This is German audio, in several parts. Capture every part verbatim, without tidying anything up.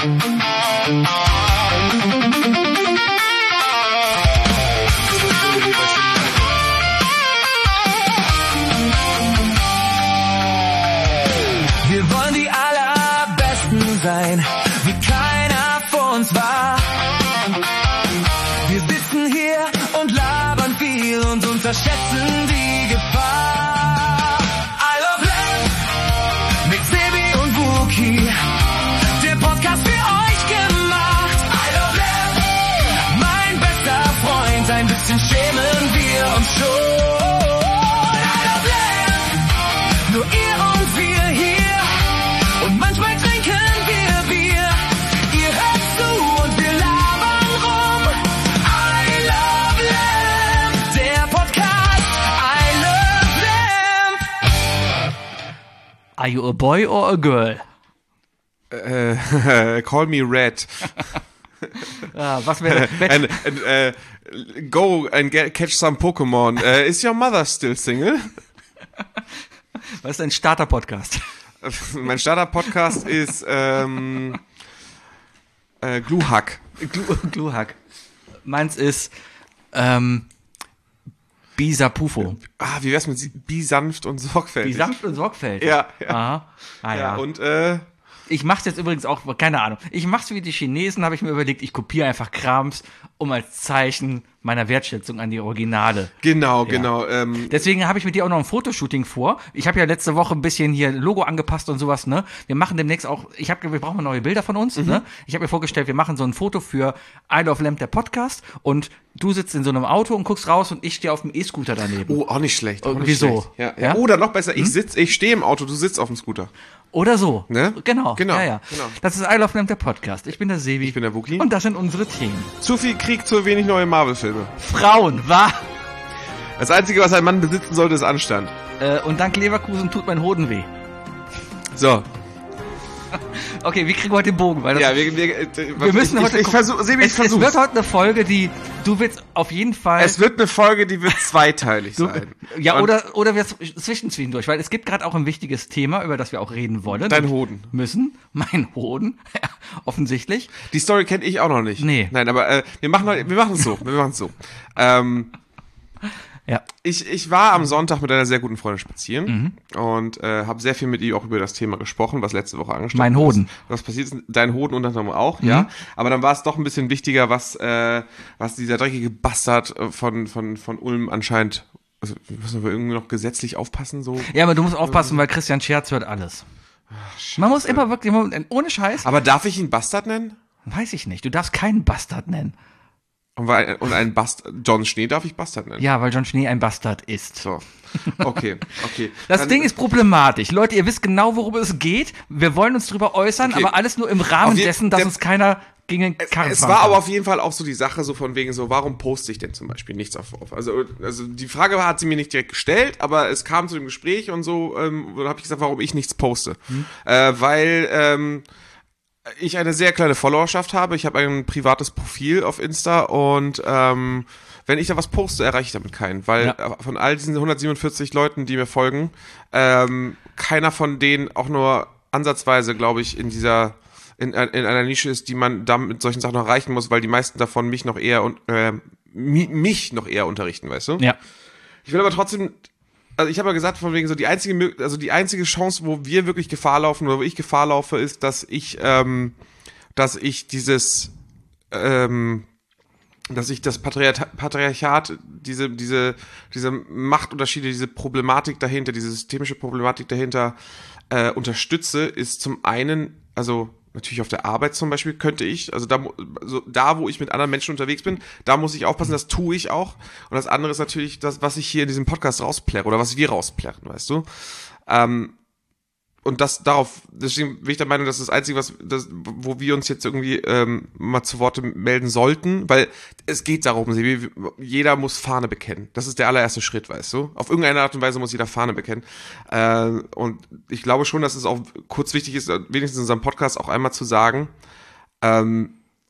Wir wollen die allerbesten sein, wie keiner vor uns war. Wir sitzen hier und labern viel und unterschätzen die Gefahr. I love Lamp mit Sebi und Wookie, der Podcast für euch gemacht. I love Lamp, mein bester Freund, ein bisschen schämen wir uns schon. I love Lamp, nur ihr und wir hier, und manchmal trinken wir Bier. Ihr hört zu und wir labern rum. I love Lamp, der Podcast. I love Lamp. Are you a boy or a girl? Äh, call me Red. Ah, was wäre and, and, uh, go and get, catch some Pokémon. Uh, is your mother still single? Was ist ein Starter-Podcast? Mein Starter-Podcast ist ähm, äh, Gluhack. Glu Gluhack. Meins ist ähm, Bisapufo. Ah, wie wär's mit Bi sanft und sorgfältig? Wie sanft und sorgfältig. Ja, ja. Aha. Ah, ja. Ja, und äh, Ich mach's jetzt übrigens auch, keine Ahnung. Ich mach's wie die Chinesen, habe ich mir überlegt, ich kopiere einfach Krams, um als Zeichen meiner Wertschätzung an die Originale. genau, Ja. genau. Ähm, Deswegen habe ich mit dir auch noch ein Fotoshooting vor. Ich habe ja letzte Woche ein bisschen hier Logo angepasst und sowas, ne? Wir machen demnächst auch, ich habe, wir brauchen neue Bilder von uns, Mhm. ne? Ich habe mir vorgestellt, wir machen so ein Foto für I Love Lamp, der Podcast, und du sitzt in so einem Auto und guckst raus und ich stehe auf dem E-Scooter daneben. oh, auch nicht schlecht. Auch Irgendwie nicht so. schlecht. Ja, Ja? ja. Oder noch besser, ich sitz, ich stehe im Auto, du sitzt auf dem Scooter. Oder so. Ne? Genau. Genau, Ja, ja. genau. Das ist I Love Lamp, der Podcast. Ich bin der Sebi. Ich bin der Wookie. Und das sind unsere Themen. Zu viel Krieg, zu wenig neue Marvel-Filme. Frauen, wa? Das Einzige, was ein Mann besitzen sollte, ist Anstand. Äh, und dank Leverkusen tut mein Hoden weh. So. Okay, wir kriegen heute den Bogen, weil das Ja, wir, wir, äh, Wir müssen ich, heute ich, ich versuch, Sebi, ich es, es versuch's. wird heute eine Folge, die du willst auf jeden Fall. Es wird eine Folge, die wird zweiteilig du, sein. ja, Und oder oder wir zwischen zwischendurch, weil es gibt gerade auch ein wichtiges Thema, über das wir auch reden wollen. Dein und Hoden. Müssen. Mein Hoden. Ja, offensichtlich. Die Story kenne ich auch noch nicht. Nee. Nein, aber äh, wir machen heute- wir machen es so. Wir machen es so. Ähm, Ja. ich, ich war am Sonntag mit einer sehr guten Freundin spazieren Mhm. und äh, habe sehr viel mit ihr auch über das Thema gesprochen, was letzte Woche angestanden Mein Hoden. ist. Was passiert ist, dein Hoden unter anderem auch, ja. Aber dann war es doch ein bisschen wichtiger, was äh, was dieser dreckige Bastard äh, von von von Ulm anscheinend. Also müssen wir irgendwie noch gesetzlich aufpassen, so. Ja, aber du musst aufpassen, weil Christian Scherz hört alles. Man muss immer wirklich, ohne Scheiß, Aber darf ich ihn Bastard nennen? weiß ich nicht, du darfst keinen Bastard nennen. Und, weil, und einen Bastard, John Schnee darf ich Bastard nennen. Ja, weil John Schnee ein Bastard ist. So. Okay, okay. Das Dann- Ding ist problematisch. Leute, ihr wisst genau, worum es geht. Wir wollen uns drüber äußern, Okay. aber alles nur im Rahmen Auf je- dessen, dass der- uns keiner gegen den Karren Es fahren war kann. aber auf jeden Fall auch so die Sache, so von wegen so, warum poste ich denn zum Beispiel nichts auf, auf also, also die Frage hat sie mir nicht direkt gestellt, aber es kam zu dem Gespräch und so, ähm, und dann habe ich gesagt, warum ich nichts poste. Hm. Äh, weil, ähm, ich eine sehr kleine Followerschaft habe. Ich habe ein privates Profil auf Insta und ähm, wenn ich da was poste, erreiche ich damit keinen, weil Ja. äh, von all diesen hundertsiebenundvierzig Leuten, die mir folgen, ähm, keiner von denen auch nur ansatzweise, glaube ich, in dieser in, in einer Nische ist, die man damit mit solchen Sachen noch erreichen muss, weil die meisten davon mich noch eher und äh, mi, mich noch eher unterrichten, weißt du? Ja. Ich will aber trotzdem, also ich habe ja gesagt, von wegen so die einzige, Mö- also die einzige Chance, wo wir wirklich Gefahr laufen oder wo ich Gefahr laufe, ist, dass ich, ähm, dass ich dieses, ähm, dass ich das Patriarchat, Patriarchat diese, diese, diese Machtunterschiede, diese Problematik dahinter, diese systemische Problematik dahinter äh, unterstütze, ist zum einen, also natürlich auf der Arbeit zum Beispiel könnte ich, also da, mu- also da, wo ich mit anderen Menschen unterwegs bin, da muss ich aufpassen, das tue ich auch. Und das andere ist natürlich das, was ich hier in diesem Podcast rausplärre oder was wir rausplärren, weißt du? Ähm, und das darauf, deswegen bin ich der Meinung, dass das Einzige, was, das, wo wir uns jetzt irgendwie ähm, mal zu Worte melden sollten, weil es geht darum, Sebi, jeder muss Fahne bekennen. Das ist der allererste Schritt, weißt du? Auf irgendeine Art und Weise muss jeder Fahne bekennen. Äh, und ich glaube schon, dass es auch kurz wichtig ist, wenigstens in unserem Podcast auch einmal zu sagen, ähm,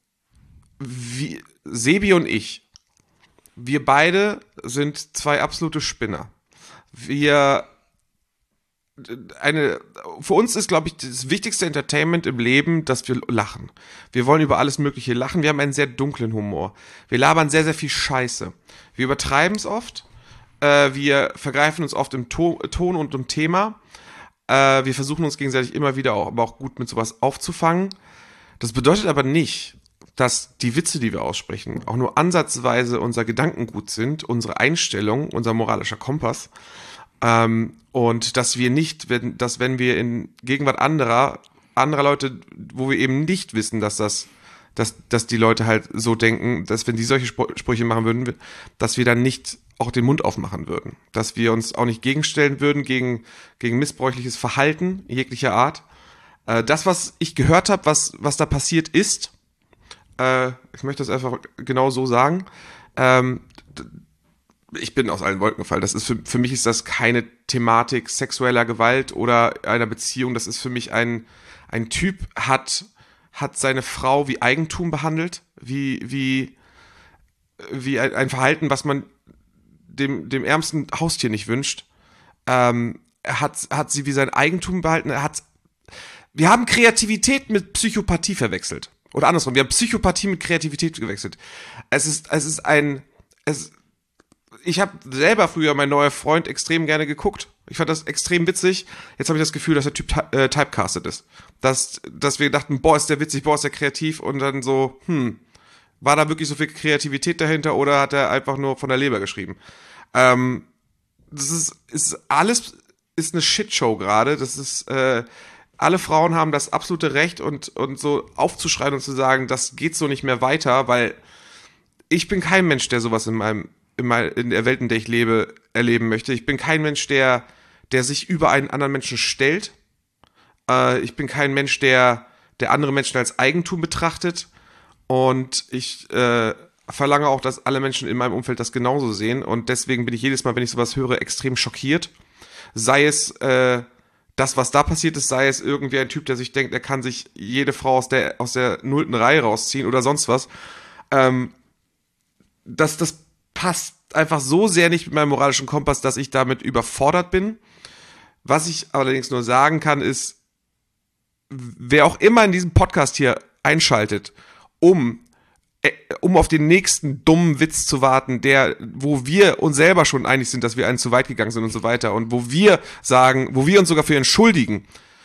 wie, Sebi und ich, wir beide sind zwei absolute Spinner. Wir eine, für uns ist, glaube ich, das wichtigste Entertainment im Leben, dass wir lachen. Wir wollen über alles Mögliche lachen. Wir haben einen sehr dunklen Humor. Wir labern sehr, sehr viel Scheiße. Wir übertreiben es oft. Äh, wir vergreifen uns oft im to- Ton und im Thema. Äh, wir versuchen uns gegenseitig immer wieder auch, aber auch gut mit sowas aufzufangen. Das bedeutet aber nicht, dass die Witze, die wir aussprechen, auch nur ansatzweise unser Gedankengut sind, unsere Einstellung, unser moralischer Kompass. Ähm, und dass wir nicht, wenn, dass wenn wir in Gegenwart anderer, anderer Leute, wo wir eben nicht wissen, dass das, dass, dass die Leute halt so denken, dass wenn die solche Spr- Sprüche machen würden, dass wir dann nicht auch den Mund aufmachen würden. Dass wir uns auch nicht gegenstellen würden gegen, gegen missbräuchliches Verhalten jeglicher Art. Äh, das, was ich gehört habe, was, was da passiert ist, äh, ich möchte das einfach genau so sagen, ähm, ich bin aus allen Wolken gefallen. Das ist für, für mich ist das keine Thematik sexueller Gewalt oder einer Beziehung. Das ist für mich ein, ein Typ hat, hat seine Frau wie Eigentum behandelt, wie, wie, wie ein, ein Verhalten, was man dem, dem ärmsten Haustier nicht wünscht. Ähm, er hat, hat sie wie sein Eigentum behalten. Er hat, wir haben Kreativität mit Psychopathie verwechselt. Oder andersrum. Wir haben Psychopathie mit Kreativität gewechselt. Es ist, es ist ein, es, ich habe selber früher mein neuer Freund extrem gerne geguckt. Ich fand das extrem witzig. Jetzt habe ich das Gefühl, dass der Typ äh, typecasted ist. Dass, dass wir dachten, boah, ist der witzig, boah, ist der kreativ. Und dann so, hm, war da wirklich so viel Kreativität dahinter oder hat er einfach nur von der Leber geschrieben? Ähm, das ist, ist alles, ist eine Shitshow gerade. Das ist, äh, alle Frauen haben das absolute Recht und, und so aufzuschreien und zu sagen, das geht so nicht mehr weiter, weil ich bin kein Mensch, der sowas in meinem In, mein, in der Welt, in der ich lebe, erleben möchte. Ich bin kein Mensch, der, der sich über einen anderen Menschen stellt. Äh, ich bin kein Mensch, der, der andere Menschen als Eigentum betrachtet. Und ich äh, verlange auch, dass alle Menschen in meinem Umfeld das genauso sehen. Und deswegen bin ich jedes Mal, wenn ich sowas höre, extrem schockiert. Sei es äh, das, was da passiert ist, sei es irgendwie ein Typ, der sich denkt, er kann sich jede Frau aus der, aus der nullten Reihe rausziehen oder sonst was. Ähm, dass das passt einfach so sehr nicht mit meinem moralischen Kompass, dass ich damit überfordert bin. Was ich allerdings nur sagen kann, ist, wer auch immer in diesem Podcast hier einschaltet, um, äh, um auf den nächsten dummen Witz zu warten, der, wo wir uns selber schon einig sind, dass wir einen zu weit gegangen sind und so weiter und wo wir sagen, wo wir uns sogar für entschuldigen,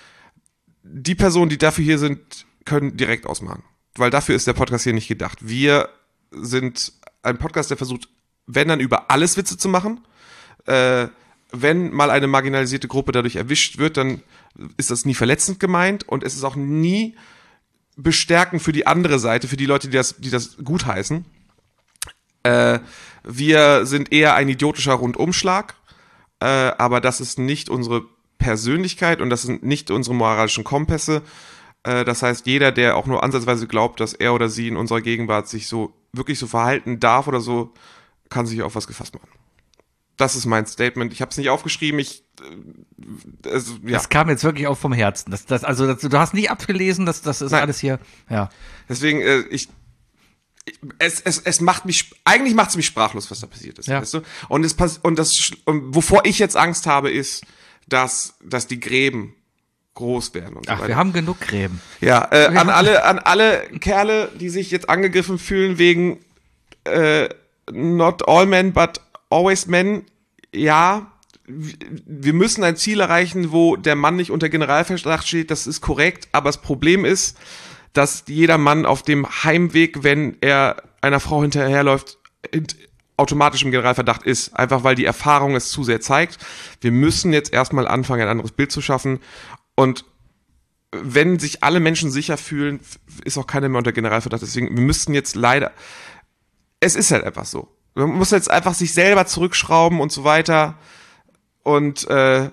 die Personen, die dafür hier sind, können direkt ausmachen. Weil dafür ist der Podcast hier nicht gedacht. Wir sind ein Podcast, der versucht, wenn dann über alles Witze zu machen. Äh, wenn mal eine marginalisierte Gruppe dadurch erwischt wird, dann ist das nie verletzend gemeint und es ist auch nie bestärkend für die andere Seite, für die Leute, die das, die das gutheißen. Äh, wir sind eher ein idiotischer Rundumschlag, äh, aber das ist nicht unsere Persönlichkeit und das sind nicht unsere moralischen Kompasse. Äh, das heißt, jeder, der auch nur ansatzweise glaubt, dass er oder sie in unserer Gegenwart sich so wirklich so verhalten darf oder so, kann sich auf was gefasst machen. Das ist mein Statement. Ich habe es nicht aufgeschrieben. Ich, äh, also, ja. Das kam jetzt wirklich auch vom Herzen. Das, das, also das, du hast nicht abgelesen, das, das ist Nein. alles hier. Ja. Deswegen, äh, ich, ich, es, es, es macht mich, eigentlich macht es mich sprachlos, was da passiert ist. Ja. Weißt du? Und es pass, und das, und wovor ich jetzt Angst habe, ist, dass, dass die Gräben groß werden und so Ach, weiter. wir haben genug Gräben. Ja, äh, Wir an haben- alle, an alle Kerle, die sich jetzt angegriffen fühlen wegen äh, not all men, but always men. Ja, w- wir müssen ein Ziel erreichen, wo der Mann nicht unter Generalverdacht steht. Das ist korrekt. Aber das Problem ist, dass jeder Mann auf dem Heimweg, wenn er einer Frau hinterherläuft, hint- automatisch im Generalverdacht ist. Einfach weil die Erfahrung es zu sehr zeigt. Wir müssen jetzt erstmal anfangen, ein anderes Bild zu schaffen. Und wenn sich alle Menschen sicher fühlen, ist auch keiner mehr unter Generalverdacht. Deswegen, wir müssen jetzt leider, es ist halt einfach so. Man muss jetzt einfach sich selber zurückschrauben und so weiter und äh, äh,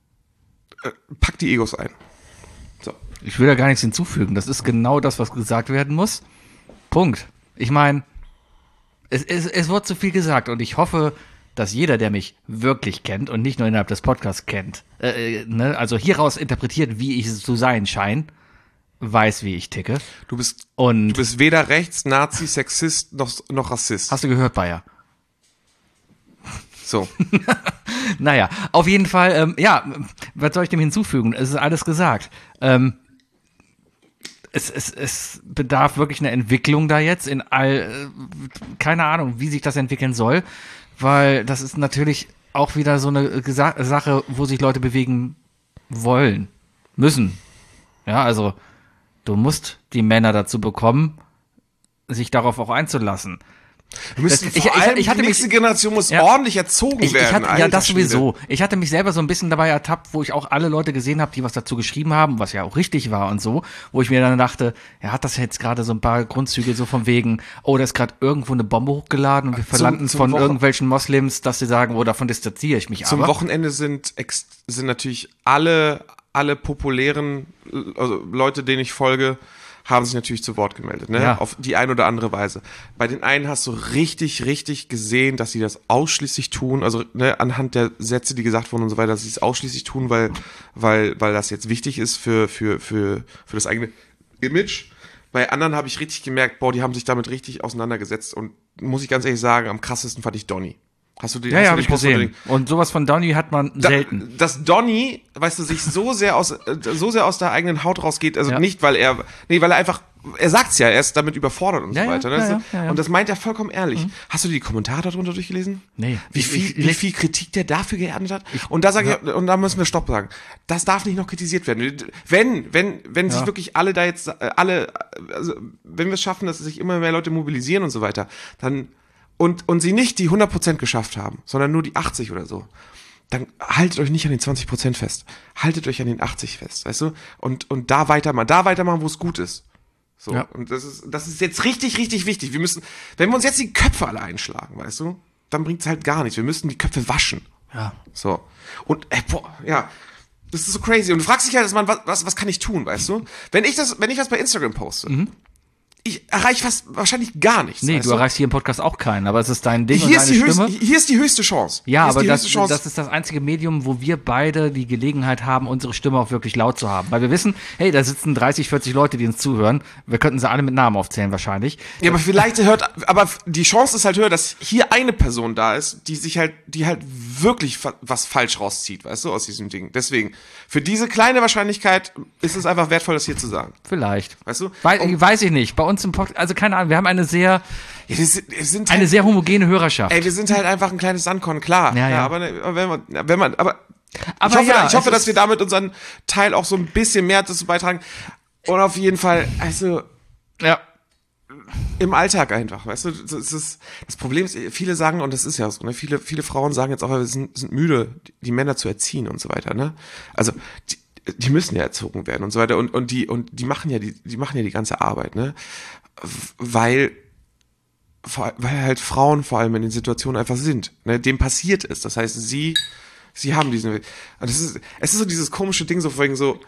packt die Egos ein. So. Ich will da gar nichts hinzufügen. Das ist genau das, was gesagt werden muss. Punkt. Ich meine, es, es, es wird zu viel gesagt und ich hoffe, dass jeder, der mich wirklich kennt und nicht nur innerhalb des Podcasts kennt, äh, ne, also hieraus interpretiert, wie ich es zu sein scheine, weiß, wie ich ticke. Du bist, Und du bist weder Rechts, Nazi, Sexist noch, noch Rassist. hast du gehört, Bayer? So. Naja, auf jeden Fall, ähm, ja, was soll ich dem hinzufügen? Es ist alles gesagt. Ähm, es, es, es bedarf wirklich einer Entwicklung da jetzt in all, äh, keine Ahnung, wie sich das entwickeln soll, weil das ist natürlich auch wieder so eine Gesa- Sache, wo sich Leute bewegen wollen, müssen. Ja, also du musst die Männer dazu bekommen, sich darauf auch einzulassen. Wir müssen Das- ich- vor ich- allem, ich hatte die nächste mich- Generation muss Ja. ordentlich erzogen Ich, werden. ich hatte, ja, Alter das Schwede. sowieso. Ich hatte mich selber so ein bisschen dabei ertappt, wo ich auch alle Leute gesehen habe, die was dazu geschrieben haben, was ja auch richtig war und so, wo ich mir dann dachte, er hat das jetzt gerade so ein paar Grundzüge so von wegen, oh, da ist gerade irgendwo eine Bombe hochgeladen und wir verlanden zum von Wochen- irgendwelchen Moslems, dass sie sagen, oh, davon distanziere ich mich Zum aber. Wochenende sind, ex sind natürlich alle, alle populären also Leute, denen ich folge, haben sich natürlich zu Wort gemeldet, ne? Ja. Auf die ein oder andere Weise. Bei den einen hast du richtig, richtig gesehen, dass sie das ausschließlich tun, also ne, anhand der Sätze, die gesagt wurden und so weiter, dass sie es ausschließlich tun, weil, weil, weil das jetzt wichtig ist für, für, für, für das eigene Image. Bei anderen habe ich richtig gemerkt, boah, die haben sich damit richtig auseinandergesetzt und muss ich ganz ehrlich sagen, am krassesten fand ich Donny. Hast du den, Ja, hast ja, du habe den ich Post gesehen. unbedingt- Und sowas von Donny hat man da, selten. Dass Donny, weißt du, sich so sehr aus äh, so sehr aus der eigenen Haut rausgeht, also Ja. nicht, weil er, nee, weil er einfach, er sagt's ja, er ist damit überfordert und Ja, so ja, weiter. Ne? ja, Also, ja, ja, ja. Und das meint er vollkommen ehrlich. Hast du die Kommentare darunter durchgelesen? Nee. Wie Ich- viel, ich- wie viel Kritik der dafür geerntet hat? Und da sage ich, und da müssen wir Stopp sagen. Das darf nicht noch kritisiert werden. Wenn, wenn, wenn sich Ja. wirklich alle da jetzt, äh, alle, also wenn wir es schaffen, dass sich immer mehr Leute mobilisieren und so weiter, dann und, und sie nicht die hundert Prozent geschafft haben, sondern nur die achtzig oder so, dann haltet euch nicht an den zwanzig Prozent fest. Haltet euch an den achtzig fest, weißt du? Und, und da weitermachen, da weitermachen, wo es gut ist. So. Ja. Und das ist, das ist jetzt richtig, richtig wichtig. Wir müssen, wenn wir uns jetzt die Köpfe alle einschlagen, weißt du, dann bringt's halt gar nichts. Wir müssen die Köpfe waschen. Ja. So. Und, ey, boah, ja. Das ist so crazy. Und du fragst dich halt, dass man, was, was, was kann ich tun, weißt du? Wenn ich das, wenn ich was bei Instagram poste, ich erreiche fast wahrscheinlich gar nichts. Nee, weißt du erreichst hier im Podcast auch keinen, aber es ist dein Ding hier und ist, deine die Stimme. höchste, hier ist die höchste Chance. Ja, hier ist aber die das, höchste Chance. das ist das einzige Medium, wo wir beide die Gelegenheit haben, unsere Stimme auch wirklich laut zu haben. Weil wir wissen, hey, da sitzen dreißig, vierzig Leute, die uns zuhören. Wir könnten sie alle mit Namen aufzählen wahrscheinlich. Ja, aber vielleicht hört, aber die Chance ist halt höher, dass hier eine Person da ist, die sich halt, die halt wirklich fa- was falsch rauszieht, weißt du, aus diesem Ding. Deswegen, für diese kleine Wahrscheinlichkeit ist es einfach wertvoll, das hier zu sagen. Vielleicht. Weißt du? Wei Und- weiß ich nicht. Bei uns im Podcast, also keine Ahnung, wir haben eine sehr, Ja, wir sind, wir sind eine halt, sehr homogene Hörerschaft. ey, wir sind halt einfach ein kleines Sandkorn, klar. Ja, ja. aber ne, aber wenn man, ja, wenn man, aber, Aber ich hoffe, ja, ich hoffe es dass ist- wir damit unseren Teil auch so ein bisschen mehr dazu beitragen. Und auf jeden Fall, also, Ja. im Alltag einfach, weißt du, das, ist, das Problem ist, viele sagen, und das ist ja so, ne, viele, viele Frauen sagen jetzt auch, wir sind, sind müde, die, die Männer zu erziehen und so weiter, ne, also, die, die müssen ja erzogen werden und so weiter und, und die, und die machen ja die, die machen ja die ganze Arbeit, ne, weil, weil halt Frauen vor allem in den Situationen einfach sind, ne, dem passiert ist, das heißt, sie, sie haben diesen, und das ist, es ist so dieses komische Ding, so vorhin so,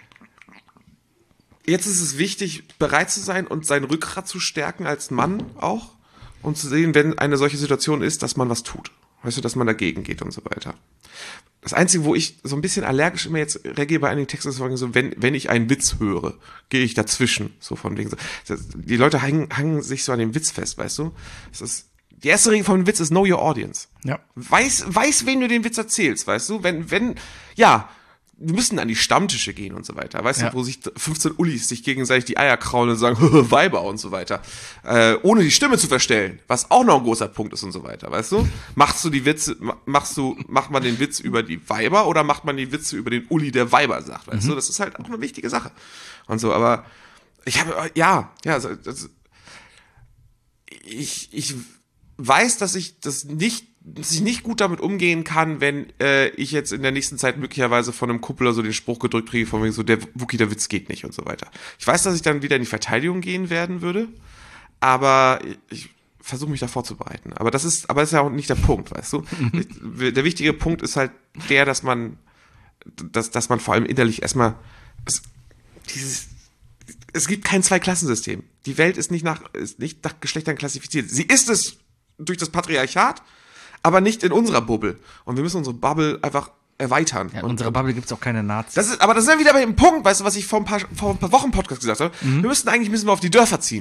jetzt ist es wichtig, bereit zu sein und sein Rückgrat zu stärken als Mann auch und zu sehen, wenn eine solche Situation ist, dass man was tut. Weißt du, dass man dagegen geht und so weiter. Das Einzige, wo ich so ein bisschen allergisch immer jetzt reagiere bei einigen Texten, ist so, wenn, wenn ich einen Witz höre, gehe ich dazwischen, so von wegen so. Die Leute hangen, hangen sich so an dem Witz fest, weißt du? Das ist, die erste Regel von Witz ist Know Your Audience. Ja. Weiß, weiß, wem du den Witz erzählst, weißt du? Wenn, wenn, ja, wir müssen an die Stammtische gehen und so weiter, weißt Ja. du, wo sich fünfzehn Ullis sich gegenseitig die Eier kraulen und sagen, Weiber und so weiter, äh, ohne die Stimme zu verstellen, was auch noch ein großer Punkt ist und so weiter, weißt du? Machst du die Witze, ma- machst du, macht man den Witz über die Weiber oder macht man die Witze über den Uli, der Weiber sagt, weißt du? Das ist halt auch eine wichtige Sache und so, aber ich habe, ja, ja, also, das, ich, ich weiß, dass ich das nicht, dass ich nicht gut damit umgehen kann, wenn äh, ich jetzt in der nächsten Zeit möglicherweise von einem Kumpel so den Spruch gedrückt kriege, von wegen so, der Wookie, der Witz geht nicht und so weiter. Ich weiß, dass ich dann wieder in die Verteidigung gehen werden würde, aber ich versuche mich da vorzubereiten. Aber das ist, aber das ist ja auch nicht der Punkt, weißt du? Ich, der wichtige Punkt ist halt der, dass man, dass, dass man vor allem innerlich erstmal es, dieses es gibt kein Zwei-Klassensystem. Die Welt ist nicht nach, ist nicht nach Geschlechtern klassifiziert. Sie ist es durch das Patriarchat, aber nicht in unserer Bubble. Und wir müssen unsere Bubble einfach erweitern. Ja, in und, unserer Bubble gibt's auch keine Nazis. das ist, aber das ist ja wieder bei dem Punkt, weißt du, was ich vor ein paar, vor ein paar Wochen Podcast gesagt habe. Mhm. Wir müssten eigentlich, müssen wir auf die Dörfer ziehen.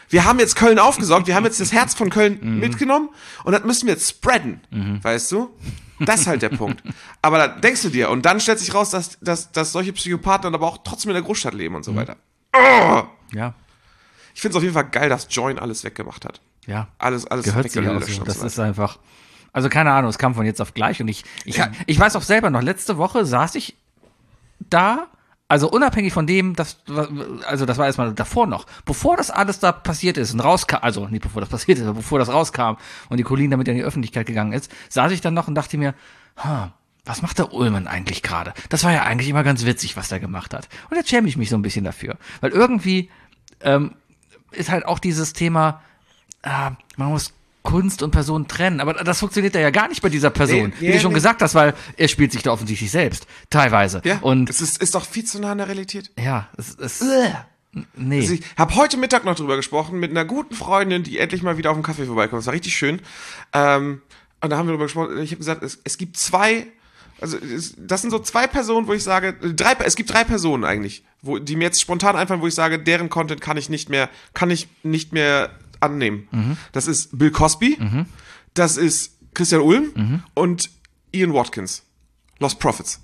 wir haben jetzt Köln aufgesaugt, wir haben jetzt das Herz von Köln mhm. mitgenommen und das müssen wir jetzt spreaden, mhm. weißt du? Das ist halt der Punkt. Aber da denkst du dir, und dann stellt sich raus, dass, dass, dass solche Psychopathen dann aber auch trotzdem in der Großstadt leben und so weiter. Oh! Ja. Ich finde es auf jeden Fall geil, dass Join alles weggemacht hat. Ja. Alles, alles gehört sich auch so. Das so ist einfach, also keine Ahnung, es kam von jetzt auf gleich und ich, ich, ja. ich weiß auch selber noch, letzte Woche saß ich da, also unabhängig von dem, das, also das war erstmal davor noch, bevor das alles da passiert ist und rauskam, also nicht bevor das passiert ist, aber bevor das rauskam und die Colleen damit in die Öffentlichkeit gegangen ist, saß ich dann noch und dachte mir, ha, was macht der Ullmann eigentlich gerade? Das war ja eigentlich immer ganz witzig, was der gemacht hat. Und jetzt schäme ich mich so ein bisschen dafür, weil irgendwie ähm, ist halt auch dieses Thema, äh, man muss Kunst und Person trennen, aber das funktioniert ja gar nicht bei dieser Person, nee, nee, wie du schon nee. gesagt hast, weil er spielt sich da offensichtlich selbst, teilweise. Ja, und es ist, ist doch viel zu nah an der Realität. Ja, es ist, nee. Also ich habe heute Mittag noch drüber gesprochen mit einer guten Freundin, die endlich mal wieder auf dem Kaffee vorbeikommt, das war richtig schön. Ähm, und da haben wir drüber gesprochen, ich habe gesagt, es, es gibt zwei, also es, das sind so zwei Personen, wo ich sage, drei, es gibt drei Personen eigentlich, wo, die mir jetzt spontan einfallen, wo ich sage, deren Content kann ich nicht mehr, kann ich nicht mehr annehmen. Mhm. Das ist Bill Cosby, mhm. das ist Christian Ulm mhm. und Ian Watkins. Lost Prophets.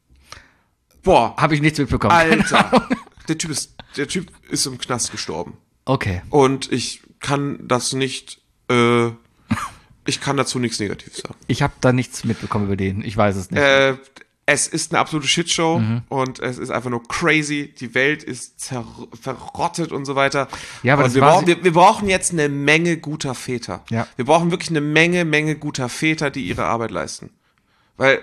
Boah. Habe ich nichts mitbekommen. Alter. der Typ ist, der Typ ist im Knast gestorben. Okay. Und ich kann das nicht, äh, ich kann dazu nichts Negatives sagen. Ich habe da nichts mitbekommen über den. Ich weiß es nicht. Äh, Es ist eine absolute Shitshow mhm. und es ist einfach nur crazy. Die Welt ist zer- verrottet und so weiter. Ja, aber und das wir, war brauchen, wir, wir brauchen jetzt eine Menge guter Väter. Ja. Wir brauchen wirklich eine Menge, Menge guter Väter, die ihre Arbeit leisten. Weil,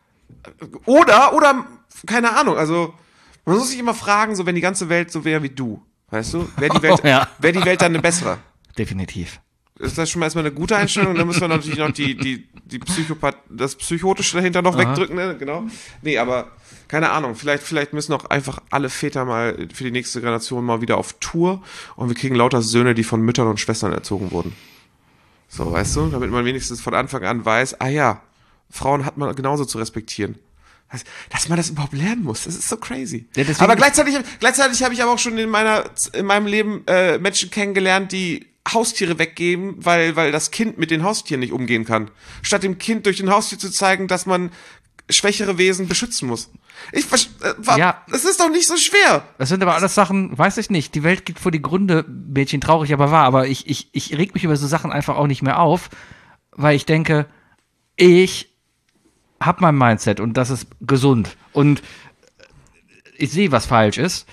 oder, oder, keine Ahnung, also, man muss sich immer fragen, so, wenn die ganze Welt so wäre wie du, weißt du, wäre die Welt, oh, ja. wäre die Welt dann eine bessere? Definitiv. Ist das schon mal erstmal eine gute Einstellung? Und dann müssen wir natürlich noch die, die, die Psychopath, das Psychotische dahinter noch Aha. wegdrücken, ne? Genau. Nee, aber keine Ahnung. Vielleicht, vielleicht müssen auch einfach alle Väter mal für die nächste Generation mal wieder auf Tour und wir kriegen lauter Söhne, die von Müttern und Schwestern erzogen wurden. So, weißt du? Damit man wenigstens von Anfang an weiß, ah ja, Frauen hat man genauso zu respektieren. Dass man das überhaupt lernen muss, das ist so crazy. Ja, aber gleichzeitig, gleichzeitig habe ich aber auch schon in meiner, in meinem Leben äh, Menschen kennengelernt, die Haustiere weggeben, weil, weil das Kind mit den Haustieren nicht umgehen kann. Statt dem Kind durch den Haustier zu zeigen, dass man schwächere Wesen beschützen muss. Ich, äh, war, ja. Das ist doch nicht so schwer. Das sind aber alles Sachen, weiß ich nicht, die Welt geht vor die Gründe, Mädchen, traurig aber wahr, aber ich, ich, ich reg mich über so Sachen einfach auch nicht mehr auf, weil ich denke, ich hab mein Mindset und das ist gesund und ich sehe, was falsch ist.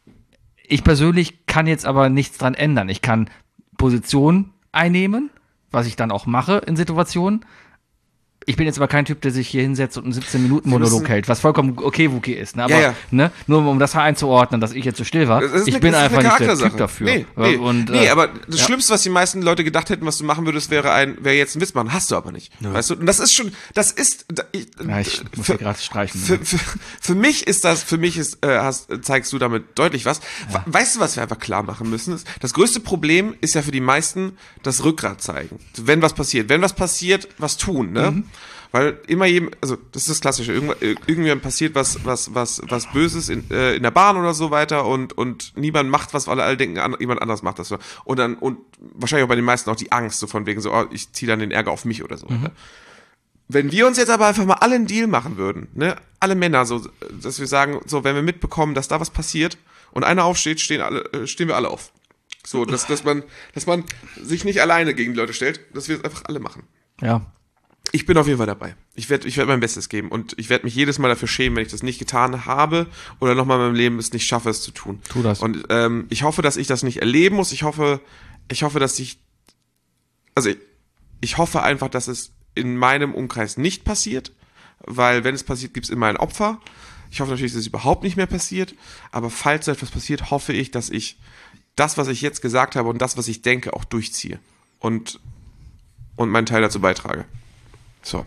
Ich persönlich kann jetzt aber nichts dran ändern. Ich kann Position einnehmen, was ich dann auch mache in Situationen. Ich bin jetzt aber kein Typ, der sich hier hinsetzt und einen siebzehn-Minuten-Monolog hält, was vollkommen okay Wookie ist. Ne? Aber, ja, ja. Ne? Nur um das einzuordnen, dass ich jetzt so still war. Ich eine, bin einfach nicht der Typ dafür. Nee, nee, und, nee äh, aber das ja. Schlimmste, was die meisten Leute gedacht hätten, was du machen würdest, wäre ein, wäre jetzt ein Witz machen. Hast du aber nicht. Ja. Weißt du? Und das ist schon, das ist, ich, ja, ich muss hier gerade streichen. Für, für, für mich ist das, für mich ist, äh, hast, zeigst du damit deutlich was. Ja. Weißt du, was wir einfach klar machen müssen? Das größte Problem ist ja für die meisten das Rückgrat zeigen. Wenn was passiert. Wenn was passiert, was tun, ne? Mhm. Weil immer jedem, also das ist das Klassische, irgendwann, irgendwann passiert was, was, was, was Böses in, äh, in der Bahn oder so weiter und, und niemand macht was, weil alle denken, an, jemand anders macht das so. Und dann, und wahrscheinlich auch bei den meisten auch die Angst, so von wegen so, oh, ich ziehe dann den Ärger auf mich oder so. Mhm. Wenn wir uns jetzt aber einfach mal alle einen Deal machen würden, ne, alle Männer, so, dass wir sagen, so, wenn wir mitbekommen, dass da was passiert und einer aufsteht, stehen alle, stehen wir alle auf. So, dass, dass man, dass man sich nicht alleine gegen die Leute stellt, dass wir es einfach alle machen. Ja. Ich bin auf jeden Fall dabei. Ich werde ich werd mein Bestes geben und ich werde mich jedes Mal dafür schämen, wenn ich das nicht getan habe oder nochmal in meinem Leben es nicht schaffe, es zu tun. Tu das. Und ähm, ich hoffe, dass ich das nicht erleben muss. Ich hoffe, ich hoffe, dass ich, also ich, ich hoffe einfach, dass es in meinem Umkreis nicht passiert, weil wenn es passiert, gibt es immer ein Opfer. Ich hoffe natürlich, dass es überhaupt nicht mehr passiert, aber falls so etwas passiert, hoffe ich, dass ich das, was ich jetzt gesagt habe und das, was ich denke, auch durchziehe und, und meinen Teil dazu beitrage. So.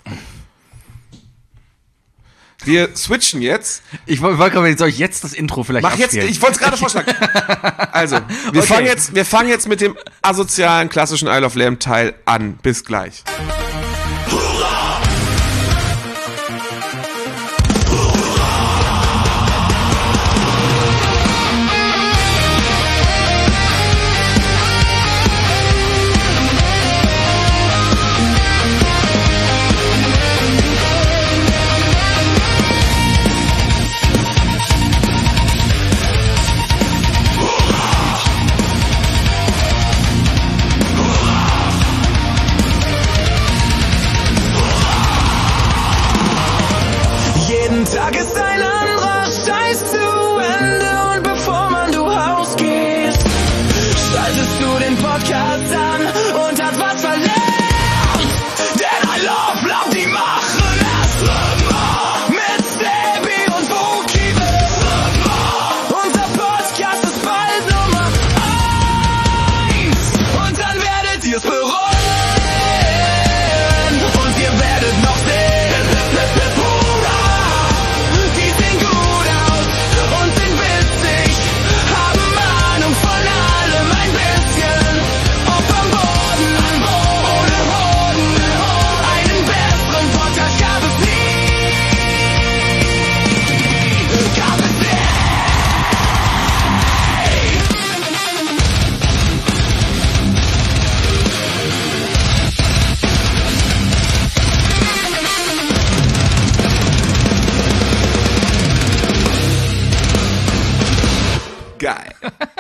Wir switchen jetzt. Ich wollte gerade, soll ich jetzt das Intro vielleicht Mach jetzt, ich wollte es gerade vorschlagen. Also, wir, okay. fangen jetzt, wir fangen jetzt mit dem asozialen, klassischen Isle of Lamb Teil an. Bis gleich. Geil.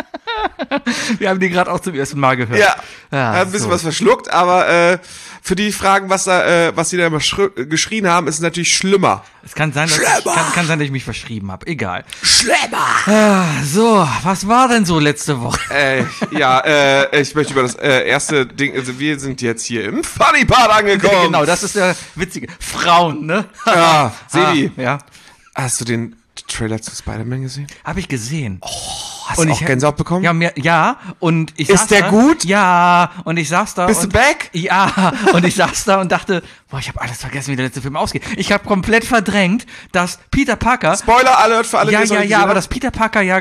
Wir haben die gerade auch zum ersten Mal gehört. Ja, Ja, hat ein bisschen so. was verschluckt, aber äh, für die Fragen, was da, äh, was die da immer schrü- geschrien haben, ist es natürlich schlimmer. Es kann sein, dass ich, Schlimmer. kann, kann sein, dass ich mich verschrieben habe. Egal. Schlimmer! Ah, so, was war denn so letzte Woche? Äh, ja, äh, ich möchte über das äh, erste Ding, also wir sind jetzt hier im Funny Part angekommen. Genau, das ist der witzige. Frauen, ne? Ja, Sebi, Ah, ja. hast du den Trailer zu Spider-Man gesehen? Habe ich gesehen. Hast Und du auch ich- Gänsehaut bekommen? Ja, mir, ja, und ich Ist saß der da, gut? Ja, und ich saß da. Bist und, du back? Ja, und ich saß da und dachte, boah, ich habe alles vergessen, wie der letzte Film ausgeht. Ich habe komplett verdrängt, dass Peter Parker, Spoiler Alert für alle, ja, die es noch ja, nicht ja, gesehen aber haben. dass Peter Parker ja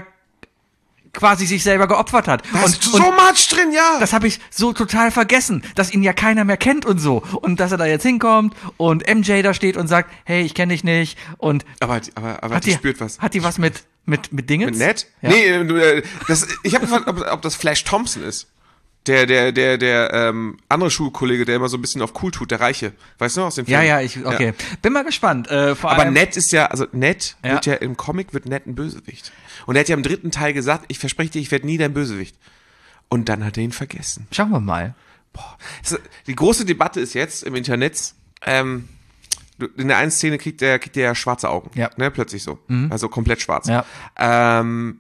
quasi sich selber geopfert hat. Da und, ist und so much drin, ja. das habe ich so total vergessen, dass ihn ja keiner mehr kennt und so. Und dass er da jetzt hinkommt und M J da steht und sagt, hey, ich kenne dich nicht. Und aber aber, aber hat die die, spürt was. hat die was mit, mit, mit Dingens? Mit Ned? Ja. Nee, äh, das, ich habe gefragt, ob, ob das Flash Thompson ist. Der, der, der, der ähm, andere Schulkollege, der immer so ein bisschen auf cool tut, der Reiche. Weißt du noch aus dem Film? Ja, ja, ich, okay. Bin mal gespannt. Äh, vor Aber allem, Ned ist ja, also Ned Ja. wird ja im Comic wird Ned ein Bösewicht. Und er hat ja im dritten Teil gesagt, ich verspreche dir, ich werde nie dein Bösewicht. Und dann hat er ihn vergessen. Schauen wir mal. Boah. Das, die große Debatte ist jetzt im Internet, ähm, du- in der einen Szene kriegt der, kriegt der ja schwarze Augen. Ja. Ne, plötzlich so. Also komplett schwarz. Ja. Ähm,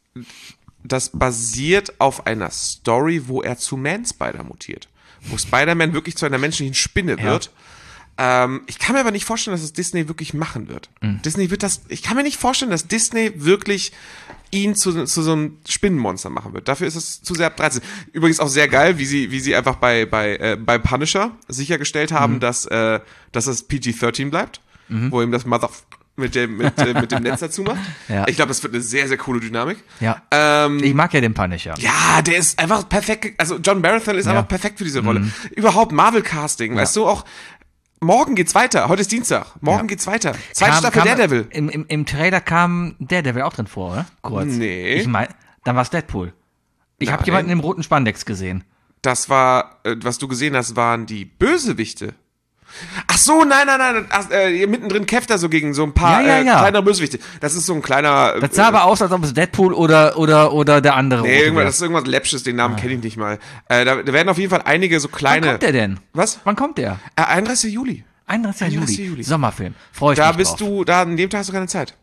das basiert auf einer Story, wo er zu Man-Spider mutiert. Wo Spider-Man wirklich zu einer menschlichen Spinne Ja. wird. Ähm, ich kann mir aber nicht vorstellen, dass es Disney wirklich machen wird. Mhm. Disney wird das, ich kann mir nicht vorstellen, dass Disney wirklich ihn zu, zu so einem Spinnenmonster machen wird. Dafür ist es zu sehr ab dreizehn. Übrigens auch sehr geil, wie sie, wie sie einfach bei, bei, äh, bei Punisher sichergestellt haben, Mhm. dass, äh, dass es P G dreizehn bleibt, wo ihm das Mother mit dem, mit, äh, mit dem Netz dazu macht. Ja. Ich glaube, das wird eine sehr, sehr coole Dynamik. Ja. Ähm, Ich mag ja den Punisher. ja, der ist einfach perfekt. ge- Also John Baratheon ist Ja. einfach perfekt für diese Rolle. Überhaupt Marvel-Casting, weißt du, auch morgen geht's weiter. Heute ist Dienstag. Morgen Ja. geht's weiter. Zweite Kam- Staffel kam- Daredevil. Im, im, Im Trailer kam Daredevil auch drin vor, oder? Kurz. Nee. Ich mein, dann war's Deadpool. Ich habe Nein. jemanden im roten Spandex gesehen. Das war, äh, was du gesehen hast, waren die Bösewichte. Ach so, nein, nein, nein. Ach, äh, mittendrin kämpft er so gegen so ein paar Ja, ja, äh, ja. kleinere Bösewichte. Das ist so ein kleiner. Das sah aber aus, als ob es Deadpool oder, oder, oder der andere Nee, rote irgendwas, wäre. das ist irgendwas Läppsches, den Namen kenne ich nicht mal. Äh, da, da werden auf jeden Fall einige so Wann kleine. kommt der denn? Was? Wann kommt der? Äh, einunddreißigsten Juli. einunddreißigsten Juli. einunddreißigsten Juli. Sommerfilm. Freue ich Da mich bist drauf. du, da an dem Tag hast du keine Zeit.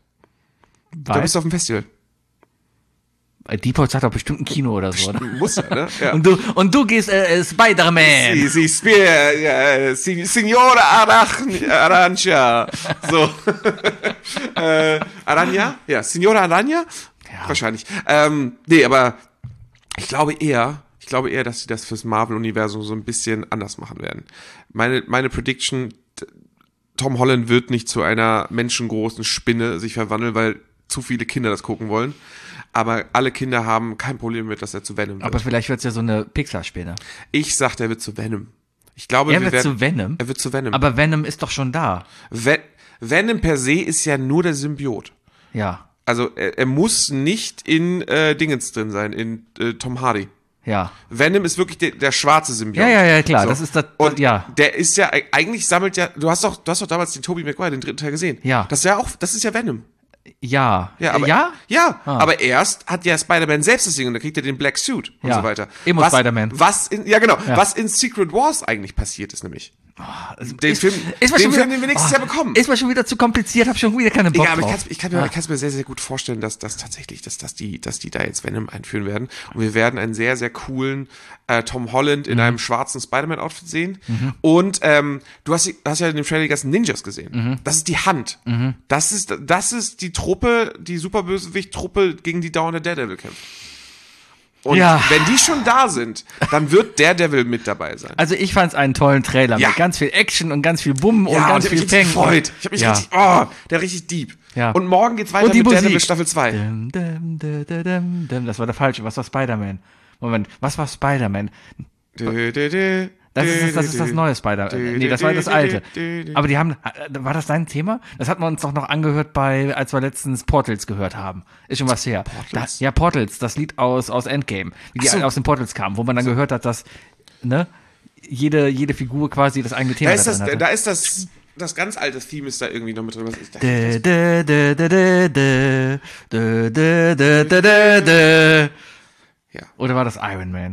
Da Weil, bist du auf dem Festival. Deepholz hat doch bestimmt ein Kino oder so, oder? Muss ja, ne? Ja. Und du, und du gehst äh, äh, Spider-Man. Sie, sie spielt, äh, Sig- Signora Arach, Arancia. So. äh, Aranya? Ja, Signora Aranya? Ja. Wahrscheinlich. Ähm, nee, aber ich glaube eher, ich glaube eher, dass sie das fürs Marvel-Universum so ein bisschen anders machen werden. Meine, meine Prediction, t- Tom Holland wird nicht zu einer menschengroßen Spinne sich verwandeln, weil zu viele Kinder das gucken wollen. Aber alle Kinder haben kein Problem mit, dass er zu Venom wird. Aber vielleicht wird's ja so eine Pixar-Spinne. Ich sag, er wird zu Venom. Ich glaube, Er wir wird werden, zu Venom? Er wird zu Venom. Aber Venom ist doch schon da. Ve- Venom per se ist ja nur der Symbiot. Ja. Also er, er muss nicht in äh, Dingens drin sein, in äh, Tom Hardy. Ja. Venom ist wirklich der, der schwarze Symbiont. Ja, ja, ja, klar. Das ist das- Und ja. der ist ja, eigentlich sammelt ja, du hast doch, du hast doch damals den Tobey Maguire, den dritten Teil gesehen. Ja. Das ist ja auch, das ist ja Venom. Ja. Ja, aber, ja? ja Ah. aber erst hat ja Spider-Man selbst das Ding und da kriegt er den Black Suit und Ja. so weiter. Emo Was- Spider-Man. Was in, ja genau, Ja. was in Secret Wars eigentlich passiert ist nämlich. Den Ist- Film, ist mir den schon Film, wieder- den wir nächstes Oh, Jahr bekommen. Ist mir schon wieder zu kompliziert, hab schon wieder keine Bock Egal, aber ich, drauf. kann's, ich, kann mir, ich kann's mir sehr, sehr gut vorstellen, dass das tatsächlich, dass, dass, die, dass die da jetzt Venom einführen werden. Und wir werden einen sehr, sehr coolen äh, Tom Holland in Mhm. einem schwarzen Spider-Man-Outfit sehen. Und ähm, du hast, die- hast ja in dem Trailer die ganzen Ninjas gesehen. Mhm. Das ist die Hand. Das, ist, das ist die Truppe, die Superbösewicht-Truppe, gegen die dauernde Daredevil kämpft. Und Ja. wenn die schon da sind, dann wird Daredevil mit dabei sein. Also ich fand's einen tollen Trailer Ja. mit ganz viel Action und ganz viel Bumm und ganz ich hab viel mich richtig Peng. gefreut. Ich hab mich Ja. richtig, oh, der richtig deep. Ja. Und morgen geht's weiter Und die mit Daredevil Musik. Staffel zwei. Dum, dum, dum, dum, dum, dum. Das war der falsche. Was war Spider-Man? Moment, was war Spider-Man? Dö, dö, dö, Das ist, das, das ist dö, das dö. neue Spider-Man. Nee, das war das alte. Aber die haben, war das dein Thema? Das hatten wir uns doch noch angehört bei, als wir letztens Portals gehört haben. Ist schon was her. Portals? Da, ja, Portals, das Lied aus, aus Endgame. Wie die Ach so. aus den Portals kamen, wo man dann gehört hat, dass, ne, jede, jede Figur quasi das eigene Thema Da ist da das, drin hatte. da ist das, das ganz alte Theme ist da irgendwie noch mit drin. Was ist das? Dä, dä, dä, dä, dä, dä, dä, dä, dä, dä, dä, dä. Ja. Oder war das Iron Man?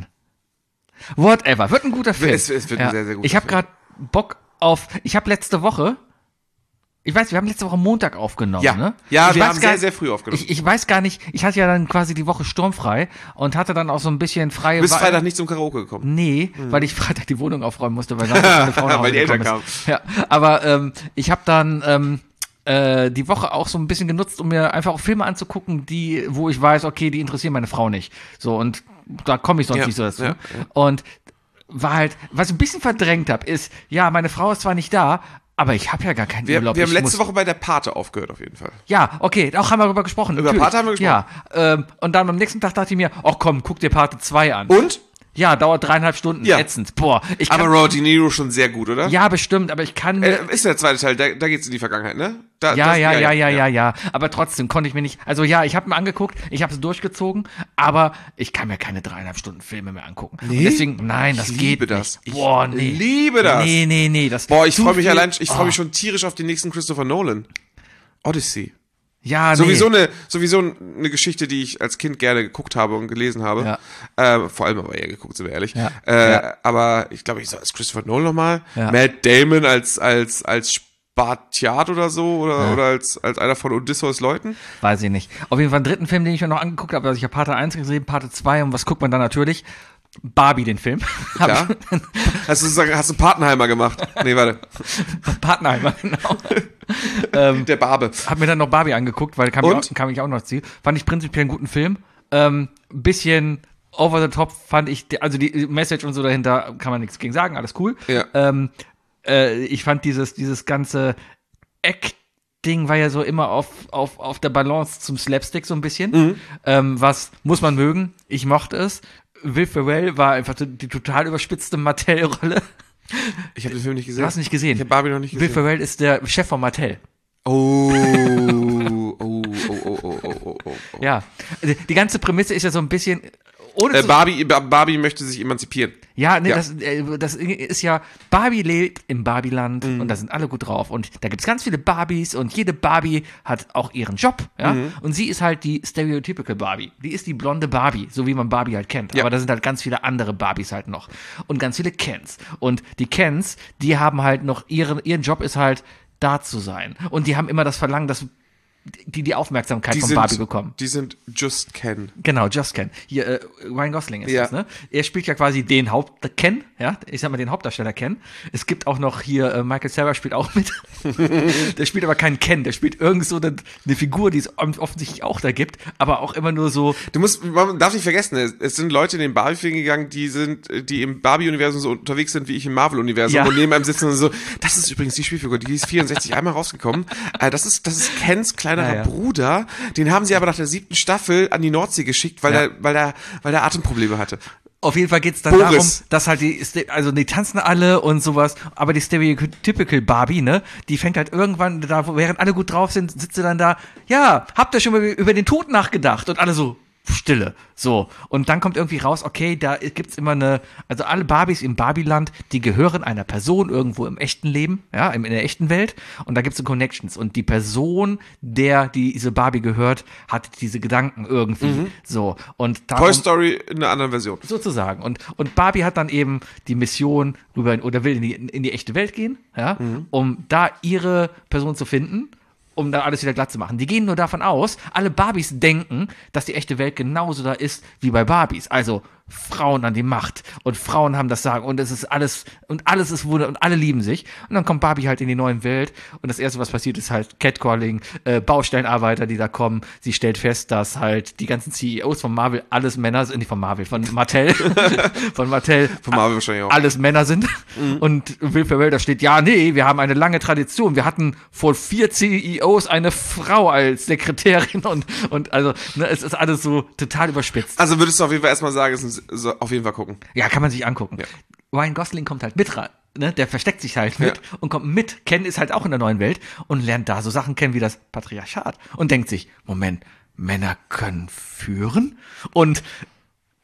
Whatever, wird ein guter Film. Es, es wird ein sehr, sehr guter Ich habe Film. gerade Bock auf, ich habe letzte Woche, ich weiß, wir haben letzte Woche Montag aufgenommen, Ja, ne? ja ich wir weiß haben gar- sehr, sehr früh aufgenommen. Ich, ich weiß gar nicht, ich hatte ja dann quasi die Woche sturmfrei und hatte dann auch so ein bisschen freie Du bist Wahl- Freitag nicht zum Karaoke gekommen. Nee, weil ich Freitag die Wohnung aufräumen musste, weil Samstag meine Frau nach Hause Weil die Eltern gekommen ist. Ja, aber ähm, ich habe dann ähm, äh, die Woche auch so ein bisschen genutzt, um mir einfach auch Filme anzugucken, die, wo ich weiß, okay, die interessieren meine Frau nicht. So, und da komme ich sonst Ja, nicht so dazu. ja, ja. Und war halt, was ich ein bisschen verdrängt habe, ist, ja, meine Frau ist zwar nicht da, aber ich habe ja gar keinen Wir, Urlaub. wir haben ich letzte muss, Woche bei der Pate aufgehört, auf jeden Fall. Ja, okay, auch haben wir darüber gesprochen. Über natürlich. Pate haben wir gesprochen. Ja, ähm, und dann am nächsten Tag dachte ich mir, ach komm, guck dir Pate zwei an. Und? Ja, dauert dreieinhalb Stunden, Ja. ätzend. Boah, ich kann, Aber Robert De Niro schon sehr gut, oder? ja, bestimmt, aber ich kann mir, Äh, ist der zweite Teil, da, da geht's in die Vergangenheit, ne? Da, ja, das- ja, ja, ja, ja, ja, aber trotzdem konnte ich mir nicht, also ja, ich habe mir angeguckt, ich habe es durchgezogen, aber ich kann mir keine dreieinhalb Stunden Filme mehr angucken. Nee? Und deswegen, nein, das Ich geht liebe das. nicht. Boah, nee. Ich liebe das. Nee, nee, nee, das Boah, ich zu freue mich viel- allein, ich freue mich Oh. schon tierisch auf den nächsten Christopher Nolan. Odyssey. Ja, nee. Sowieso eine, sowieso eine Geschichte, die ich als Kind gerne geguckt habe und gelesen habe. Ja. Äh, vor allem aber eher geguckt, sind wir ehrlich. Ja. Äh, Ja. Aber ich glaube, ich soll als Christopher Nolan nochmal. Ja. Matt Damon als, als, als Spartiat oder so oder, Ja. oder als, als einer von Odysseus Leuten. Weiß ich nicht. Auf jeden Fall einen dritten Film, den ich mir noch angeguckt habe, also ich habe Pate eins gesehen, Pate zwei und was guckt man dann natürlich? Barbie, den Film. Hab Ja. ich- Hast du sagen, hast du Partenheimer gemacht? Nee, warte. Partnerheimer, genau. ähm, Der Barbe. hab mir dann noch Barbie angeguckt, weil kam, ich Und? auch, kam ich auch noch zu. Fand ich prinzipiell einen guten Film. Ähm, bisschen over the top fand ich, also die Message und so dahinter kann man nichts gegen sagen, alles cool. Ja. Ähm, äh, ich fand dieses, dieses ganze Act-Ding war ja so immer auf, auf, auf der Balance zum Slapstick so ein bisschen. Mhm. Ähm, was muss man mögen? Ich mochte es. Will Ferrell war einfach die, die total überspitzte Mattel-Rolle. Ich habe den Film nicht gesehen. Du hast nicht gesehen. Ich habe Barbie noch nicht Will gesehen. Ferrell ist der Chef von Mattel. Oh, oh, oh, oh, oh, oh, oh, oh. Ja. Die ganze Prämisse ist ja so ein bisschen, ohne Äh, zu, Barbie, Barbie möchte sich emanzipieren. ja, nee, ja. Das, äh, das ist ja, Barbie lebt im Barbieland Mhm. und da sind alle gut drauf und da gibt's ganz viele Barbies und jede Barbie hat auch ihren Job, ja, Mhm. und sie ist halt die stereotypical Barbie. Die ist die blonde Barbie, so wie man Barbie halt kennt. Ja. Aber da sind halt ganz viele andere Barbies halt noch und ganz viele Kens. Und die Kens, die haben halt noch ihren, ihren Job ist halt da zu sein und die haben immer das Verlangen, dass die die Aufmerksamkeit Die von sind, Barbie bekommen. die sind just Ken. Genau, Just Ken. Hier, äh, Ryan Gosling ist Ja. das, ne? Er spielt ja quasi den Haupt-Ken, ja? Ich sag mal, den Hauptdarsteller Ken. Es gibt auch noch hier, äh, Michael Cera spielt auch mit. Der spielt aber keinen Ken, der spielt irgend so eine, eine Figur, die es offensichtlich auch da gibt, aber auch immer nur so, Du musst, man darf nicht vergessen, es, es sind Leute in den Barbie-Film gegangen, die sind, die im Barbie-Universum so unterwegs sind wie ich im Marvel-Universum Ja. und neben einem sitzen und so, das ist übrigens die Spielfigur, die ist vierundsechzig einmal rausgekommen. Äh, das ist, das ist Kens kleinerer Ja, ja. Bruder, den haben sie aber nach der siebten Staffel an die Nordsee geschickt, weil Ja. er, weil er, weil er Atemprobleme hatte. auf jeden Fall geht's dann Boris. darum, dass halt die, also die tanzen alle und sowas, aber die stereotypical Barbie, ne, die fängt halt irgendwann, da, während alle gut drauf sind, sitzt sie dann da, ja, habt ihr schon mal über den Tod nachgedacht? Und alle so, Stille, so. Und dann kommt irgendwie raus, okay, da gibt's immer eine, also alle Barbies im Barbieland, die gehören einer Person irgendwo im echten Leben, ja, in der echten Welt. Und da gibt's so Connections. Und die Person, der die, diese Barbie gehört, hat diese Gedanken irgendwie, so. Und darum, Toy Story in einer anderen Version. sozusagen. Und, und Barbie hat dann eben die Mission rüber in, oder will in die, in die echte Welt gehen, ja, um da ihre Person zu finden, um da alles wieder glatt zu machen. Die gehen nur davon aus, alle Barbies denken, dass die echte Welt genauso da ist wie bei Barbies. Also Frauen an die Macht und Frauen haben das Sagen und es ist alles und alles ist wunder und alle lieben sich. Und dann kommt Barbie halt in die neue Welt und das erste, was passiert, ist halt Catcalling, äh, Baustellenarbeiter, die da kommen. Sie stellt fest, dass halt die ganzen C E Os von Marvel alles Männer sind, nicht von Marvel, von Mattel, von Mattel, Von Marvel wahrscheinlich auch. alles Männer sind. Und Will Ferrell, da steht, ja, nee, wir haben eine lange Tradition. Wir hatten vor vier C E Os eine Frau als Sekretärin und, und also, ne, es ist alles so total überspitzt. Also würdest du auf jeden Fall erstmal sagen, es ist so, auf jeden Fall gucken. Ja, kann man sich angucken. Ja. Ryan Gosling kommt halt mit rein. Ne, der versteckt sich halt mit Ja. und kommt mit. Ken ist halt auch in der neuen Welt und lernt da so Sachen kennen wie das Patriarchat und denkt sich, Moment, Männer können führen? Und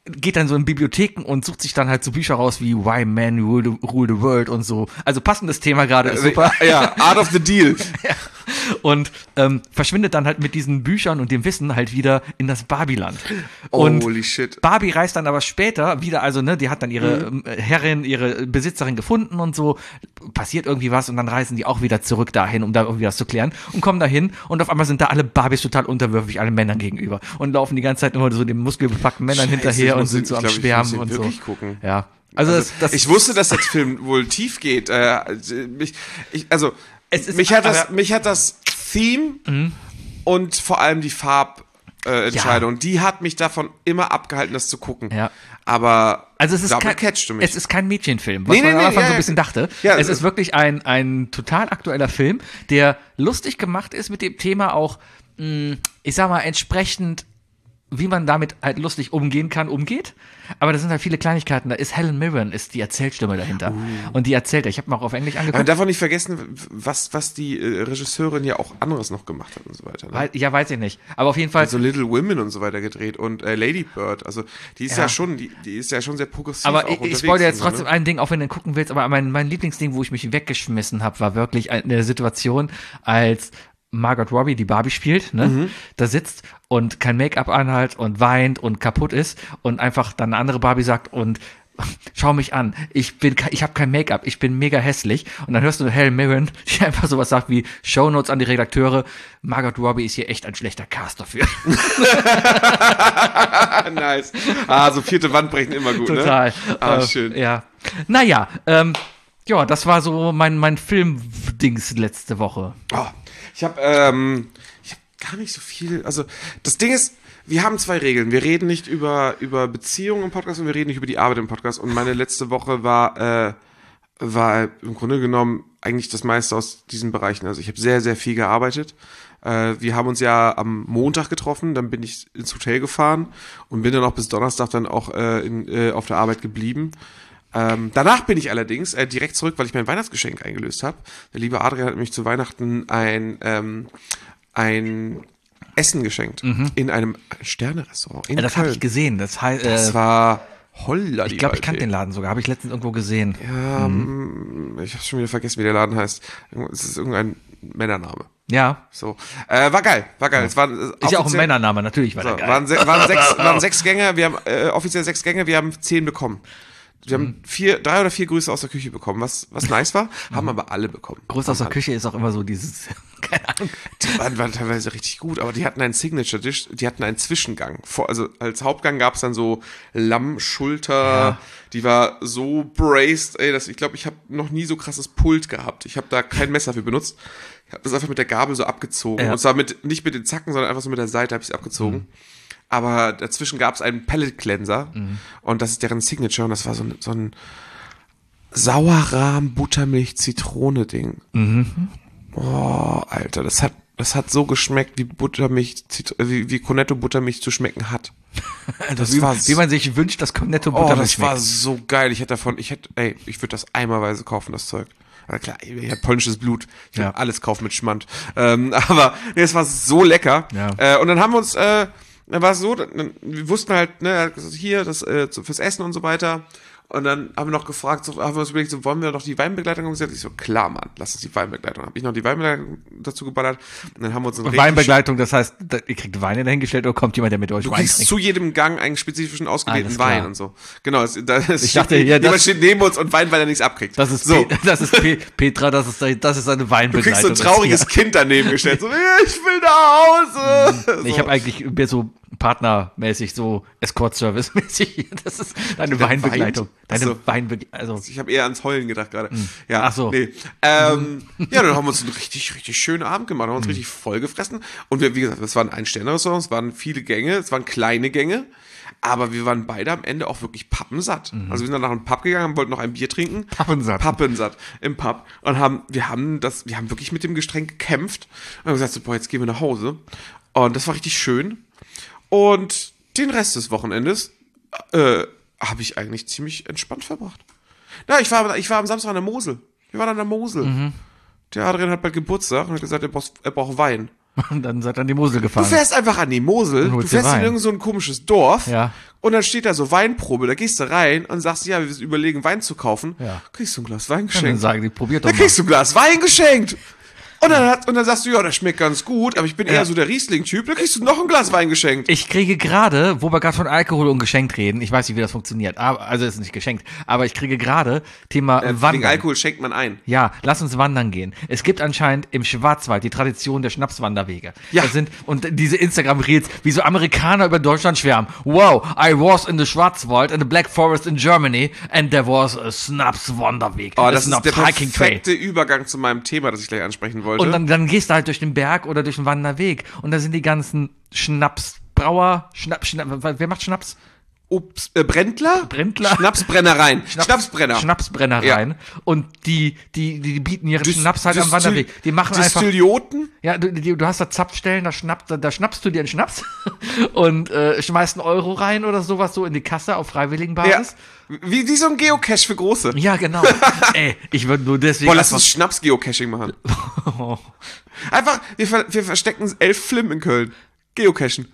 geht dann so in Bibliotheken und sucht sich dann halt so Bücher raus wie Why Men Rule the, Rule the World und so. Also passendes Thema gerade, ist super. Ja, Art of the Deal. Ja. Und ähm, verschwindet dann halt mit diesen Büchern und dem Wissen halt wieder in das Barbieland. Und Holy shit. Barbie reist dann aber später wieder, also ne, die hat dann ihre Mhm. ähm, Herrin, ihre Besitzerin gefunden und so, passiert irgendwie was und dann reisen die auch wieder zurück dahin, um da irgendwie was zu klären und kommen dahin und auf einmal sind da alle Barbies total unterwürfig, allen Männern gegenüber und laufen die ganze Zeit immer so den muskelbepackten Männern Scheiße, hinterher ich und muss sind ihn- so ich am glaub, ich Schwärmen muss ihn und so. wirklich gucken. Ja. Also, Also, das, das ich wusste, dass der Film wohl tief geht. Äh, mich, ich, also Es ist- mich hat das, aber- Mhm. mich hat das Theme und vor allem die Farbentscheidung, äh, Entscheidung, die hat mich davon immer abgehalten, das zu gucken. Ja. Aber Also es ist, damit kein, catchst du mich. es ist kein Mädchenfilm, was Nee, nee, man am nee, Anfang ja, so ein ja. bisschen dachte. Ja, es äh, ist wirklich ein, ein total aktueller Film, der lustig gemacht ist mit dem Thema auch, mh, ich sag mal, entsprechend, wie man damit halt lustig umgehen kann, umgeht. Aber da sind halt viele Kleinigkeiten. Da ist Helen Mirren, ist die Erzählstimme dahinter. Und die erzählt, ich habe mir auch auf Englisch Man angeguckt. darf auch nicht vergessen, was, was die äh, Regisseurin ja auch anderes noch gemacht hat und so weiter. Ne? Wei- Ja, weiß ich nicht. Aber auf jeden Fall, So Little Women und so weiter gedreht und äh, Lady Bird, also die ist Ja. ja, schon, die, die ist ja schon sehr progressiv. aber auch ich, ich unterwegs spoilere jetzt und so, trotzdem ne? ein Ding, auch wenn du gucken willst, aber mein, mein Lieblingsding, wo ich mich weggeschmissen habe, war wirklich eine Situation, als Margot Robbie, die Barbie spielt, ne, Mhm. da sitzt und kein Make-up anhat und weint und kaputt ist und einfach dann eine andere Barbie sagt und schau mich an, ich bin, ke- ich habe kein Make-up, ich bin mega hässlich und dann hörst du Helen Mirren, die einfach sowas sagt wie Shownotes an die Redakteure, Margot Robbie ist hier echt ein schlechter Cast dafür. Nice. Ah, so vierte Wand brechen immer gut, Total. ne? Ah, Äh, schön. Ja. Naja, ähm, ja, das war so mein, mein Film-Dings letzte Woche. Oh, ich habe ähm, ich hab gar nicht so viel. Also das Ding ist, wir haben zwei Regeln. Wir reden nicht über über Beziehungen im Podcast und wir reden nicht über die Arbeit im Podcast. Und meine letzte Woche war äh, war im Grunde genommen eigentlich das meiste aus diesen Bereichen. Also ich habe sehr sehr viel gearbeitet. Äh, wir haben uns ja am Montag getroffen, dann bin ich ins Hotel gefahren und bin dann auch bis Donnerstag dann auch äh, in, äh, auf der Arbeit geblieben. Ähm, danach bin ich allerdings äh, direkt zurück, weil ich mein Weihnachtsgeschenk eingelöst habe. Der liebe Adrian hat mich zu Weihnachten ein, ähm, ein Essen geschenkt in einem Sterne-Restaurant in Ja, das habe Köln. ich gesehen. Das heißt, Das äh, war Holla. ich glaube, ich kannte den Laden sogar. Habe ich letztens irgendwo gesehen. Ja, ähm, ich habe schon wieder vergessen, wie der Laden heißt. Es ist irgendein Männername. Ja. So, äh, war geil, war geil. Es war, äh, Ist ja auch ein offiziell- Männername, natürlich war So, der geil. waren, se waren, sechs, waren sechs Gänge, wir haben äh, offiziell sechs Gänge, wir haben zehn bekommen. Wir haben vier, drei oder vier Grüße aus der Küche bekommen, was, was nice war, haben aber alle bekommen. Groß aus der Haben Küche ist auch immer so dieses, keine Ahnung. Die waren, waren teilweise richtig gut, aber die hatten einen Signature-Dish, die hatten einen Zwischengang. Vor, also als Hauptgang gab es dann so Lammschulter, Ja. die war so braced, ey, das, ich glaube, ich habe noch nie so krasses Pult gehabt. Ich habe da kein Messer für benutzt. Ich habe das einfach mit der Gabel so abgezogen. Ja. Und zwar mit, nicht mit den Zacken, sondern einfach so mit der Seite habe ich es abgezogen. Mhm. Aber dazwischen gab es einen Pellet Cleanser Mhm. und das ist deren Signature und das war so ein, so ein Sauerrahm, Buttermilch, Zitrone-Ding. Mhm. Oh, Alter, das hat, das hat so geschmeckt, wie Buttermilch, Zit äh, wie, wie Cornetto Buttermilch zu schmecken hat. Das wie, war wie man sich wünscht, dass Cornetto Oh, Buttermilch das war schmeckt. so geil. Ich hätte davon, ich hätte, ey, ich würde das eimerweise kaufen, das Zeug. Aber klar, ich habe polnisches Blut. Ich würde Ja. alles kaufen mit Schmand. Ähm, aber nee, es war so lecker. Ja. Äh, und dann haben wir uns, äh, dann war es so, dann, wir wussten halt, ne, er hat gesagt, hier, das äh, so fürs Essen und so weiter. Und dann haben wir noch gefragt, so, haben wir uns überlegt, so, wollen wir noch die Weinbegleitung gesagt? Ich so, klar, Mann, lass uns die Weinbegleitung. Hab ich noch die Weinbegleitung dazu geballert. Und dann haben wir uns einen richtig- Weinbegleitung, das heißt, da- ihr kriegt Weine dahingestellt oder kommt jemand, der mit euch Du Wein kriegst trinkt? zu jedem Gang einen spezifischen ausgewählten Alles klar. Wein und so. Genau, es, da, es Ich steht, dachte, ja, das- jemand steht neben uns und weint, weil er nichts abkriegt. Das ist, so. Pe das ist Pe Petra, das ist, das ist eine Du Weinbegleitung. kriegst so ein Das trauriges hier. Kind daneben gestellt. So, ich will nach Hause. So. Ich habe eigentlich mehr so partnermäßig, so Escort-Service-mäßig. Das ist deine Der Weinbegleitung. weint? Deine Ach so. Weinbegleitung. Also, Ich habe eher ans Heulen gedacht gerade. Ja, Ach so. Nee. Ähm, ja, dann haben wir uns einen richtig, richtig schönen Abend gemacht. Haben uns Mhm. richtig vollgefressen. Und wir, wie gesagt, es waren ein Sterne-Restaurant, es waren viele Gänge, es waren kleine Gänge. Aber wir waren beide am Ende auch wirklich pappensatt. Mhm. Also wir sind dann nach einem Pub gegangen, wollten noch ein Bier trinken. Pappensatt. Pappensatt im Pub. Und haben, wir haben das, wir haben wirklich mit dem Getränk gekämpft. Und haben gesagt, so, boah, jetzt gehen wir nach Hause. Und das war richtig schön. Und den Rest des Wochenendes äh, habe ich eigentlich ziemlich entspannt verbracht. Na, ich war, ich war am Samstag an der Mosel. Wir waren an der Mosel. Der Adrian hat bald Geburtstag und hat gesagt, er braucht, er braucht Wein. Und dann seid ihr an die Mosel gefahren. Du fährst einfach an die Mosel, Und du holst dir fährst in Wein. irgend so ein komisches Dorf Ja. und dann steht da so Weinprobe, da gehst du rein und sagst, ja, wir überlegen Wein zu kaufen. Ja. Kriegst du ein Glas Wein Und dann geschenkt. sagen die, probiert doch Dann mal. kriegst du ein Glas Wein geschenkt. Und dann, hat, und dann sagst du, ja, das schmeckt ganz gut, aber ich bin Ja. eher so der Riesling-Typ, dann kriegst du noch ein Glas Wein geschenkt. Ich kriege gerade, wo wir gerade von Alkohol und geschenkt reden, ich weiß nicht, wie das funktioniert, aber, also es ist nicht geschenkt, aber ich kriege gerade Thema Äh, Wandern. wegen Alkohol schenkt man ein. Ja, lass uns wandern gehen. Es gibt anscheinend im Schwarzwald die Tradition der Schnapswanderwege. Ja. Das sind, und diese Instagram-Reels, wie so Amerikaner über Deutschland schwärmen. Wow, I was in the Schwarzwald in the Black Forest in Germany and there was a Schnapswanderweg. Oh, A das ist der Schnaps hiking trail. perfekte Übergang zu meinem Thema, das ich gleich ansprechen wollte. Und dann, dann gehst du halt durch den Berg oder durch den Wanderweg. Und da sind die ganzen Schnapsbrauer, Schnaps, Schnaps, wer macht Schnaps? Ups, äh, Brändler? Brändler? Schnapsbrennereien. Schnaps- Schnapsbrenner. Schnapsbrennereien. Und die, die, die bieten ihren Dis- Schnaps halt am Distil- Wanderweg. Die machen einfach. Distillioten? Ja, du, du, du hast da Zapfstellen, da, schnapp, da, da schnappst du dir einen Schnaps und äh, schmeißt einen Euro rein oder sowas so in die Kasse auf freiwilligen Ja. Basis. Wie, wie so ein Geocache für Große. Ja, genau. Ey, ich würde nur deswegen. Boah, lass einfach- uns Schnaps-Geocaching machen. Einfach, wir, ver wir verstecken elf Flim in Köln. Geocachen.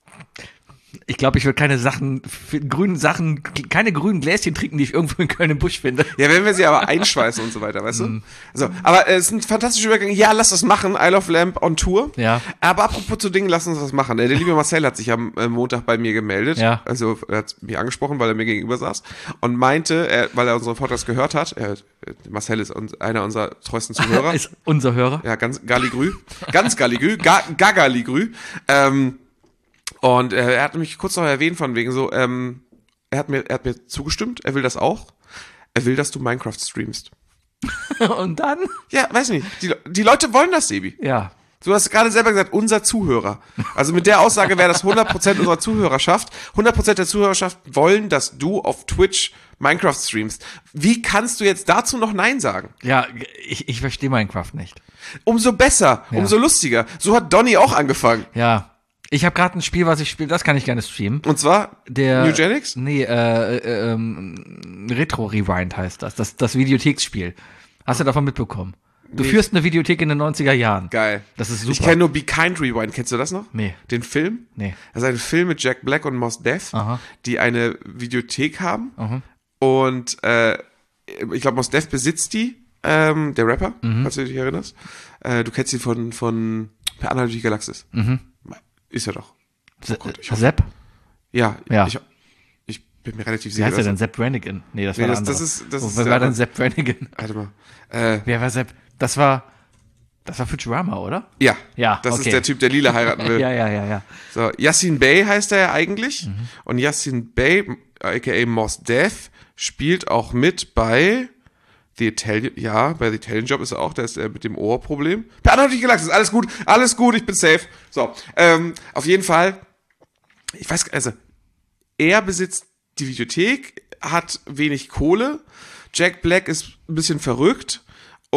Ich glaube, ich würde keine Sachen, für grünen Sachen, keine grünen Gläschen trinken, die ich irgendwo in Köln im Busch finde. Ja, wenn wir sie aber einschweißen und so weiter, weißt Mhm. du? Also, aber äh, es ist ein fantastischer Übergang. Ja, lass das machen. Isle of Lamp on Tour. Ja. Aber apropos zu Dingen, lass uns das machen. Äh, Der liebe Marcel hat sich am äh, Montag bei mir gemeldet. Ja. Also, er hat mich angesprochen, weil er mir gegenüber saß. Und meinte, er, weil er unseren Podcast gehört hat, er, Marcel ist uns, einer unserer treuesten Zuhörer. Ist unser Hörer. Ja, ganz Galligrü. Ganz Galligrü. Ga Gagaligrü. Ähm, und äh, er hat mich kurz noch erwähnt von wegen so, ähm, er hat mir, er hat mir zugestimmt, er will das auch. Er will, dass du Minecraft streamst. Und dann? Ja, weiß nicht. Die, die Leute wollen das, Sebi. Ja. Du hast gerade selber gesagt, unser Zuhörer. Also mit der Aussage wäre das hundert Prozent unserer Zuhörerschaft. hundert Prozent der Zuhörerschaft wollen, dass du auf Twitch Minecraft streamst. Wie kannst du jetzt dazu noch Nein sagen? Ja, ich, ich verstehe Minecraft nicht. Umso besser, Ja. umso lustiger. So hat Donny auch angefangen. Ja. Ich habe gerade ein Spiel, was ich spiele, das kann ich gerne streamen. Und zwar Der Newgenics? Nee, äh, äh, ähm, Retro Rewind heißt das. Das, das Videotheksspiel. Hast du davon mitbekommen? Du Nee. führst eine Videothek in den neunziger Jahren. Geil. Das ist super. Ich kenne nur Be Kind Rewind. Kennst du das noch? Nee. Den Film? Nee. Das ist ein Film mit Jack Black und Mos Def, Aha. die eine Videothek haben. Aha. Und äh, ich glaube, Mos Def besitzt die, ähm, der Rapper, Mhm. falls du dich erinnerst. Äh, du kennst ihn von, von Per Anhalter durch die Galaxis. Mhm. Ist er doch. Se- Gott, ich hoffe- Sepp? Ja, Ja. Ich, ich bin mir relativ Wie sicher. heißt er dass- denn? Sepp Brannigan? Nee, das Nee, war der das- andere. das ist- das Wo- ist Wer der war denn andere. Sepp Brannigan? Warte mal. Äh, Wer war Sepp? Das war, das war Futurama, oder? ja. Ja, Das okay. ist der Typ, der Lila heiraten will. Ja, ja, ja, ja. So, Yassin Bey heißt er ja eigentlich. Mhm. Und Yassin Bey, aka Mos Def, spielt auch mit bei The Italian, ja, bei The Italian Job ist er auch, der ist äh, mit dem Ohrproblem. Per Anhalter durch die Galaxis, alles gut, alles gut, ich bin safe. So, ähm, auf jeden Fall, ich weiß, also, er besitzt die Videothek, hat wenig Kohle. Jack Black ist ein bisschen verrückt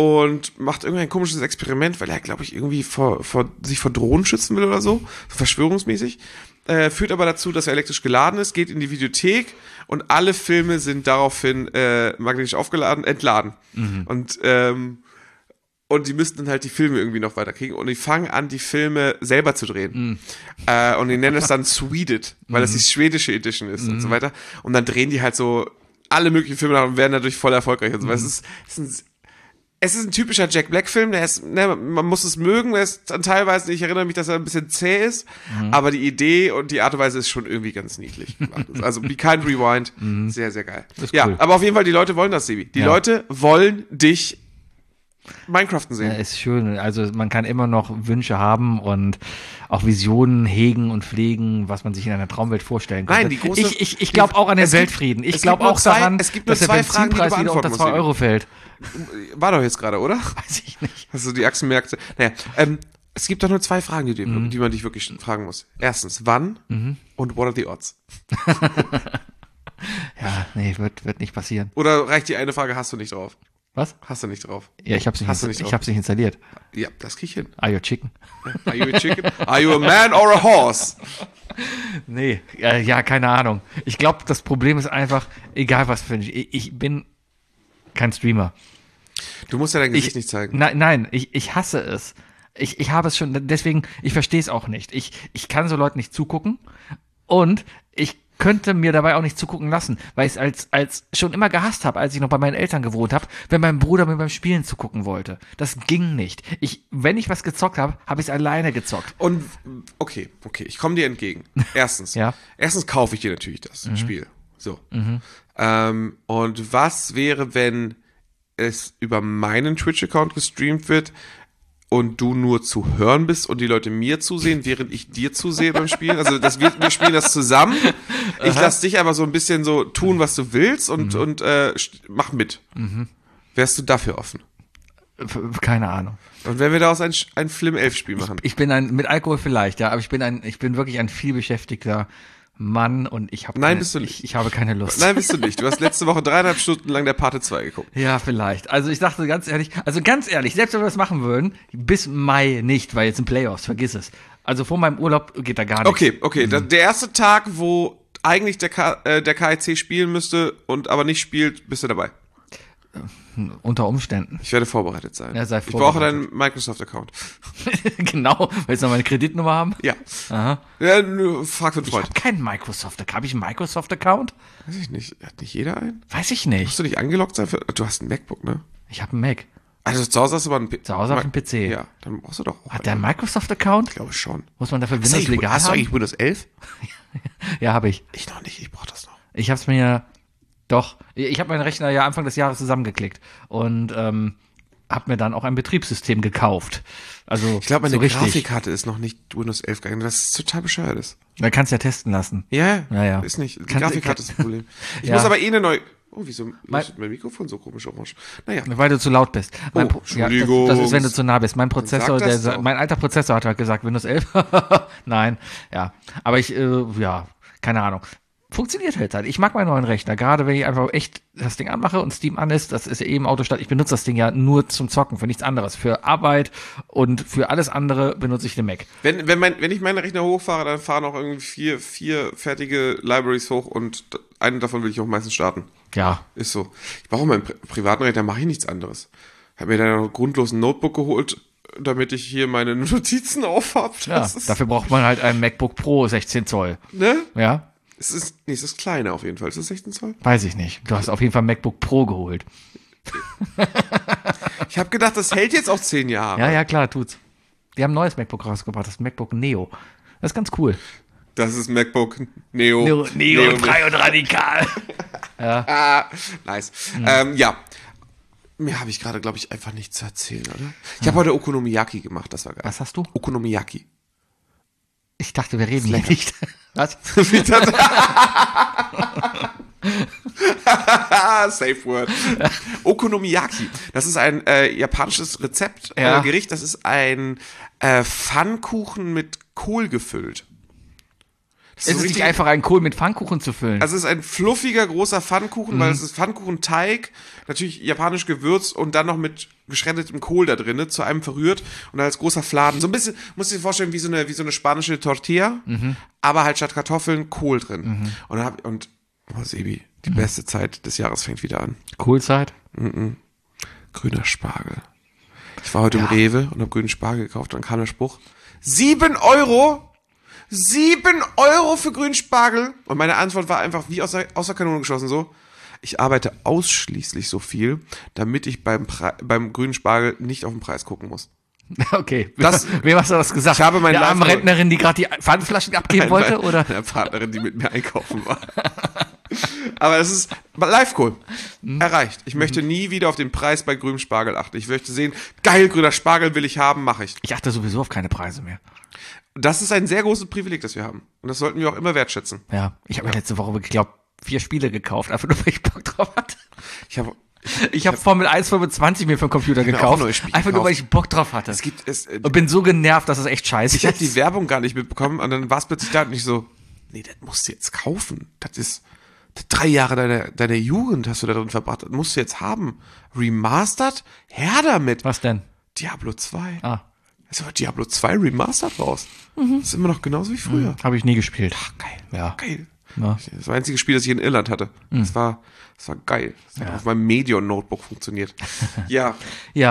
und macht irgendein komisches Experiment, weil er, glaube ich, irgendwie vor, vor, sich vor Drohnen schützen will oder so, verschwörungsmäßig. Äh, führt aber dazu, dass er elektrisch geladen ist, geht in die Videothek und alle Filme sind daraufhin äh, magnetisch aufgeladen, entladen. Und ähm, und die müssten dann halt die Filme irgendwie noch weiterkriegen und die fangen an, die Filme selber zu drehen. Äh, und die nennen es dann Sweded, weil das die schwedische Edition ist und so weiter. Und dann drehen die halt so alle möglichen Filme nach und werden dadurch voll erfolgreich und so. Es ist, es ist ein, es ist ein typischer Jack Black-Film, der ist, ne, man muss es mögen, er ist dann teilweise, ich erinnere mich, dass er ein bisschen zäh ist, aber die Idee und die Art und Weise ist schon irgendwie ganz niedlich gemacht. Also Be Kind Rewind, sehr, sehr geil. Ist Ja, cool. aber auf jeden Fall, die Leute wollen das, Sebi. Die Ja. Leute wollen dich Minecraften sehen. Ja, ist schön. Also man kann immer noch Wünsche haben und auch Visionen hegen und pflegen, was man sich in einer Traumwelt vorstellen kann. Nein, die große- Ich, ich, ich glaube auch an den es gibt- Weltfrieden. Ich es glaube gibt nur auch zwei- daran, es gibt nur dass der zwei Fragen, die du Benzinpreis wieder unter beantworten zwei musst, Euro fällt. War doch jetzt gerade, oder? Weiß ich nicht. Hast du die Achsenmärkte? Naja, ähm, es gibt doch nur zwei Fragen, die, dir, Mhm. die man dich wirklich fragen muss. Erstens, wann und what are the odds? Ja, nee, wird, wird nicht passieren. Oder reicht die eine Frage, hast du nicht drauf? Was? Hast du nicht drauf? Ja, ich hab's nicht, Hast du insta- nicht ich drauf? hab's nicht installiert. Ja, das krieg ich hin. Are you chicken? Are you a chicken? Are you a man or a horse? Nee, äh, ja, keine Ahnung. Ich glaube, das Problem ist einfach, egal was für ein, ich, ich bin kein Streamer. Du musst ja dein Gesicht Ich, nicht zeigen. Nein, nein, ich, ich hasse es. Ich, ich habe es schon, deswegen, ich verstehe es auch nicht. Ich, ich kann so Leuten nicht zugucken und ich könnte mir dabei auch nicht zugucken lassen, weil ich es als, als schon immer gehasst habe, als ich noch bei meinen Eltern gewohnt habe, wenn mein Bruder mir beim Spielen zugucken wollte. Das ging nicht. Ich, wenn ich was gezockt habe, habe ich es alleine gezockt. Und, okay, okay, ich komme dir entgegen. Erstens. Ja. Erstens kaufe ich dir natürlich das Mhm. Spiel. So. Mhm. Ähm, und was wäre, wenn es über meinen Twitch-Account gestreamt wird und du nur zu hören bist und die Leute mir zusehen, während ich dir zusehe beim Spielen? Also das wir, wir spielen das zusammen. Ich lasse dich aber so ein bisschen so tun, was du willst und, Mhm. und äh, mach mit. Mhm. Wärst du dafür offen? Keine Ahnung. Und wenn wir daraus ein, ein Flim-Elf-Spiel machen? Ich bin ein, mit Alkohol vielleicht, ja, aber ich bin ein, ich bin wirklich ein vielbeschäftigter Mann und ich habe Nein, keine, bist du nicht. Ich, ich habe keine Lust. Nein, bist du nicht. Du hast letzte Woche dreieinhalb Stunden lang der Pate zwei geguckt. Ja, vielleicht. Also ich dachte ganz ehrlich, also ganz ehrlich, selbst wenn wir das machen würden, bis Mai nicht, weil jetzt sind Playoffs, vergiss es. Also vor meinem Urlaub geht da gar nichts. Okay, okay. Da, der erste Tag, wo eigentlich der, K, äh, der K I C spielen müsste und aber nicht spielt, bist du dabei. Unter Umständen. Ich werde vorbereitet sein. Ja, sei ich brauche vorbereitet. deinen Microsoft-Account. Genau, willst du noch meine Kreditnummer haben? Ja. Aha. ja nö, frag für einen Ich Freund. habe keinen Microsoft-Account. Habe ich einen Microsoft-Account? Weiß ich nicht. Hat nicht jeder einen? Weiß ich Musst nicht. du nicht angeloggt sein? Für, du hast ein MacBook, ne? Ich habe einen Mac. Also zu Hause hast du aber einen P- Zu Hause habe ich einen P C. Ja, dann brauchst du doch auch Hat der einen. einen Microsoft-Account? Ich glaube schon. Muss man dafür Hast du Windows eigentlich- legal hast du haben? eigentlich Windows elf? Ja, habe ich. Ich noch nicht. Ich brauche das noch. Ich habe es mir doch. Ich habe meinen Rechner ja Anfang des Jahres zusammengeklickt und ähm, habe mir dann auch ein Betriebssystem gekauft. Also Ich glaube, meine so richtig. Grafikkarte ist noch nicht Windows elf gegangen. Das ist total bescheuert ist. Man kann es ja testen lassen. Ja, Ja, ja. ist nicht. Die Kann- Grafikkarte kann- ist das Problem. Ich Ja. muss aber eh eine neue. Oh, wieso Mein- leuchtet mein Mikrofon so komisch orange? Naja. Weil du zu laut bist. Mein Oh, Pro- ja, Entschuldigung. das, das ist, wenn du zu nah bist. Mein Prozessor, sag das der, doch. mein alter Prozessor hat halt gesagt, Windows elf. Nein, ja. Aber ich, äh, ja, keine Ahnung. Funktioniert halt halt. Ich mag meinen neuen Rechner. Gerade wenn ich einfach echt das Ding anmache und Steam an ist, das ist ja eben Autostadt. Ich benutze das Ding ja nur zum Zocken, für nichts anderes. Für Arbeit und für alles andere benutze ich den Mac. Wenn, wenn, mein, wenn ich meinen Rechner hochfahre, dann fahren auch irgendwie vier, vier fertige Libraries hoch und d- eine davon will ich auch meistens starten. Ja. Ist so. Ich brauche meinen Pri privaten Rechner, mache ich nichts anderes. Hab mir dann noch grundlos ein Notebook geholt, damit ich hier meine Notizen aufhab. Ja, Das ist, dafür braucht man halt ein MacBook Pro sechzehn Zoll. ne? Ja, Es ist, nee, es ist kleiner auf jeden Fall. Ist das sechzehn Zoll? weiß ich nicht. Du hast auf jeden Fall ein MacBook Pro geholt. Ich habe gedacht, das hält jetzt auch zehn Jahre. Ja, ja, klar, tut's. Die haben ein neues MacBook rausgebracht, das MacBook Neo. Das ist ganz cool. Das ist MacBook Neo. Neo, Neo, mit- frei und radikal. Ah, nice. Mhm. Ähm, ja. Mir habe ich gerade, glaube ich, einfach nichts zu erzählen, oder? Ich habe heute Okonomiyaki gemacht, das war geil. Was hast du? Okonomiyaki. Ich dachte, wir reden hier nicht. Was? Safe word. Okonomiyaki. Das ist ein äh, japanisches Rezept, Ja. äh, Gericht. Das ist ein äh, Pfannkuchen mit Kohl gefüllt. Das Es ist so nicht richtig- einfach, einen Kohl mit Pfannkuchen zu füllen. Also es ist ein fluffiger, großer Pfannkuchen, Mhm. weil es ist Pfannkuchenteig, natürlich japanisch gewürzt und dann noch mit geschreddetem Kohl da drinne zu einem verrührt und dann als großer Fladen. So ein bisschen, musst du dir vorstellen, wie so eine, wie so eine spanische Tortilla, Mhm. aber halt statt Kartoffeln Kohl drin. Und dann hab, und, oh Sebi, die beste Zeit des Jahres fängt wieder an. Kohlzeit? Grüner Spargel. Ich war heute Ja. im Rewe und habe grünen Spargel gekauft und dann kam der Spruch, sieben Euro? Sieben Euro für grünen Spargel? Und meine Antwort war einfach wie aus der, aus der Kanone geschossen so, ich arbeite ausschließlich so viel, damit ich beim, Pre- beim grünen Spargel nicht auf den Preis gucken muss. Okay. Das- Wem hast du das gesagt? Ich habe meinen Der armen Live- Rentnerin, die gerade die Pfandflaschen abgeben wollte, oder? Eine Partnerin, die mit mir einkaufen war. Aber es ist Live-Goal. Mhm. Erreicht. Ich möchte nie wieder auf den Preis bei grünem Spargel achten. Ich möchte sehen, geil, grüner Spargel will ich haben, mache ich. Ich achte sowieso auf keine Preise mehr. Das ist ein sehr großes Privileg, das wir haben. Und das sollten wir auch immer wertschätzen. Ja. Ich habe mir letzte Woche, ich glaube, vier Spiele gekauft, einfach nur, weil ich Bock drauf hatte. Ich habe Ich habe Formel eins fünfundzwanzig mir für den Computer mir auch gekauft. neue Spiele Einfach nur, weil gekauft. ich Bock drauf hatte. Es gibt es. Äh, Und bin so genervt, dass es echt scheiße ich habe ist. die Werbung gar nicht mitbekommen und dann war es plötzlich da und ich so, nee, das musst du jetzt kaufen. Das ist drei Jahre deiner, deiner Jugend hast du da drin verbracht. Das musst du jetzt haben. Remastered? Her damit. Was denn? Diablo zwei. Ah, Ist aber Diablo zwei Remastered raus. Das ist immer noch genauso wie früher. habe ich nie gespielt. Ach, geil. Ja. Geil. Ja. Das war das einzige Spiel, das ich in Irland hatte. Das war, das war geil. Das hat auf meinem Medion-Notebook funktioniert. Ja. Ja,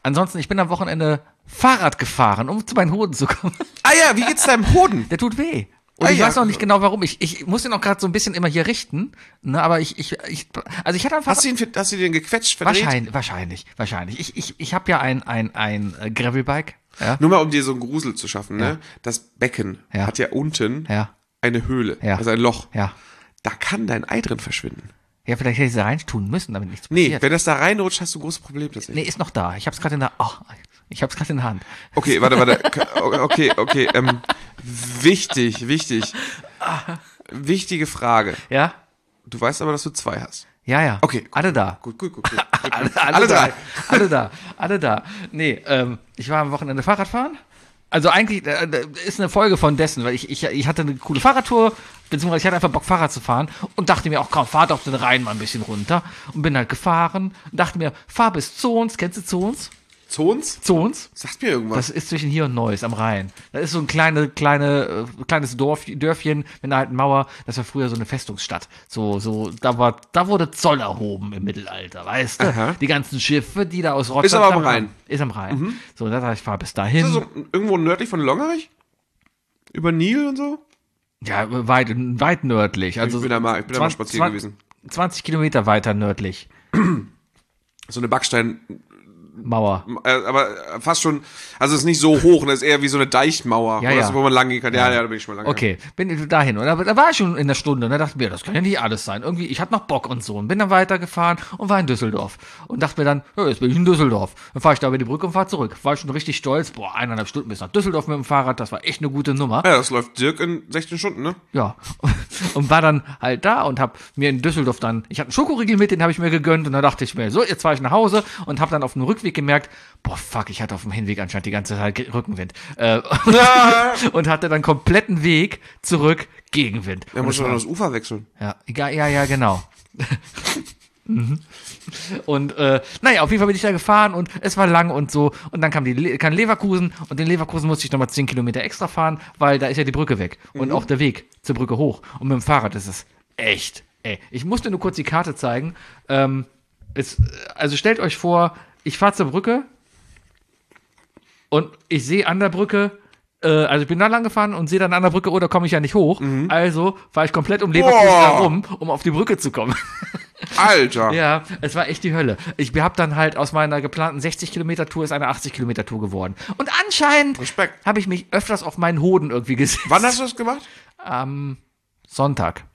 Ansonsten, ich bin am Wochenende Fahrrad gefahren, um zu meinen Hoden zu kommen. Ah ja, wie geht's deinem Hoden? Der tut weh. Und Ah, ich ja. weiß noch nicht genau warum. Ich, ich muss den auch gerade so ein bisschen immer hier richten. Ne, aber ich, ich, ich, also ich hatte einfach. Hast du ihn, hast du den gequetscht, verdreht? Wahrscheinlich, wahrscheinlich, wahrscheinlich. Ich, ich, ich habe ja ein, ein, ein äh, Gravelbike. Ja. Nur mal, um dir so einen Grusel zu schaffen, ne? Ja. Das Becken Ja. hat ja unten Ja. eine Höhle, Ja. also ein Loch. Ja. Da kann dein Ei drin verschwinden. Ja, vielleicht hätte ich sie rein tun müssen, damit nichts Nee, passiert. wenn das da reinrutscht, hast du ein großes Problem. Das Nee, ist noch da. Ich hab's gerade in der. Oh, ich hab's gerade in der Hand. Okay, warte, warte. Okay, okay. Ähm, wichtig, wichtig. Wichtige Frage. Ja? Du weißt aber, dass du zwei hast. Ja, ja. Okay. Alle da. Gut, gut, gut. gut, gut. Alle, alle, Alle da. drei. Alle da. Alle da. Nee, ähm, ich war am Wochenende Fahrradfahren. Also eigentlich äh, ist eine Folge von dessen, weil ich, ich, ich hatte eine coole Fahrradtour, beziehungsweise ich hatte einfach Bock, Fahrrad zu fahren und dachte mir auch, komm, fahr doch den Rhein mal ein bisschen runter und bin halt gefahren und dachte mir, fahr bis Zons, kennst du Zons? Zons? Zons? Sagt mir irgendwas. Das ist zwischen hier und Neuss am Rhein. Da ist so ein kleine, kleine, äh, kleines Dorf, Dörfchen mit einer alten Mauer. Das war früher so eine Festungsstadt. So, so, da war, da wurde Zoll erhoben im Mittelalter, weißt du? Aha. Die ganzen Schiffe, die da aus Rotterdam. Ist aber am Rhein. Ist am Rhein. So, da dachte ich, fahr bis dahin. Ist das so irgendwo nördlich von Longerich? Über Nil und so? Ja, weit, weit nördlich. Also Ich bin da mal- ich bin da mal zwanzig spazieren gewesen. zwanzig Kilometer weiter nördlich. So eine Backstein, Mauer. äh, aber fast schon, also es ist nicht so hoch, das ist eher wie so eine Deichmauer, Ja, wo, ja. das, wo man lang gehen kann. Ja, ja, da bin ich schon mal lang Okay, bin ich dahin. Und da, da war ich schon in der Stunde und da dachte ich mir, das kann ja nicht alles sein. Irgendwie, ich hatte noch Bock und so und bin dann weitergefahren und war in Düsseldorf. Und dachte mir dann, ja, jetzt bin ich in Düsseldorf. Dann fahre ich da über die Brücke und fahre zurück. War ich schon richtig stolz. Boah, eineinhalb Stunden bis nach Düsseldorf mit dem Fahrrad. Das war echt eine gute Nummer. Ja, das läuft Dirk in sechzehn Stunden, ne? Ja. Und war dann halt da und hab mir in Düsseldorf dann, ich hatte einen Schokoriegel mit, den habe ich mir gegönnt und dann dachte ich mir, so, jetzt fahre ich nach Hause und habe dann auf dem Rückweg gemerkt, boah, fuck, ich hatte auf dem Hinweg anscheinend die ganze Zeit Rückenwind. Äh, und hatte dann kompletten Weg zurück Gegenwind. Da Und muss es man war- das Ufer wechseln. ja, egal, ja, ja, genau. Mhm. Und äh, naja, auf jeden Fall bin ich da gefahren und es war lang und so. Und dann kam die Le kam Leverkusen und in Leverkusen musste ich nochmal zehn Kilometer extra fahren, weil da ist ja die Brücke weg und auch der Weg zur Brücke hoch. Und mit dem Fahrrad ist es echt, ey. Ich musste nur kurz die Karte zeigen. Ähm, es, also stellt euch vor, ich fahre zur Brücke und ich sehe an der Brücke, äh, also ich bin da lang gefahren und sehe dann an der Brücke, oh, da komme ich ja nicht hoch. Also fahre ich komplett um Leverkusen Boah. herum, um auf die Brücke zu kommen. Alter! Ja, es war echt die Hölle. Ich habe dann halt aus meiner geplanten sechzig Kilometer Tour ist eine achtzig Kilometer Tour geworden. Und anscheinend Respekt. habe ich mich öfters auf meinen Hoden irgendwie gesehen. Wann hast du das gemacht? Am Sonntag.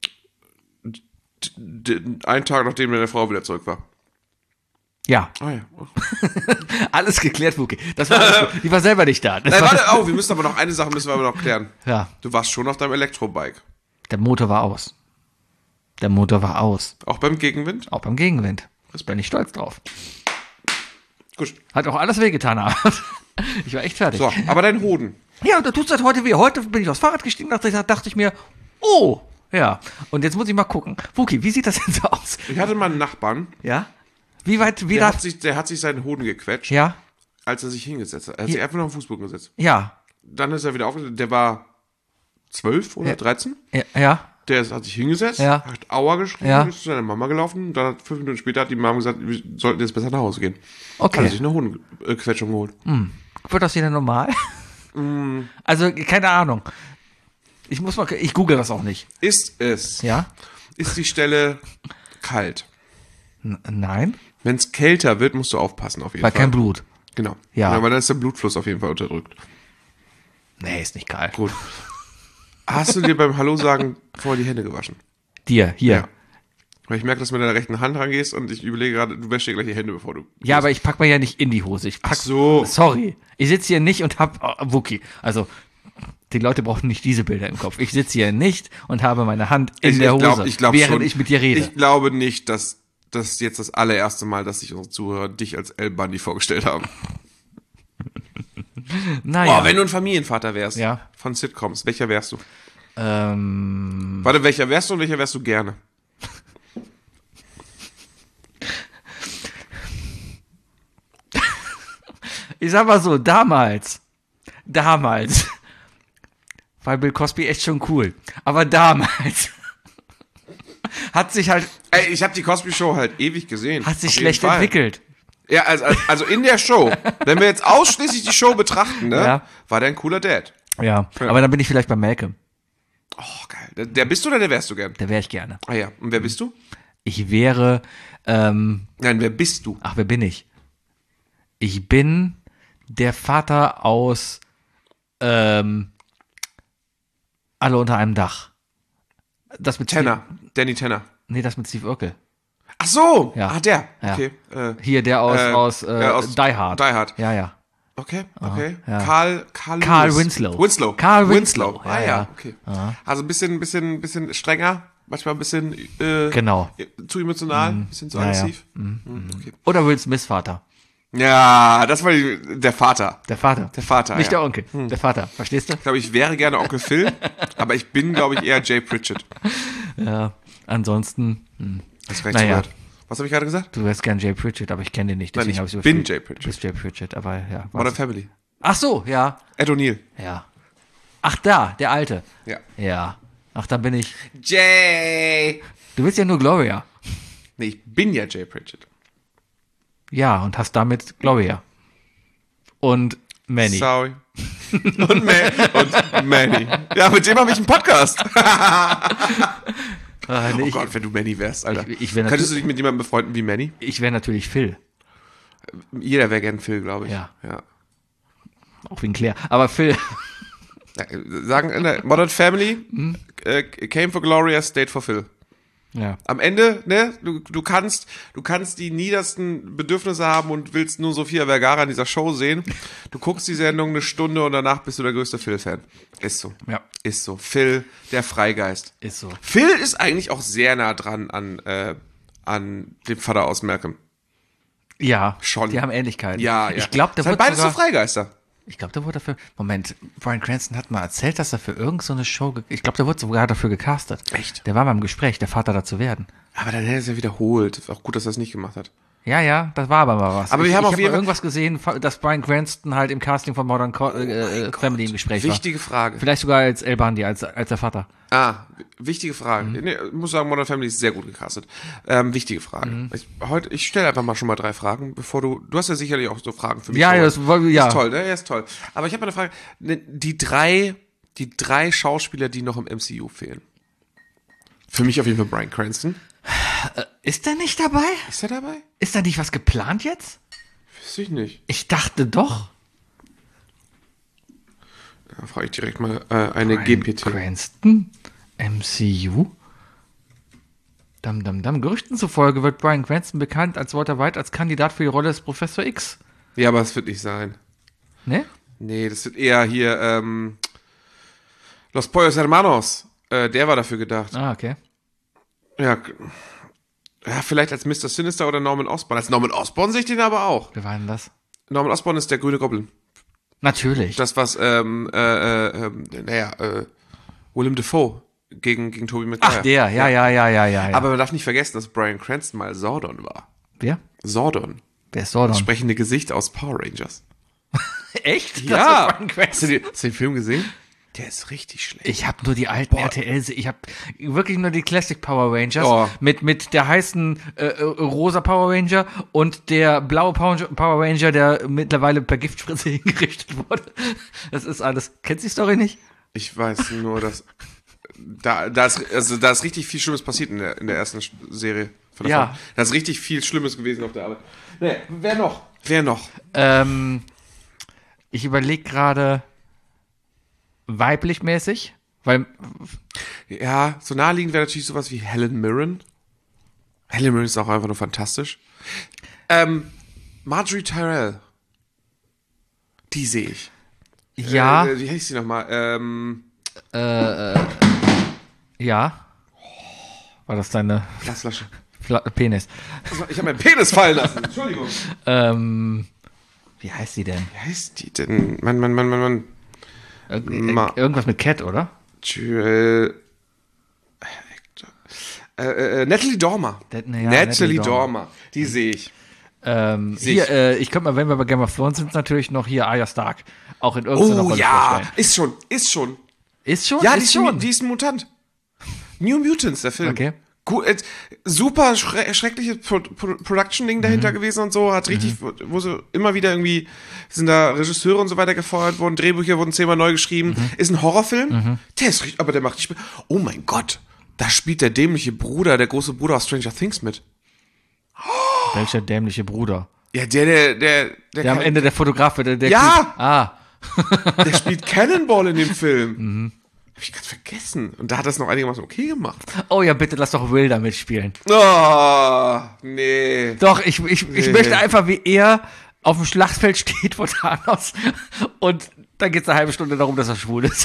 D einen Tag, nachdem deine Frau wieder zurück war. Ja, Ah ja. alles geklärt, Wuki. Das war alles, die war selber nicht da. Das Nein, war, warte, oh, wir müssen aber noch eine Sache müssen wir aber noch klären. ja, Du warst schon auf deinem Elektrobike. der Motor war aus. Der Motor war aus. Auch beim Gegenwind? Auch beim Gegenwind. Bin ich stolz drauf. Gut. Hat auch alles wehgetan. aber Ich war echt fertig. So, aber dein Hoden. Ja, da tut's halt heute weh. Heute bin ich aufs Fahrrad gestiegen, dachte, ich- dachte ich mir, oh, ja. Und jetzt muss ich mal gucken. Wuki, wie sieht das denn so aus? Ich hatte mal einen Nachbarn, Ja? Wie weit, wie der darf, hat, sich, der hat sich seinen Hoden gequetscht, ja? als er sich hingesetzt hat. Er hat sich einfach nur auf den Fußboden gesetzt. Ja. Dann ist er wieder aufgesetzt. Der war zwölf oder Ja. dreizehn. Ja, ja. Der ist, hat sich hingesetzt, Ja. hat Aua geschrien, Ja. ist zu seiner Mama gelaufen. Und dann hat fünf Minuten später hat die Mama gesagt, wir sollten jetzt besser nach Hause gehen. Okay. Hat er sich eine Hodenquetschung geholt. Wird das hier normal? Also, keine Ahnung. Ich muss mal, ich google das auch nicht. Ist es, Ja? ist die Stelle kalt? N nein? Wenn es kälter wird, musst du aufpassen auf jeden War Fall. kein Blut. Genau. Ja. Aber dann ist der Blutfluss auf jeden Fall unterdrückt. Nee, ist nicht geil. Gut. Hast du dir beim Hallo sagen vorher die Hände gewaschen? Dir, hier. Ja. Weil ich merke, dass du mit deiner rechten Hand rangehst und ich überlege gerade, du wäschst dir gleich die Hände, bevor du... Ja, aber ich pack mir ja nicht in die Hose. Ich pack, Ach so. Sorry. Ich sitze hier nicht und hab, oh, Wookie. Also, die Leute brauchen nicht diese Bilder im Kopf. Ich sitze hier nicht und habe meine Hand in ich, der ich Hose, glaub, ich glaub während schon, ich mit dir rede. Ich glaube nicht, dass das jetzt das allererste Mal, dass sich unsere Zuhörer dich als El Bundy vorgestellt haben. naja. Oh, wenn du ein Familienvater wärst Ja. von Sitcoms, welcher wärst du? ähm, Warte, welcher wärst du und welcher wärst du gerne? ich sag mal so, damals, damals, war Bill Cosby echt schon cool. Aber damals hat sich halt, Ey, ich habe die Cosby Show halt ewig gesehen. hat sich Auf jeden schlecht Fall. entwickelt. Ja, also, also in der Show, wenn wir jetzt ausschließlich die Show betrachten, ne, Ja. war der ein cooler Dad. Ja, aber dann bin ich vielleicht bei Malcolm. Oh, geil. Der, der bist du oder der wärst du gern? Der wäre ich gerne. Ah ja, und wer bist du? Ich wäre, ähm, Nein, wer bist du? ach, wer bin ich? Ich bin der Vater aus ähm, Alle unter einem Dach. Das mit Tanner, Steve, Danny Tanner. nee, das mit Steve Urkel. Ach so, Ja. ah, der, Ja. okay. Äh, Hier, der aus, Äh, aus, äh, ja, aus Die Hard. Die Hard. Ja, ja. Okay, okay. ja. Karl, Karl, Karl Lewis. Winslow. Winslow. Karl Winslow. Ah Ja, ja, ja. okay. Also ein bisschen, bisschen, bisschen strenger, manchmal ein bisschen äh, Genau. zu emotional, ein bisschen zu Ja, ja. aggressiv. Mhm, okay. Oder Will Smiths Vater. Ja, das war die, der Vater. Der Vater. Der Vater, Nicht ja. der Onkel. Der Vater. Verstehst du? Ich glaube, ich wäre gerne Onkel Phil, aber ich bin, glaube ich, eher Jay Pritchett. Ja. Ansonsten, hm. Hast recht Naja. zugehört. Was habe ich gerade gesagt? Du wärst gern Jay Pritchett, aber ich kenne den nicht. Nein, Deswegen ich habe ich bin überspielt. Jay Du Pritchett. bist Jay Pritchett, aber ja. Modern was- Family. Ach so, ja. Ed O'Neill. Ja. Ach da, der Alte. Ja. Ja. Ach, dann bin ich. Jay! Du bist ja nur Gloria. Nee, ich bin ja Jay Pritchett. Ja, und hast damit Gloria. Und Manny. Sorry. und, Ma und Manny. Ja, mit dem habe ich einen Podcast. Ah, nee, Oh ich Gott, wenn du Manny wärst, Alter. Ich- ich wär Könntest du natürlich- dich mit jemandem befreunden wie Manny? ich wäre natürlich Phil. Jeder wäre gern Phil, glaube ich. Ja. ja. Auch wegen Claire. Aber Phil. Ja, sagen in der Modern Family, Hm? äh, came for Gloria, stayed for Phil. Ja. Am Ende, ne, du, du kannst, du kannst die niedersten Bedürfnisse haben und willst nur Sofia Vergara in dieser Show sehen. Du guckst die Sendung eine Stunde und danach bist du der größte Phil-Fan. Ist so. Ja. Ist so. Phil, der Freigeist. Ist so. Phil ist eigentlich auch sehr nah dran an, äh, an dem Vater aus Malcolm. Ja. Schon. Die haben Ähnlichkeiten. Ja, ja. Ich glaube, der Sind wurde beides so sogar, Freigeister. ich glaube, der wurde dafür, Moment, Bryan Cranston hat mal erzählt, dass er für irgend so eine Show, ge- ich glaube, der wurde sogar dafür gecastet. Echt? Der war mal im Gespräch, der Vater da zu werden. Aber dann hätte er es ja wiederholt. Ist auch gut, dass er es nicht gemacht hat. Ja, ja, das war aber mal was. Aber wir ich, haben ich auf hab jeden mal Fall- irgendwas gesehen, dass Bryan Cranston halt im Casting von Modern Co äh, äh, Family im Gespräch Wichtige Frage. war. Vielleicht sogar als El Bandi, als, als der Vater. Ah, wichtige Frage. Mhm. Nee, ich muss sagen, Modern Family ist sehr gut gecastet. Ähm, wichtige Frage. Mhm. Ich, heute, ich stelle einfach mal schon mal drei Fragen, bevor du. Du hast ja sicherlich auch so Fragen für mich. Ja, Robert. ja, das wollen wir- ja. Ist toll, ne? Ja, ist toll. Aber ich habe eine Frage. Ne, Die drei, die drei Schauspieler, die noch im M C U fehlen. Für mich auf jeden Fall Bryan Cranston. Ist der nicht dabei? Ist er dabei? Ist da nicht was geplant jetzt? Wüsste ich nicht. Ich dachte doch. Da frage ich direkt mal äh, eine G P T. Cranston? M C U? Dam, dam, dam. Gerüchten zufolge wird Bryan Cranston bekannt als Walter White als Kandidat für die Rolle des Professor X. Ja, aber es wird nicht sein. Ne? Nee, das wird eher hier ähm, Los Pollos Hermanos. Äh, der war dafür gedacht. Ah, okay. Ja, k- ja, vielleicht als Mister Sinister oder Norman Osborn. Als Norman Osborn sehe ich den aber auch. Wer war denn das? Norman Osborn ist der grüne Goblin. Natürlich. Das, was, ähm, äh, äh, ähm, naja, äh, Willem Dafoe gegen, gegen Tobey Maguire. Ach, der. Ja, ja, ja, ja, ja. ja. Aber man darf nicht vergessen, dass Bryan Cranston mal Zordon war. Wer? Zordon. Wer ist Sordon? Das sprechende Gesicht aus Power Rangers. Echt? Ja. Das ist Bryan Hast du, Cranston. den, hast du den Film gesehen? Der ist richtig schlecht. Ich habe nur die alten R T L, ich habe wirklich nur die Classic Power Rangers Oh. mit mit der heißen äh, äh, rosa Power Ranger und der blaue Power Power Ranger, der mittlerweile per Giftspritze hingerichtet wurde. Das ist alles. Kennst du die Story nicht? Ich weiß nur, dass da, da, ist, also, da ist richtig viel Schlimmes passiert in der, in der ersten Sch- Serie. Von der Ja. Folge. Da ist richtig viel Schlimmes gewesen auf der Arbeit. Nee, wer noch? Wer noch? Ähm, ich überlege gerade weiblich mäßig, weil Ja, so naheliegend wäre natürlich sowas wie Helen Mirren. Helen Mirren ist auch einfach nur fantastisch. Ähm, Marjorie Tyrell. Die sehe ich. ja, Äh, wie heißt sie nochmal? Ähm, ja. War das deine Glasflasche. Fla Penis? Ich habe meinen Penis fallen lassen. Entschuldigung. Ähm, wie heißt sie denn? Wie heißt die denn? Mann, Mann, Mann, Mann, Mann. Ir Ma- irgendwas mit Cat, oder? Tyrell. Äh, äh, äh, Natalie Dormer. Dat- na ja, Natalie, Natalie Dormer. Dormer. Die sehe ich. Ähm, Seh hier, ich. äh, ich könnte mal, wenn wir bei Game of Thrones sind, natürlich noch hier Arya Stark. Auch in irgendeiner Oh Rolle ja, vorstellen. ist schon, ist schon. Ist schon? Ja, ist die ist, schon. ein- die ist ein Mutant. New Mutants, der Film. Okay. Gut, äh, super schre schreckliches Pro Pro Production-Ding dahinter mhm. gewesen und so, hat richtig, mhm. wo so immer wieder irgendwie, sind da Regisseure und so weiter gefeuert worden, Drehbücher wurden zehnmal neu geschrieben, mhm. ist ein Horrorfilm, mhm. der ist richtig, aber der macht nicht, oh mein Gott, da spielt der dämliche Bruder, der große Bruder aus Stranger Things mit. Oh. Welcher dämliche Bruder? Ja, der, der, der, der, der am Ende der Fotograf wird, der, der ja! Typ. Ah. Der spielt Cannonball in dem Film. Mhm. Hab ich ganz vergessen. Und da hat das noch einigermaßen okay gemacht. Oh ja, bitte lass doch Will da mitspielen. Oh, nee. Doch, ich, ich, nee. ich möchte einfach, wie er auf dem Schlachtfeld steht vor Thanos und dann geht's eine halbe Stunde darum, dass er schwul ist.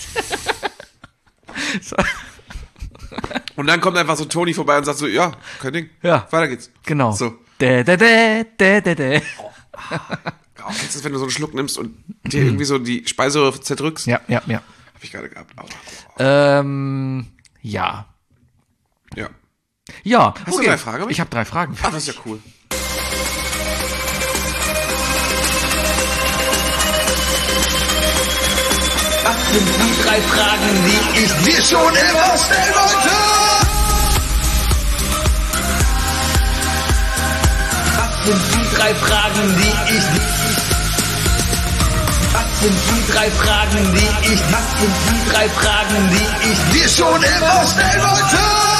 So. Und dann kommt einfach so Tony vorbei und sagt so, ja, kein Ding. Ja. Weiter geht's. Genau. So. Dä, dä, dä, dä, dä, dä. Oh. Oh, kennst du das, wenn du so einen Schluck nimmst und dir irgendwie so die Speiseröhre zerdrückst? Ja, ja, ja. Hab ich gerade gehabt. Aua. Ähm, ja. Ja. Ja. Hast okay. du drei Fragen? Ich habe drei Fragen. Ah, das ist ja cool. Was sind die drei Fragen, die ich dir schon immer stellen wollte? Was sind die drei Fragen, die ich Was sind die drei Fragen, die ich Was sind die drei Fragen, die ich dir schon immer stellen wollte?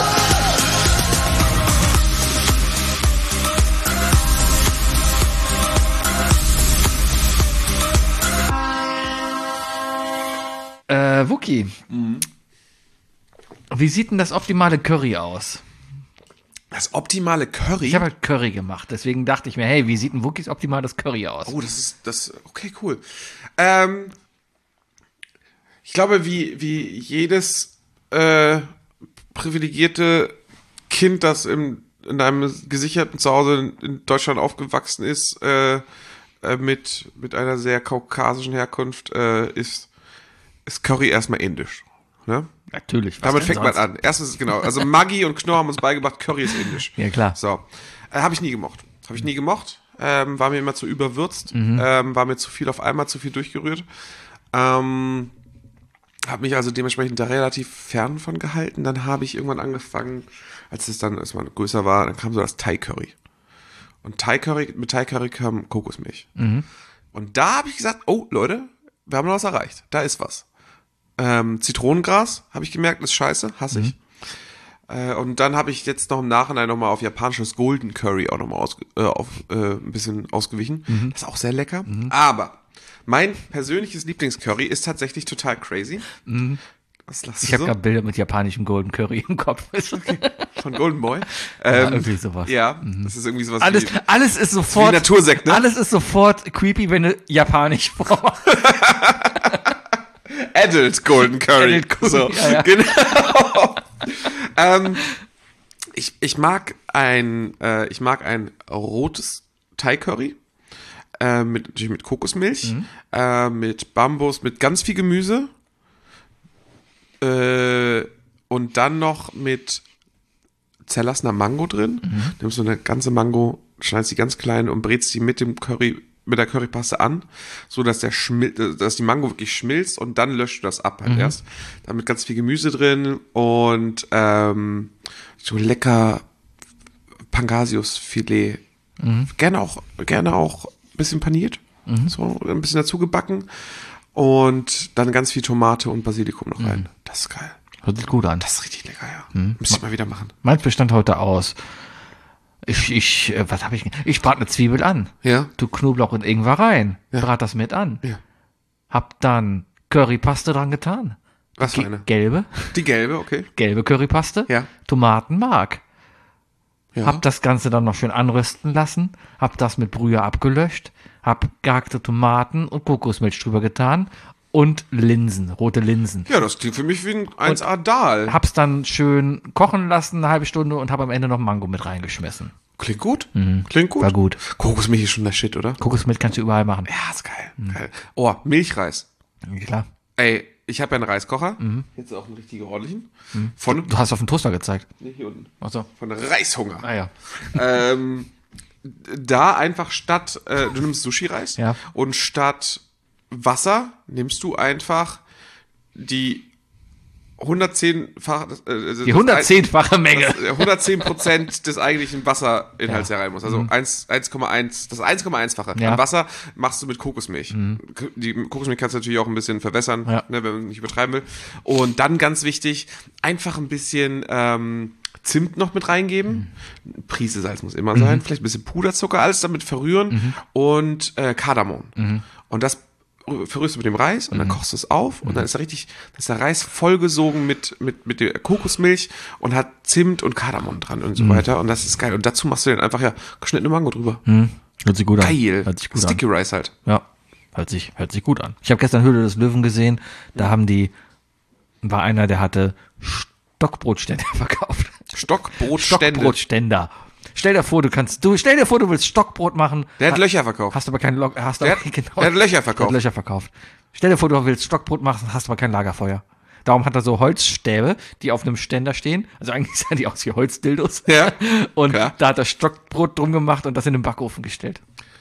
Äh, Wookie. Mhm. Wie sieht denn das optimale Curry aus? Das optimale Curry? Ich habe halt Curry gemacht, deswegen dachte ich mir, hey, wie sieht ein Wookies optimales Curry aus? Oh, das ist, das, okay, cool. Ähm, ich glaube, wie, wie jedes äh, privilegierte Kind, das im, in einem gesicherten Zuhause in Deutschland aufgewachsen ist, äh, äh, mit, mit einer sehr kaukasischen Herkunft, äh, ist, ist Curry erstmal indisch. Ne? Natürlich. Damit fängt man an. Erstens, genau. Also Maggi und Knorr haben uns beigebracht, Curry ist indisch. Ja, klar. So. Äh, habe ich nie gemocht. Habe ich nie gemocht. Ähm, war mir immer zu überwürzt. Mhm. Ähm, war mir zu viel auf einmal, zu viel durchgerührt. Ähm, habe mich also dementsprechend da relativ fern von gehalten. Dann habe ich irgendwann angefangen, als es dann erstmal größer war, dann kam so das Thai-Curry. Und Thai-Curry, mit Thai-Curry kam Kokosmilch. Mhm. Und da habe ich gesagt, oh, Leute, wir haben noch was erreicht. Da ist was. Ähm, Zitronengras, habe ich gemerkt, ist scheiße, hasse ich. Mhm. Äh, und dann habe ich jetzt noch im Nachhinein nochmal auf japanisches Golden Curry auch nochmal aus, äh, auf, äh, ein bisschen ausgewichen. Mhm. Das ist auch sehr lecker. Mhm. Aber mein persönliches Lieblingscurry ist tatsächlich total crazy. Mhm. Was lachst du Ich habe so? gerade Bilder mit japanischem Golden Curry im Kopf. Okay. Von Golden Boy. Ähm, ja, irgendwie sowas. Ja, mhm. Das ist irgendwie sowas alles, wie, alles ist sofort, wie Natursekt, ne? Alles ist sofort creepy, wenn du japanisch vormachst. Adult Golden Curry. Adult Curry, so, ja, ja. Genau. ähm, ich, ich mag ein, äh, ich mag ein rotes Thai Curry. Äh, mit, natürlich mit Kokosmilch, mhm. äh, mit Bambus, mit ganz viel Gemüse. Äh, und dann noch mit zerlassener Mango drin. Mhm. Nimmst du eine ganze Mango, schneidest die ganz klein und brätst die mit dem Curry, mit der Currypaste an, so dass der schmil- dass die Mango wirklich schmilzt und dann löscht du das ab halt mhm. erst. Dann mit ganz viel Gemüse drin und ähm, so lecker Pangasiusfilet. Mhm. Gerne auch, gerne auch ein bisschen paniert, mhm. so ein bisschen dazu gebacken und dann ganz viel Tomate und Basilikum noch rein. Mhm. Das ist geil. Hört sich gut an. Das ist richtig lecker, ja. Mhm. Muss ich mal wieder machen. Meins bestand heute aus. Ich, ich, was habe ich? Ich brat eine Zwiebel an. Ja. Tu Knoblauch und Ingwer rein. Ja. Brat das mit an. Ja. Hab dann Currypaste dran getan. Was für eine? Gelbe. Die gelbe, okay. Gelbe Currypaste. Ja. Tomatenmark. Ja. Hab das Ganze dann noch schön anrösten lassen. Hab das mit Brühe abgelöscht. Hab gehackte Tomaten und Kokosmilch drüber getan. Und Linsen, rote Linsen. Ja, das klingt für mich wie ein eins A Dahl. Hab's dann schön kochen lassen, eine halbe Stunde, und hab am Ende noch Mango mit reingeschmissen. Klingt gut. Mhm. Klingt gut. War gut. Kokosmilch ist schon der Shit, oder? Kokosmilch kannst du überall machen. Ja, ist geil. Mhm. geil. Oh, Milchreis. Ja, klar. Ey, ich habe ja einen Reiskocher. Mhm. Jetzt auch einen richtigen ordentlichen. Mhm. Von, du hast auf den Toaster gezeigt. Nee, hier unten. Ach so. Von Reishunger. Ah ja. ähm, da einfach statt, äh, du nimmst Sushi-Reis. Ja. Und statt Wasser nimmst du einfach die hundertzehnfach, äh, also Die hundertzehnfache Menge. das, hundertzehn Prozent des eigentlichen Wasserinhalts, der rein muss. Also eins Komma eins, das eins Komma eins-fache. Ja. An Wasser machst du mit Kokosmilch. Die Kokosmilch kannst du natürlich auch ein bisschen verwässern, Ja. ne, wenn man nicht übertreiben will. Und dann ganz wichtig, einfach ein bisschen ähm, Zimt noch mit reingeben. Prise Salz muss immer sein. Vielleicht ein bisschen Puderzucker, alles damit verrühren. Und äh, Kardamom. Und das verrührst du mit dem Reis und dann kochst du es auf und dann ist da richtig, dann ist der Reis vollgesogen mit, mit, mit der Kokosmilch und hat Zimt und Kardamom dran und so weiter und das ist geil. Und dazu machst du dann einfach ja geschnittene Mango drüber. Hm. Hört sich gut an. Geil. Hört sich gut Sticky an. Rice halt. Ja, hört sich, hört sich gut an. Ich habe gestern Höhle des Löwen gesehen, da haben die, war einer, der hatte Stockbrotständer verkauft. Stockbrotstände. Stockbrotständer. Stell dir vor, du kannst, du, stell dir vor, du willst Stockbrot machen. Der hat Löcher verkauft. Hast aber kein Log, hast Der aber, hat- genau, der hat Löcher Der verkauft. hat Löcher verkauft. Stell dir vor, du willst Stockbrot machen, hast aber kein Lagerfeuer. Darum hat er so Holzstäbe, die auf einem Ständer stehen. Also eigentlich sahen die aus wie Holzdildos. Ja. Und Klar. da hat er Stockbrot drum gemacht und das in den Backofen gestellt.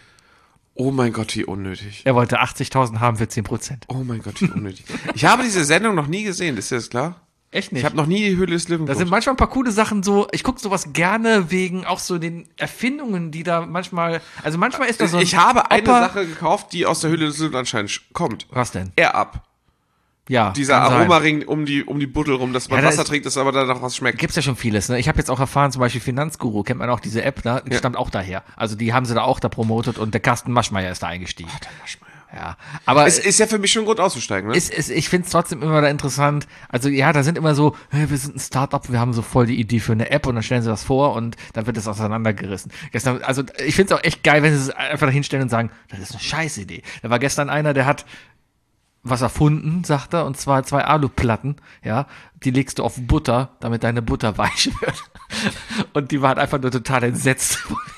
Oh mein Gott, wie unnötig. Er wollte achtzigtausend haben für zehn Prozent. Oh mein Gott, wie unnötig. Ich habe diese Sendung noch nie gesehen, ist dir das klar? Echt nicht? Ich habe noch nie die Höhle des Löwen Da sind geguckt. manchmal ein paar coole Sachen so, ich gucke sowas gerne wegen auch so den Erfindungen, die da manchmal, also manchmal ist da so ein Ich habe eine Opa- Sache gekauft, die aus der Höhle des Löwen anscheinend sch- kommt. Was denn? Air Up. Ja, Dieser kann sein. Aromaring um die, um die Buddel rum, dass man Ja, da Wasser ist- trinkt, dass aber danach was schmeckt. Gibt's ja schon vieles, ne? Ich habe jetzt auch erfahren, zum Beispiel Finanzguru, kennt man auch diese App, ne? Die Ja. stammt auch daher. Also die haben sie da auch da promotet und der Carsten Maschmeyer ist da eingestiegen. Der Maschmeyer. Ja, aber Es ist ja für mich schon ein Grund auszusteigen, ne? ist, ist, ich finde es trotzdem immer da interessant. Also ja, da sind immer so, hey, wir sind ein Startup, wir haben so voll die Idee für eine App und dann stellen sie das vor und dann wird es auseinandergerissen. Gestern, also ich finde es auch echt geil, wenn sie es einfach dahinstellen und sagen, das ist eine scheiß Idee. Da war gestern einer, der hat was erfunden, sagt er, und zwar zwei Aluplatten, ja, die legst du auf Butter, damit deine Butter weich wird. Und die waren einfach nur total entsetzt.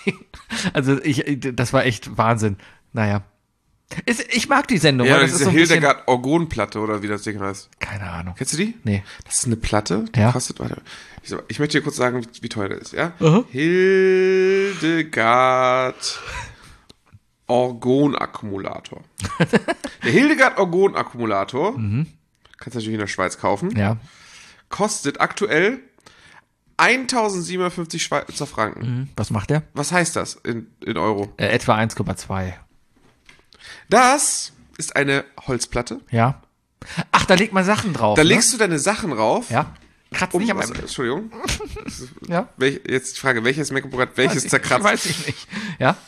Also ich, das war echt Wahnsinn. Naja. Ist, ich mag die Sendung, Ja, weil das das ist ist diese so ein bisschen, Hildegard Orgonplatte oder wie das Ding heißt. keine Ahnung. Kennst du die? Nee. Das ist eine Platte, die Ja. kostet, warte, ich, sag- ich möchte dir kurz sagen, wie, wie teuer das ist, ja? Aha. Hildegard Orgon-Akkumulator. Der Hildegard Orgon-Akkumulator, kannst du natürlich in der Schweiz kaufen, Ja. kostet aktuell eintausendsiebenhundertfünfzig Schweizer Franken. Hm, was macht der? Was heißt das in, in Euro? Äh, etwa eins Komma zwei. Das ist eine Holzplatte. Ja. Ach, da legt man Sachen drauf. Da ne? legst du deine Sachen rauf. Ja. Kratzt Um, nicht am was, Entschuldigung. Ja. Welch, jetzt die Frage, welches MacBook hat welches Weiß zerkratzt? Ich, weiß ich nicht. Ja.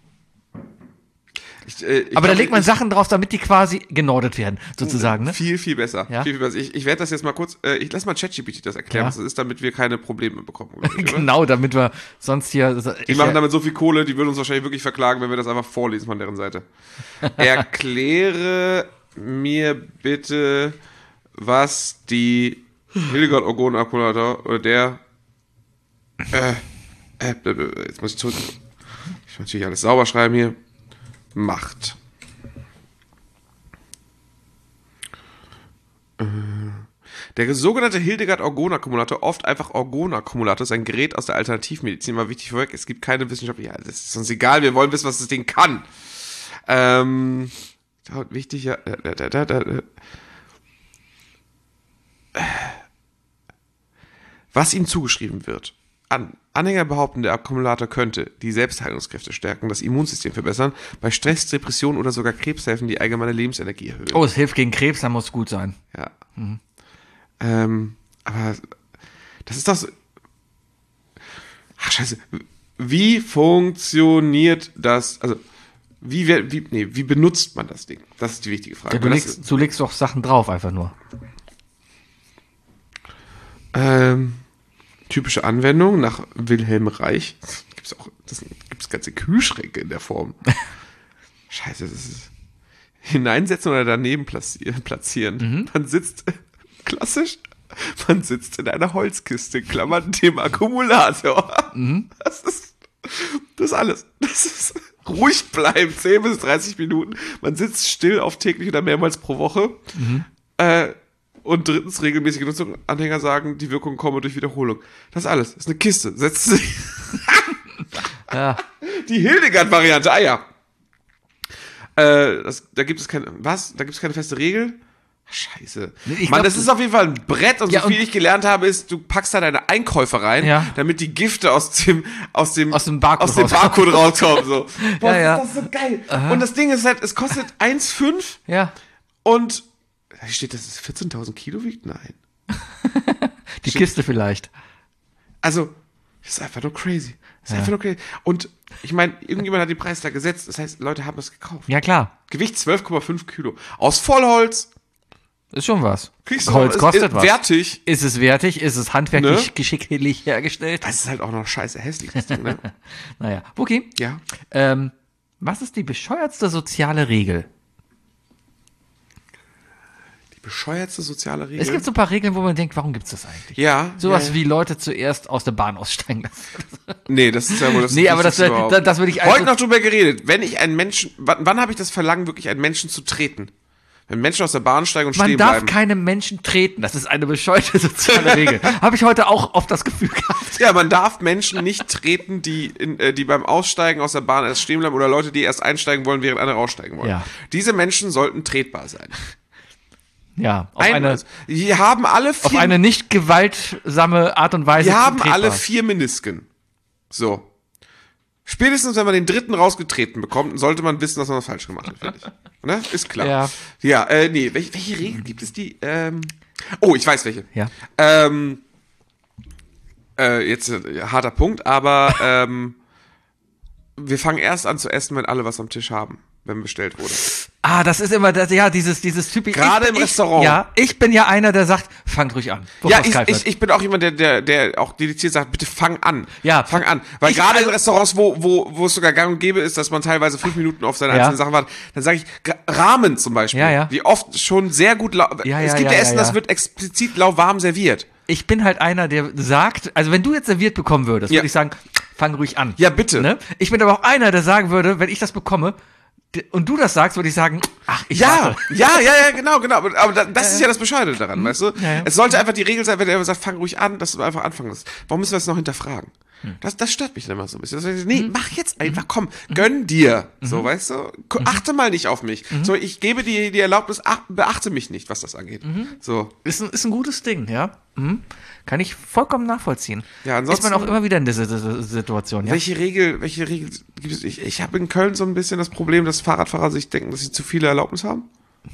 Ich, äh, ich Aber da glaub, legt man ich, Sachen drauf, damit die quasi genordet werden, sozusagen, ne? Viel, viel besser. Ja. Viel, viel besser. Ich, ich werde das jetzt mal kurz, äh, ich lass mal ChatGPT das erklären, Ja. was das ist, damit wir keine Probleme bekommen. glaub ich, oder? Genau, damit wir sonst hier. Die machen damit so viel Kohle, die würden uns wahrscheinlich wirklich verklagen, wenn wir das einfach vorlesen von deren Seite. Erkläre mir bitte, was die Hildegard Orgon Akkumulator oder der äh, äh, jetzt muss ich zurück. Ich muss natürlich alles sauber schreiben hier. Macht. Äh, Der sogenannte Hildegard-Orgon-Akkumulator, oft einfach Orgon-Akkumulator, ist ein Gerät aus der Alternativmedizin. Mal wichtig vorweg, es gibt keine wissenschaftliche, ja, das ist uns egal, wir wollen wissen, was das Ding kann. Ähm, wichtig, ja, da, da, da, da, was ihm zugeschrieben wird. An, Anhänger behaupten, der Akkumulator könnte die Selbstheilungskräfte stärken, das Immunsystem verbessern, bei Stress, Depression oder sogar Krebs helfen, die allgemeine Lebensenergie erhöhen. Oh, es hilft gegen Krebs, dann muss es gut sein. Ja. Ähm, aber das ist doch so. Ach, scheiße. Wie funktioniert das? Also, wie, wer- wie, nee, wie benutzt man das Ding? Das ist die wichtige Frage. Ja, du, Weil das legst, du legst doch Sachen drauf, einfach nur. Ähm, typische Anwendung nach Wilhelm Reich. Gibt's auch, das gibt's ganze Kühlschränke in der Form. Scheiße, das ist hineinsetzen oder daneben platzieren. platzieren. Man sitzt klassisch, man sitzt in einer Holzkiste, Klammern dem Akkumulator. Das ist das ist alles. Das ist ruhig bleiben, zehn bis dreißig Minuten. Man sitzt still auf täglich oder mehrmals pro Woche. Äh, Und drittens, regelmäßige Nutzung. Anhänger sagen, die Wirkung komme durch Wiederholung. Das ist alles. Das ist eine Kiste. Setzt sich. Ja. Die Hildegard-Variante. Ah ja. Äh, das, da gibt es keine. Was? Da gibt es keine feste Regel. Scheiße. Ich Mann, glaub, das ist auf jeden Fall ein Brett und Ja, so viel und- ich gelernt habe, ist, du packst da deine Einkäufe rein, Ja. damit die Gifte aus dem, aus dem, Aus dem Barcode aus dem rauskommen. Barcode rauskommen, so. Boah, Ja, ja. das ist so geil. Und das Ding ist halt, es kostet eins Komma fünf Ja. und, da steht, dass es vierzehntausend Kilo wiegt? Nein. Die Kiste vielleicht. Also, das ist einfach nur crazy. Das ist Ja. einfach nur crazy. Und, ich meine, irgendjemand hat den Preis da gesetzt, das heißt, Leute haben es gekauft. Ja, klar. Gewicht zwölf Komma fünf Kilo. Aus Vollholz. Ist schon was. Kriegst du Holz ist- kostet ist was. wertig. Ist es wertig? Ist es handwerklich Ne? geschicklich hergestellt? Das ist halt auch noch scheiße hässlich, das Ding, ne? Naja. Wookie, Ja. ähm, was ist die bescheuertste soziale Regel? Die bescheuertste soziale Regel. Es gibt so ein paar Regeln, wo man denkt, warum gibt's das eigentlich? ja. Sowas ja, ja. wie Leute zuerst aus der Bahn aussteigen lassen. Nee, das ist ja wohl das Nee, aber das, Wichtigste da, überhaupt. das würde ich Heute einfach. noch drüber geredet. Wenn ich einen Menschen, wann, wann habe ich das Verlangen, wirklich einen Menschen zu treten? Wenn Menschen aus der Bahn steigen und Man stehen darf bleiben. keinem Menschen treten. Das ist eine bescheuerte soziale Regel. Habe ich heute auch oft das Gefühl gehabt. Ja, man darf Menschen nicht treten, die, in, äh, die beim Aussteigen aus der Bahn erst stehen bleiben oder Leute, die erst einsteigen wollen, während andere aussteigen wollen. Ja. Diese Menschen sollten tretbar sein. Ja, auf Einmal. eine, Die haben alle auf vier, eine nicht gewaltsame Art und Weise. die haben tretbar. alle vier Menisken. So. Spätestens, wenn man den dritten rausgetreten bekommt, sollte man wissen, dass man was falsch gemacht hat, finde ich. Ne? Ist klar. Ja. Ja, äh, nee, welche, welche Regeln gibt es die? Ähm, oh, ich weiß welche. Ja. Ähm, äh, jetzt äh, harter Punkt, aber ähm, wir fangen erst an zu essen, wenn alle was am Tisch haben, wenn bestellt wurde. Ah, das ist immer das, ja, dieses, dieses typische. Gerade ich, im ich, Restaurant. Ja, ich bin ja einer, der sagt, fangt ruhig an. bevor Ja, es ich, kalt ich, wird. ich bin auch jemand, der, der, der auch dediziert sagt, bitte fang an. Ja. Fang an. Weil Ich- gerade in also- Restaurants, wo, wo, wo es sogar gang und gäbe ist, dass man teilweise fünf Minuten auf seine Ja. einzelnen Sachen wartet, dann sage ich, G- Ramen zum Beispiel, Ja, ja. die oft schon sehr gut, lau- Ja, es ja, gibt ja, ja, Essen, ja, das ja. wird explizit lauwarm serviert. Ich bin halt einer, der sagt, also wenn du jetzt serviert bekommen würdest, Ja. würde ich sagen, fang ruhig an. Ja, bitte. Ne? Ich bin aber auch einer, der sagen würde, wenn ich das bekomme d- und du das sagst, würde ich sagen, ach, ich Ja, warte. ja, ja, ja, genau, genau. Aber, aber da- das ist ja das Bescheuerte daran, weißt du? Ja, ja. Es sollte einfach die Regel sein, wenn der sagt, fang ruhig an, dass du einfach anfangen musst. Warum müssen wir es noch hinterfragen? Das, das stört mich dann immer so ein bisschen. Das heißt, nee, mach jetzt einfach, komm, gönn dir. So, weißt du? Ko- Achte mal nicht auf mich. So, ich gebe dir die Erlaubnis, ach, beachte mich nicht, was das angeht. So. Ist ein, ist ein gutes Ding, ja. Mhm. Kann ich vollkommen nachvollziehen. Ja, ansonsten- ist man auch immer wieder in dieser Si- Situation, ja. Welche Regel, welche Regel gibt es? Ich, ich habe in Köln so ein bisschen das Problem, dass Fahrradfahrer sich denken, dass sie zu viele Erlaubnis haben.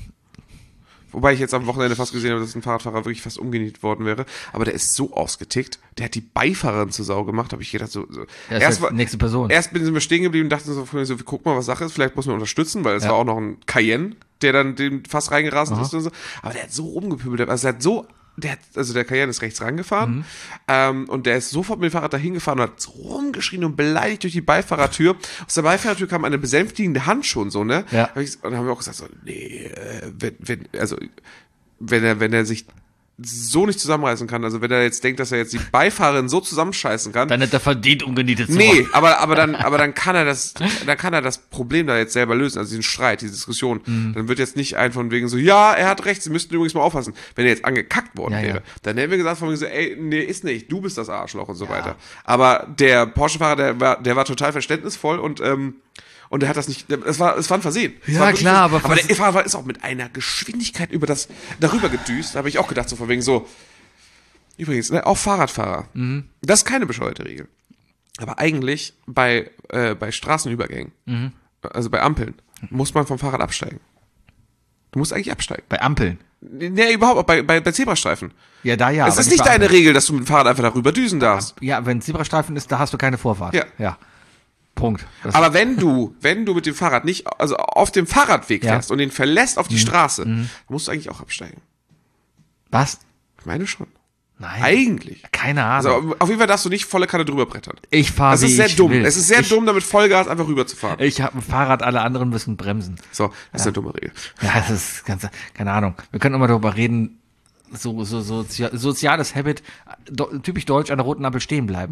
Wobei ich jetzt am Wochenende fast gesehen habe, dass ein Fahrradfahrer wirklich fast umgenietet worden wäre. Aber der ist so ausgetickt. Der hat die Beifahrerin zur Sau gemacht. Habe ich gedacht, so. so. Ja, ist erst, halt war- nächste Person. erst bin ich mir stehen geblieben und dachte so, so, guck mal, was Sache ist. Vielleicht muss man unterstützen, weil es Ja. war auch noch ein Cayenne, der dann dem fast reingerasselt ist und so. Aber der hat so rumgepübelt. Also der hat so. Der hat, also der Cayenne ist rechts rangefahren Mhm. ähm, und der ist sofort mit dem Fahrrad dahin gefahren und hat so rumgeschrien und beleidigt durch die Beifahrertür. Aus der Beifahrertür kam eine besänftigende Hand schon so, ne? Ja. Hab ich, und dann haben wir auch gesagt, so, nee, äh, wenn, wenn, also wenn er, wenn er sich so nicht zusammenreißen kann, also wenn er jetzt denkt, dass er jetzt die Beifahrerin so zusammenscheißen kann, Dann hätte er verdient, umgenietet zu nee, werden. aber, aber dann, aber dann kann er das, dann kann er das Problem da jetzt selber lösen, also diesen Streit, diese Diskussion. Mhm. Dann wird jetzt nicht ein von wegen so, ja, er hat recht, Sie müssten übrigens mal aufpassen. Wenn er jetzt angekackt worden Ja, ja. wäre, dann hätten wir gesagt von wegen so, ey, nee, ist nicht, du bist das Arschloch und so weiter. Aber der Porsche-Fahrer, der war, der war total verständnisvoll und, ähm, und er hat das nicht, es war, es war ein Versehen. Es Ja, war wirklich klar, ein- aber aber Vers- der Fahrer ist auch mit einer Geschwindigkeit über das, darüber gedüst, da habe ich auch gedacht, so von wegen so, übrigens, ne, auch Fahrradfahrer. Mhm. Das ist keine bescheuerte Regel. Aber eigentlich bei, äh, bei Straßenübergängen, Mhm. also bei Ampeln, muss man vom Fahrrad absteigen. Du musst eigentlich absteigen. Bei Ampeln. Nee, überhaupt, auch bei, bei, bei Zebrastreifen. Ja, da ja. es aber ist nicht bei deine Ampeln. Regel, dass du mit dem Fahrrad einfach darüber düsen darfst. Ja, wenn Zebrastreifen ist, da hast du keine Vorfahrt. Ja. Ja. Punkt. Das Aber wenn du, wenn du mit dem Fahrrad nicht, also auf dem Fahrradweg Ja. fährst und den verlässt auf die Mhm. Straße, Mhm. musst du eigentlich auch absteigen. was? Ich meine schon. Nein. Eigentlich. Keine Ahnung. Also auf jeden Fall darfst du nicht volle Kanne drüber brettern. ich fahre Es wie ist sehr ich dumm. will. Es ist sehr ich, dumm, damit Vollgas einfach rüberzufahren. Ich habe ein Fahrrad, alle anderen müssen bremsen. So, das ist eine dumme Regel. Ja, das ist ganz, keine Ahnung. Wir können immer darüber reden, so, so, so, sozi- soziales Habit, do, typisch deutsch an der roten Ampel stehen bleiben.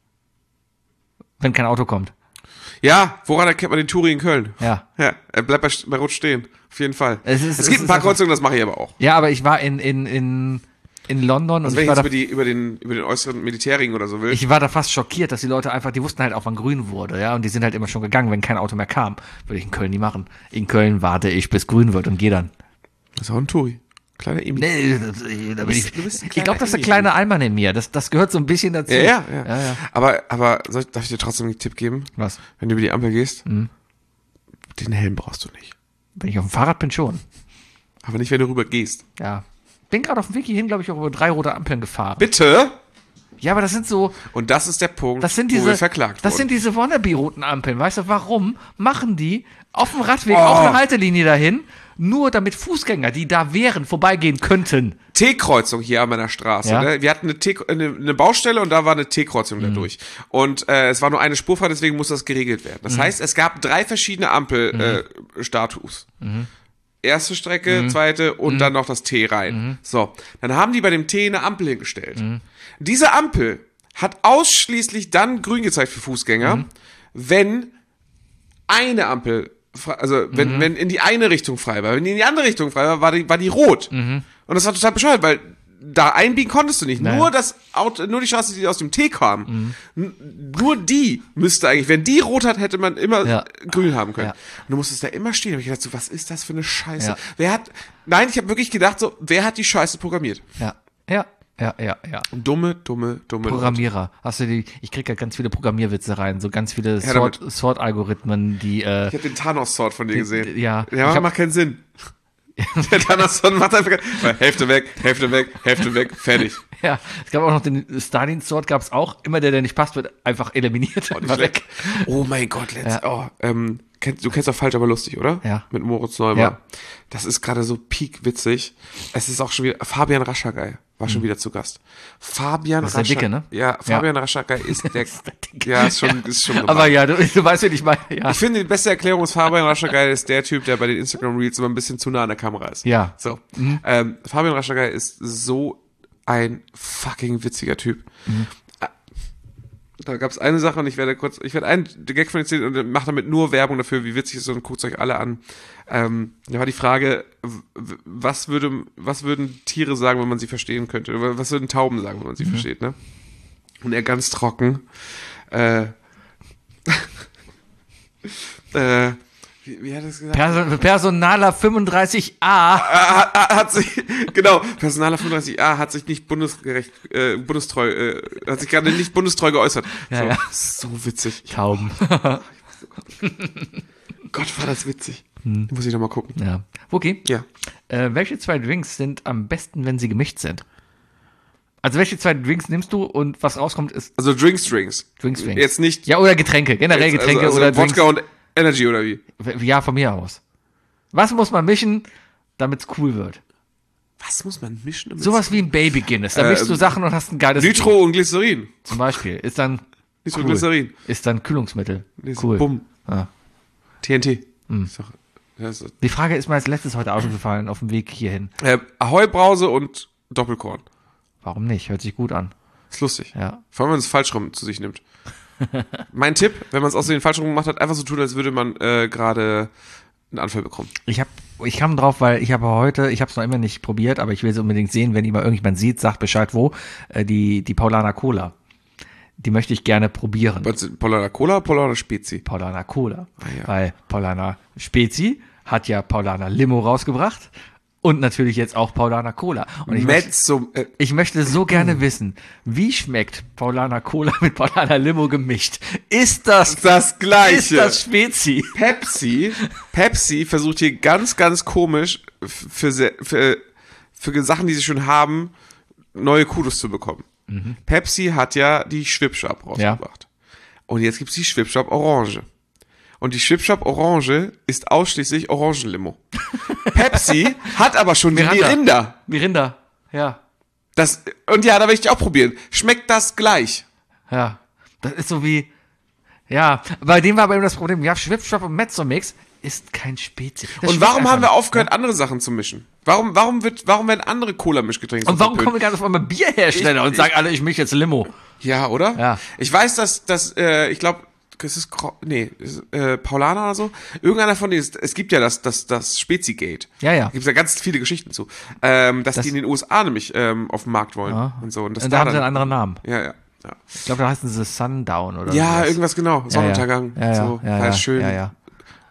Wenn kein Auto kommt. Ja, woran erkennt man den Touri in Köln? Ja. Ja, er bleibt bei, bei Rot stehen. Auf jeden Fall. Es ist- es es gibt ein ist paar einfach- Kreuzungen, das mache ich aber auch. Ja, aber ich war in, in, in, in London Also und wenn ich ich war, jetzt da, über, die, über, den, über den äußeren Militärring oder so will. ich war da fast schockiert, dass die Leute einfach, die wussten halt auch, wann grün wurde, ja, und die sind halt immer schon gegangen, wenn kein Auto mehr kam. Würde ich in Köln nie machen. In Köln warte ich, bis grün wird und gehe dann. das ist auch ein Touri. Kleiner Emil. Nee, das, da bin ich, du bist ein ich glaube, kleiner das ist der Emil. kleine Alman in mir. Das, das gehört so ein bisschen dazu. Ja, ja, ja. ja, ja. Aber, aber soll, darf ich dir trotzdem einen Tipp geben? Was? Wenn du über die Ampel gehst, Mhm. den Helm brauchst du nicht. Wenn ich auf dem Fahrrad bin, schon. Aber nicht, wenn du rüber gehst. Ja. Bin gerade auf dem Weg hierhin, glaube ich, auch über drei rote Ampeln gefahren. Bitte? Ja, aber das sind so, Und das ist der Punkt, das sind wo wir diese, verklagt das wurden. sind diese Wannabe-roten Ampeln. Weißt du, warum machen die auf dem Radweg Oh. auch eine Haltelinie dahin? Nur damit Fußgänger, die da wären, vorbeigehen könnten. T-Kreuzung hier an meiner Straße. Ja. Ne? Wir hatten eine, T eine, eine Baustelle und da war eine T-Kreuzung Mhm. dadurch. Und äh, es war nur eine Spur frei, deswegen muss das geregelt werden. Mhm. Das heißt, es gab drei verschiedene Ampelstatus. Äh, Mhm. Erste Strecke, zweite und dann noch das T rein. So, dann haben die bei dem T eine Ampel hingestellt. Diese Ampel hat ausschließlich dann grün gezeigt für Fußgänger, wenn eine Ampel, frei- also wenn, wenn in die eine Richtung frei war. Wenn die in die andere Richtung frei war, war die, war die rot. Und das war total bescheuert, weil da einbiegen konntest du nicht. Naja. Nur das Auto, nur die Straße, die aus dem T kam, n- nur die müsste eigentlich, wenn die rot hat, hätte man immer Ja. grün haben können. Ja. Und du musstest da immer stehen. Da hab ich gedacht, so, was ist das für eine Scheiße? Ja. Wer hat, nein, ich habe wirklich gedacht, so, wer hat die Scheiße programmiert? Ja, ja, ja, ja, ja. Dumme, dumme, dumme Leute. Programmierer. Hast du die, ich krieg ja ganz viele Programmierwitze rein, so ganz viele Her Sort- damit. Sort-Algorithmen, die, äh, Ich habe den Thanos-Sword von dir gesehen. ja. Der Ich hab- macht keinen Sinn. Der Thanos-Sword macht einfach keinen Hälfte weg, Hälfte weg, Hälfte weg, fertig. ja, es gab auch noch den Stalin-Sword, gab es auch. Immer der, der nicht passt, wird einfach eliminiert. Oh, nicht War schlecht. Oh mein Gott, let's, oh, ähm, kennst, du kennst doch Falsch, aber lustig, oder? Ja. Mit Moritz Neumann. Ja. Das ist gerade so peak witzig. Es ist auch schon wieder, Fabian Raschagay war schon wieder zu Gast. Fabian Das ist der Rascha- Dicke, ne? Ja, Fabian Raschagay ist der, ja, ist schon, ist schon Aber ja, du, du weißt, wen ich meine. Ja. Ich finde, die beste Erklärung ist, Fabian Raschagay ist der Typ, der bei den Instagram Reels immer ein bisschen zu nah an der Kamera ist. Ja. So. Ähm, Fabian Raschagay ist so ein fucking witziger Typ. Da gab es eine Sache und ich werde kurz, ich werde einen Gag von erzählen und mache damit nur Werbung dafür, wie witzig es ist und guckt euch alle an. Ähm, da war die Frage, w- was würde, was würden Tiere sagen, wenn man sie verstehen könnte? Oder was würden Tauben sagen, wenn man sie versteht, ne? Und er ganz trocken, äh, äh, wie, wie hat er das gesagt? Person, Personaler fünfunddreißig a. hat, hat, hat sich, genau, Personaler fünfunddreißig a hat sich nicht bundesgerecht, äh, bundestreu, äh, hat sich gerade nicht bundestreu geäußert. Ja, so, ja. so witzig. Tauben. Gott, war das witzig. Muss ich noch mal gucken. ja. Okay. Ja. Äh, welche zwei Drinks sind am besten, wenn sie gemischt sind? Also welche zwei Drinks nimmst du und was rauskommt ist Also Drinks, Drinks. Drinks, Drinks. Jetzt nicht, Ja, oder Getränke. Generell jetzt, Getränke also, also oder Wodka Drinks. und Energy oder wie? Ja, von mir aus. Was muss man mischen, damit es cool wird? Was muss man mischen? damit- Sowas wie ein Baby Guinness. Da Äh, mischst du Sachen und hast ein geiles Nitro und Glycerin. zum Beispiel. Ist dann cool. Nitroglycerin. Ist dann Kühlungsmittel. Nee, so Cool. Bumm. Ja. T N T. Ist doch, das ist, Die Frage ist mir als letztes heute aufgefallen auf dem Weg hierhin. äh, Ahoi Brause und Doppelkorn. Warum nicht? Hört sich gut an. Ist lustig. Ja. Vor allem, wenn man es falsch rum zu sich nimmt. Mein Tipp, wenn man es aus den falsch rum gemacht hat, einfach so tun, als würde man äh, gerade einen Anfall bekommen. Ich hab, ich kam drauf, weil ich habe heute, ich habe es noch immer nicht probiert, aber ich will es unbedingt sehen, wenn jemand irgendjemand sieht, sagt Bescheid wo, äh, die, die Paulaner Cola. Die möchte ich gerne probieren. Meinst du Paulaner Cola oder Paulaner Spezi? Paulaner Cola. ja. Weil Paulaner Spezi hat ja Paulaner Limo rausgebracht und natürlich jetzt auch Paulaner Cola. Und ich möchte, Mezzo, äh, ich möchte so gerne wissen, wie schmeckt Paulaner Cola mit Paulaner Limo gemischt? Ist das, das Gleiche. ist das Spezi? Pepsi, Pepsi versucht hier ganz, ganz komisch f- für, se- für, für Sachen, die sie schon haben, neue Kudos zu bekommen. Pepsi hat ja die Schwipschwap rausgebracht. Und jetzt gibt's die Schwipschwap Orange. Und die Schwipschwap Orange ist ausschließlich Orangenlimo. Pepsi hat aber schon die Miranda. Mirinda. Mirinda, ja. Das, und ja, da will ich die auch probieren. Schmeckt das gleich? Ja, das ist so wie, ja, bei dem war aber eben das Problem, ja, Schwipschwap und Mezzomix ist kein Spezi. Das Und schmeckt warum einfach haben wir nicht. aufgehört, andere Sachen zu mischen? Warum, warum wird, warum werden andere Cola-Mischgetränke so Und warum verpönt? kommen wir gerade auf einmal Bierhersteller Ich- und sagen alle, ich mich jetzt Limo? Ja, oder? Ja. Ich weiß, dass, dass äh, ich glaube, es ist, Kro- nee, es ist, äh, Paulaner oder so. Irgendeiner von denen, ist, es gibt ja das, das, das Spezi-Gate. Ja, ja. Da gibt's ja ganz viele Geschichten zu. Ähm, dass Das- die in den U S A nämlich ähm, auf den Markt wollen Ja. und so. Und das Und da da haben sie einen dann, anderen Namen. ja, ja, ja. Ich glaube, da heißen sie Sundown oder Ja, sowas. irgendwas genau. Sonnenuntergang. Ja, ja, so, ja, ja, war ja, schön. ja, ja.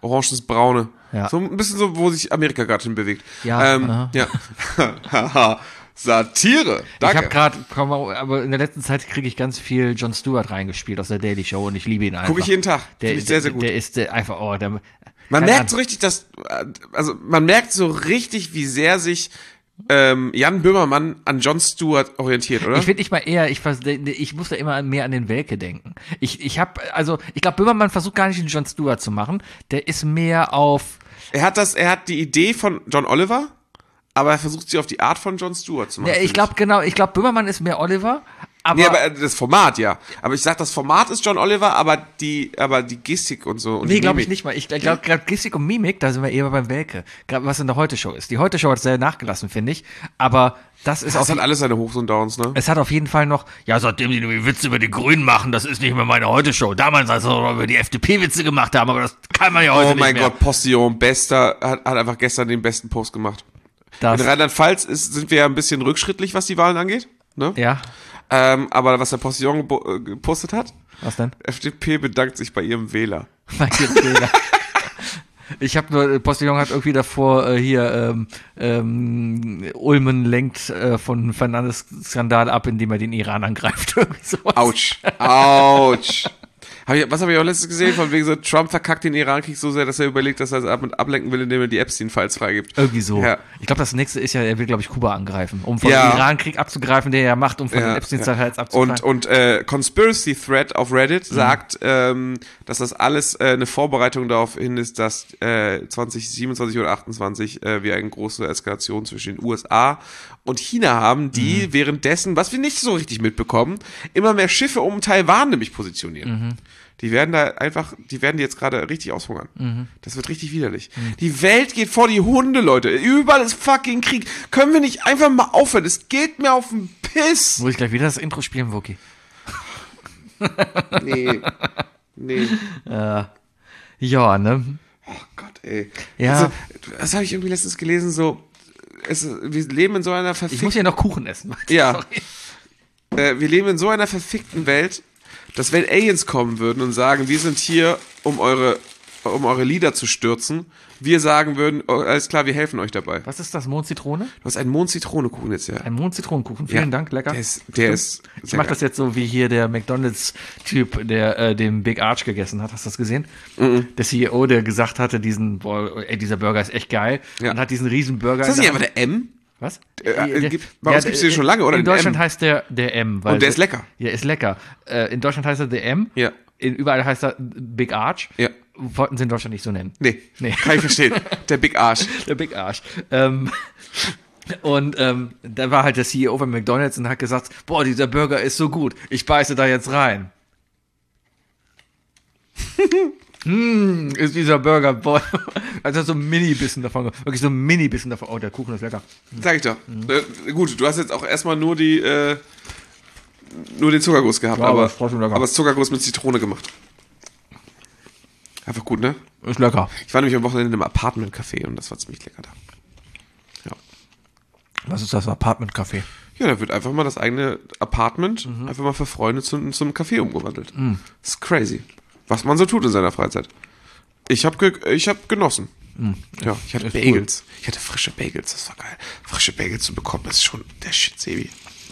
orange ins Braune. Ja. So ein bisschen so, wo sich Amerika gerade hin bewegt. Ja, ähm, aha. ja. Haha, Satire. Danke. Ich habe gerade, aber in der letzten Zeit kriege ich ganz viel Jon Stewart reingespielt aus der Daily Show und ich liebe ihn einfach. Gucke ich jeden Tag. Der, Finde ich sehr, sehr gut. Der ist der einfach, oh, der, Man keine merkt Ahnung. so richtig, dass, also man merkt so richtig, wie sehr sich ähm, Jan Böhmermann an Jon Stewart orientiert, oder? Ich finde ich mal eher, ich, vers- ich muss da immer mehr an den Welke denken. Ich, ich habe, also, ich glaube, Böhmermann versucht gar nicht den Jon Stewart zu machen. Der ist mehr auf, er hat das, er hat die Idee von John Oliver, aber er versucht sie auf die Art von Jon Stewart zu machen. ja, ich finde glaube genau, ich glaube, Böhmermann ist mehr Oliver, aber, Nee, aber das Format, ja. Aber ich sag, das Format ist John Oliver, aber die, aber die Gestik und so. Und nee, die glaube ich Mimik. nicht mal. Ich glaube, gerade Gestik und Mimik, da sind wir eher beim Welke. Gerade was in der Heute-Show ist. Die Heute-Show hat sehr nachgelassen, finde ich. Aber das ist Das auf hat alles seine Hochs und Downs, ne? Es hat auf jeden Fall noch, ja, seitdem die irgendwie Witze über die Grünen machen, das ist nicht mehr meine Heute-Show. Damals, als wir über die F D P Witze gemacht haben, aber das kann man ja heute Oh nicht mein mehr. Gott, Postillon, bester, hat, hat einfach gestern den besten Post gemacht. Das, In Rheinland-Pfalz ist, sind wir ja ein bisschen rückschrittlich, was die Wahlen angeht, ne? ja, Ähm, aber was der Postillon gebo- äh, gepostet hat, was denn? F D P bedankt sich bei ihrem Wähler. Bei ihren Wählern. Ich habe nur, Postillon hat irgendwie davor äh, hier ähm, ähm, Ulmen lenkt äh, von Fernandes Skandal ab, indem er den Iran angreift. Irgendwie sowas. Autsch. Autsch. Hab ich, was habe ich auch letztens gesehen? Von wegen so, Trump verkackt den Irankrieg so sehr, dass er überlegt, dass er es ab und ablenken will, indem er die Epstein-Files freigibt. Irgendwie so. Ja. Ich glaube, das nächste ist ja, er will, glaube ich, Kuba angreifen, um von Ja. dem Irankrieg abzugreifen, der er macht, um von den Epstein-Files abzugreifen. Und, und äh, Conspiracy Thread auf Reddit sagt, ähm, dass das alles äh, eine Vorbereitung darauf hin ist, dass äh, zwanzig siebenundzwanzig oder achtundzwanzig äh, wir eine große Eskalation zwischen den U S A und China haben, die Mhm. währenddessen, was wir nicht so richtig mitbekommen, immer mehr Schiffe um Taiwan nämlich positionieren. Mhm. Die werden da einfach, die werden jetzt gerade richtig aushungern. Mhm. Das wird richtig widerlich. Die Welt geht vor die Hunde, Leute. Überall ist fucking Krieg. Können wir nicht einfach mal aufhören? Es geht mir auf den Piss. Muss ich gleich wieder das Intro spielen, Wookie? Nee. Nee. Ja, ne? Oh Gott, ey. Ja. Also, das habe ich irgendwie letztens gelesen, so, es, wir leben in so einer Ich muss verfickten, hier noch Kuchen essen. Ja. Sorry. äh, wir leben in so einer verfickten Welt, dass wenn Aliens kommen würden und sagen, wir sind hier, um eure, um eure Lieder zu stürzen, wir sagen würden, oh, alles klar, wir helfen euch dabei. Was ist das? Mond-Zitrone? Du hast einen Mond-Zitrone-Kuchen jetzt, ja. Ein Mond-Zitronenkuchen. Vielen Ja, Dank, lecker. Der ist, der ist Ich mach das jetzt so wie hier der McDonalds-Typ, der äh, den Big Arch gegessen hat. Hast du das gesehen? Mhm. Der C E O, der gesagt hatte, diesen, boah, ey, dieser Burger ist echt geil. Ja. Und hat diesen riesen Burger. Ist das in nicht der einfach der M? Was? Äh, äh, Der- gibt- bei uns gibt's den der- schon lange, oder? In Den Deutschland M. heißt der der M. Weil Und der ist lecker. Ja, ist lecker. Äh, in Deutschland heißt er der M. Ja. In, überall heißt er Big Arch. Ja. Wollten sie in Deutschland nicht so nennen. Nee, Nee. kann ich verstehen. Der Big Arsch. Der Big Arsch. Ähm, und ähm, da war halt der C E O von McDonalds und hat gesagt, boah, dieser Burger ist so gut, ich beiße da jetzt rein. Hm, ist dieser Burger, boah. Also so ein Mini-Bissen davon, wirklich so ein Mini-Bissen davon. Oh, der Kuchen ist lecker. Sag ich doch. Äh, gut, du hast jetzt auch erstmal nur die, äh, nur den Zuckerguss gehabt, Ja, aber aber, ist trotzdem lecker. aber das Zuckerguss mit Zitrone gemacht. Einfach gut, ne? Ist lecker. Ich war nämlich am Wochenende im Apartment-Café und das war ziemlich lecker da. Ja. Was ist das Apartment-Café? Ja, da wird einfach mal das eigene Apartment Mhm. einfach mal für Freunde zu, zu einem Café umgewandelt. Das ist crazy. Was man so tut in seiner Freizeit. Ich habe ge ich hab genossen. Ja, ich hatte Ist Bagels. Ich hatte frische Bagels, das war geil. Frische Bagels zu bekommen, das ist schon der Shit, Sebi.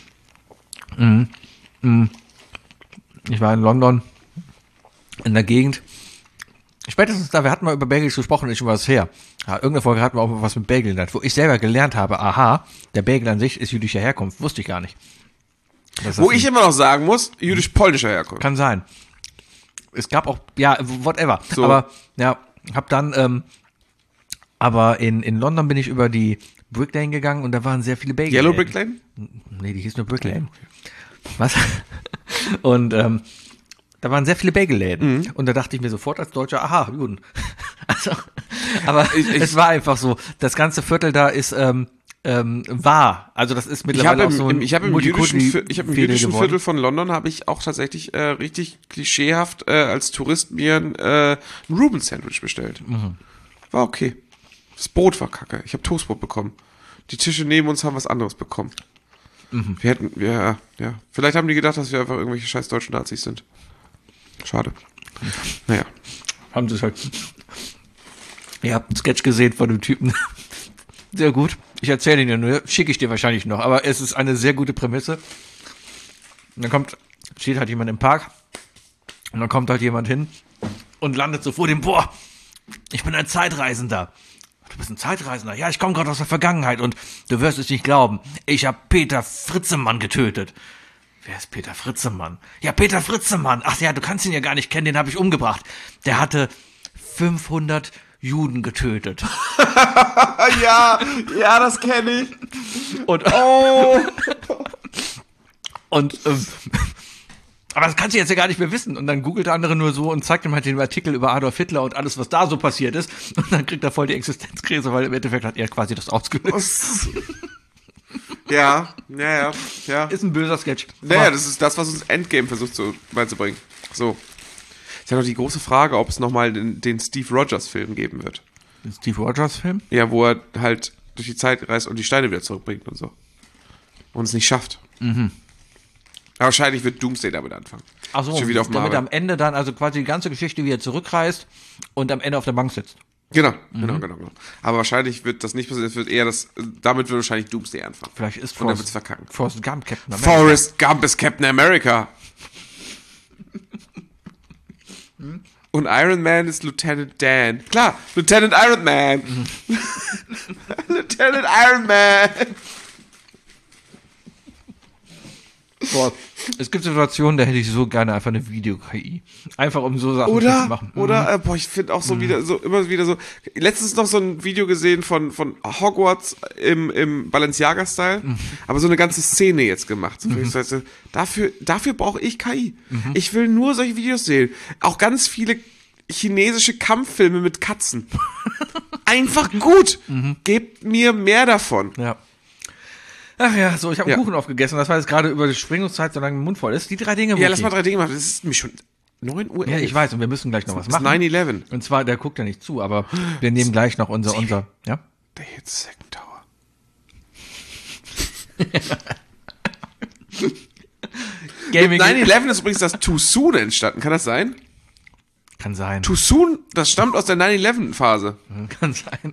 Ich war in London, in der Gegend. Spätestens da, wir hatten mal über Bagels gesprochen, ist schon was her. Ja, irgendeine Folge hatten wir auch mal was mit Bagel, wo ich selber gelernt habe, aha, der Bagel an sich ist jüdischer Herkunft. Wusste ich gar nicht. Das Wo ist ich immer noch sagen muss, jüdisch-polnischer Herkunft. Kann sein. Es gab auch, ja, whatever. So. Aber, ja, hab dann, ähm, aber in, in London bin ich über die Brick Lane gegangen und da waren sehr viele Bagel. Yellow Brick Lane? Nee, die hieß nur Brick Lane. Was? Und, ähm, da waren sehr viele Bagelläden. Mhm. Und da dachte ich mir sofort als Deutscher, aha, Juden. Also, aber Ich- ich- es war einfach so, das ganze Viertel da ist, ähm, ähm, war. Also das ist Ich mittlerweile habe auch im, so ein im, ich hab im jüdischen, Viertel- ich hab im Multikulti-Fädel jüdischen geworden. Viertel von London habe ich auch tatsächlich äh, richtig klischeehaft äh, als Tourist mir ein, äh, ein Reuben-Sandwich bestellt. Mhm. War okay. Das Brot war kacke. Ich habe Toastbrot bekommen. Die Tische neben uns haben was anderes bekommen. Mhm. Wir hätten, wir, ja. Vielleicht haben die gedacht, dass wir einfach irgendwelche scheiß deutschen Nazis sind. Schade. Naja. Haben sie es halt. Ihr habt einen Sketch gesehen von dem Typen. Sehr gut. Ich erzähle ihn dir nur, schicke ich dir wahrscheinlich noch, aber es ist eine sehr gute Prämisse. Und dann kommt, steht halt jemand im Park und dann kommt halt jemand hin und landet so vor dem, boah, ich bin ein Zeitreisender. Du bist ein Zeitreisender? Ja, ich komme gerade aus der Vergangenheit und du wirst es nicht glauben. Ich habe Peter Fritzemann getötet. Wer ist Peter Fritzemann? Ja, Peter Fritzemann. Ach ja, du kannst ihn ja gar nicht kennen, den habe ich umgebracht. Der hatte fünfhundert Juden getötet. ja, ja, das kenne ich. Und, Oh. und ähm, aber das kannst du jetzt ja gar nicht mehr wissen. Und dann googelt der andere nur so und zeigt ihm halt den Artikel über Adolf Hitler und alles, was da so passiert ist. Und dann kriegt er voll die Existenzkrise, weil im Endeffekt hat er quasi das ausgelöst. Ja, ja, ja, ja. Ist ein böser Sketch. Naja, das ist das, was uns Endgame versucht zu, beizubringen. So. Ist ja noch die große Frage, ob es nochmal den, den Steve Rogers-Film geben wird. Den Steve Rogers-Film? Ja, wo er halt durch die Zeit reist und die Steine wieder zurückbringt und so. Und es nicht schafft. Mhm. Aber wahrscheinlich wird Doomsday damit anfangen. Ach so, Schon wieder auf dem damit Arbeit. am Ende dann, also quasi die ganze Geschichte, wie er zurückreist und am Ende auf der Bank sitzt. Genau, genau, genau, genau. Aber wahrscheinlich wird das nicht passieren. Es wird eher das, damit wird wahrscheinlich Doomsday anfangen. Vielleicht ist Und dann Forrest, wird's verkacken. Forrest Gump Captain America. Forrest Gump ist Captain America. Und Iron Man ist Lieutenant Dan. Klar, Lieutenant Iron Man. Lieutenant Iron Man. Boah, es gibt Situationen, da hätte ich so gerne einfach eine Video-K I. Einfach um so Sachen Oder, zu machen. oder, äh, boah, ich finde auch so mhm. wieder, so, immer wieder so, letztens noch so ein Video gesehen von, von Hogwarts im, im Balenciaga-Style, mhm. aber so eine ganze Szene jetzt gemacht. So, mhm. heißt, dafür, dafür brauche ich K I. Mhm. Ich will nur solche Videos sehen. Auch ganz viele chinesische Kampffilme mit Katzen. Einfach gut. Mhm. Gebt mir mehr davon. Ja. Ach ja, so, ich habe Ja. einen Kuchen aufgegessen. Das war jetzt gerade über die Springungszeit, solange mein Mund voll ist. Die drei Dinge, Ja, Wookie. lass mal drei Dinge machen. Das ist nämlich schon neun Uhr. Ja, ich weiß, und wir müssen gleich noch was Das ist machen. nine eleven. Und zwar, der guckt ja nicht zu, aber wir nehmen gleich noch unser, unser, ja? Der Hit Second Tower. Gaming Mit nine eleven ist übrigens das Too Soon entstanden. Kann das sein? kann sein. Too Soon, das stammt aus der nine eleven Phase. Kann sein.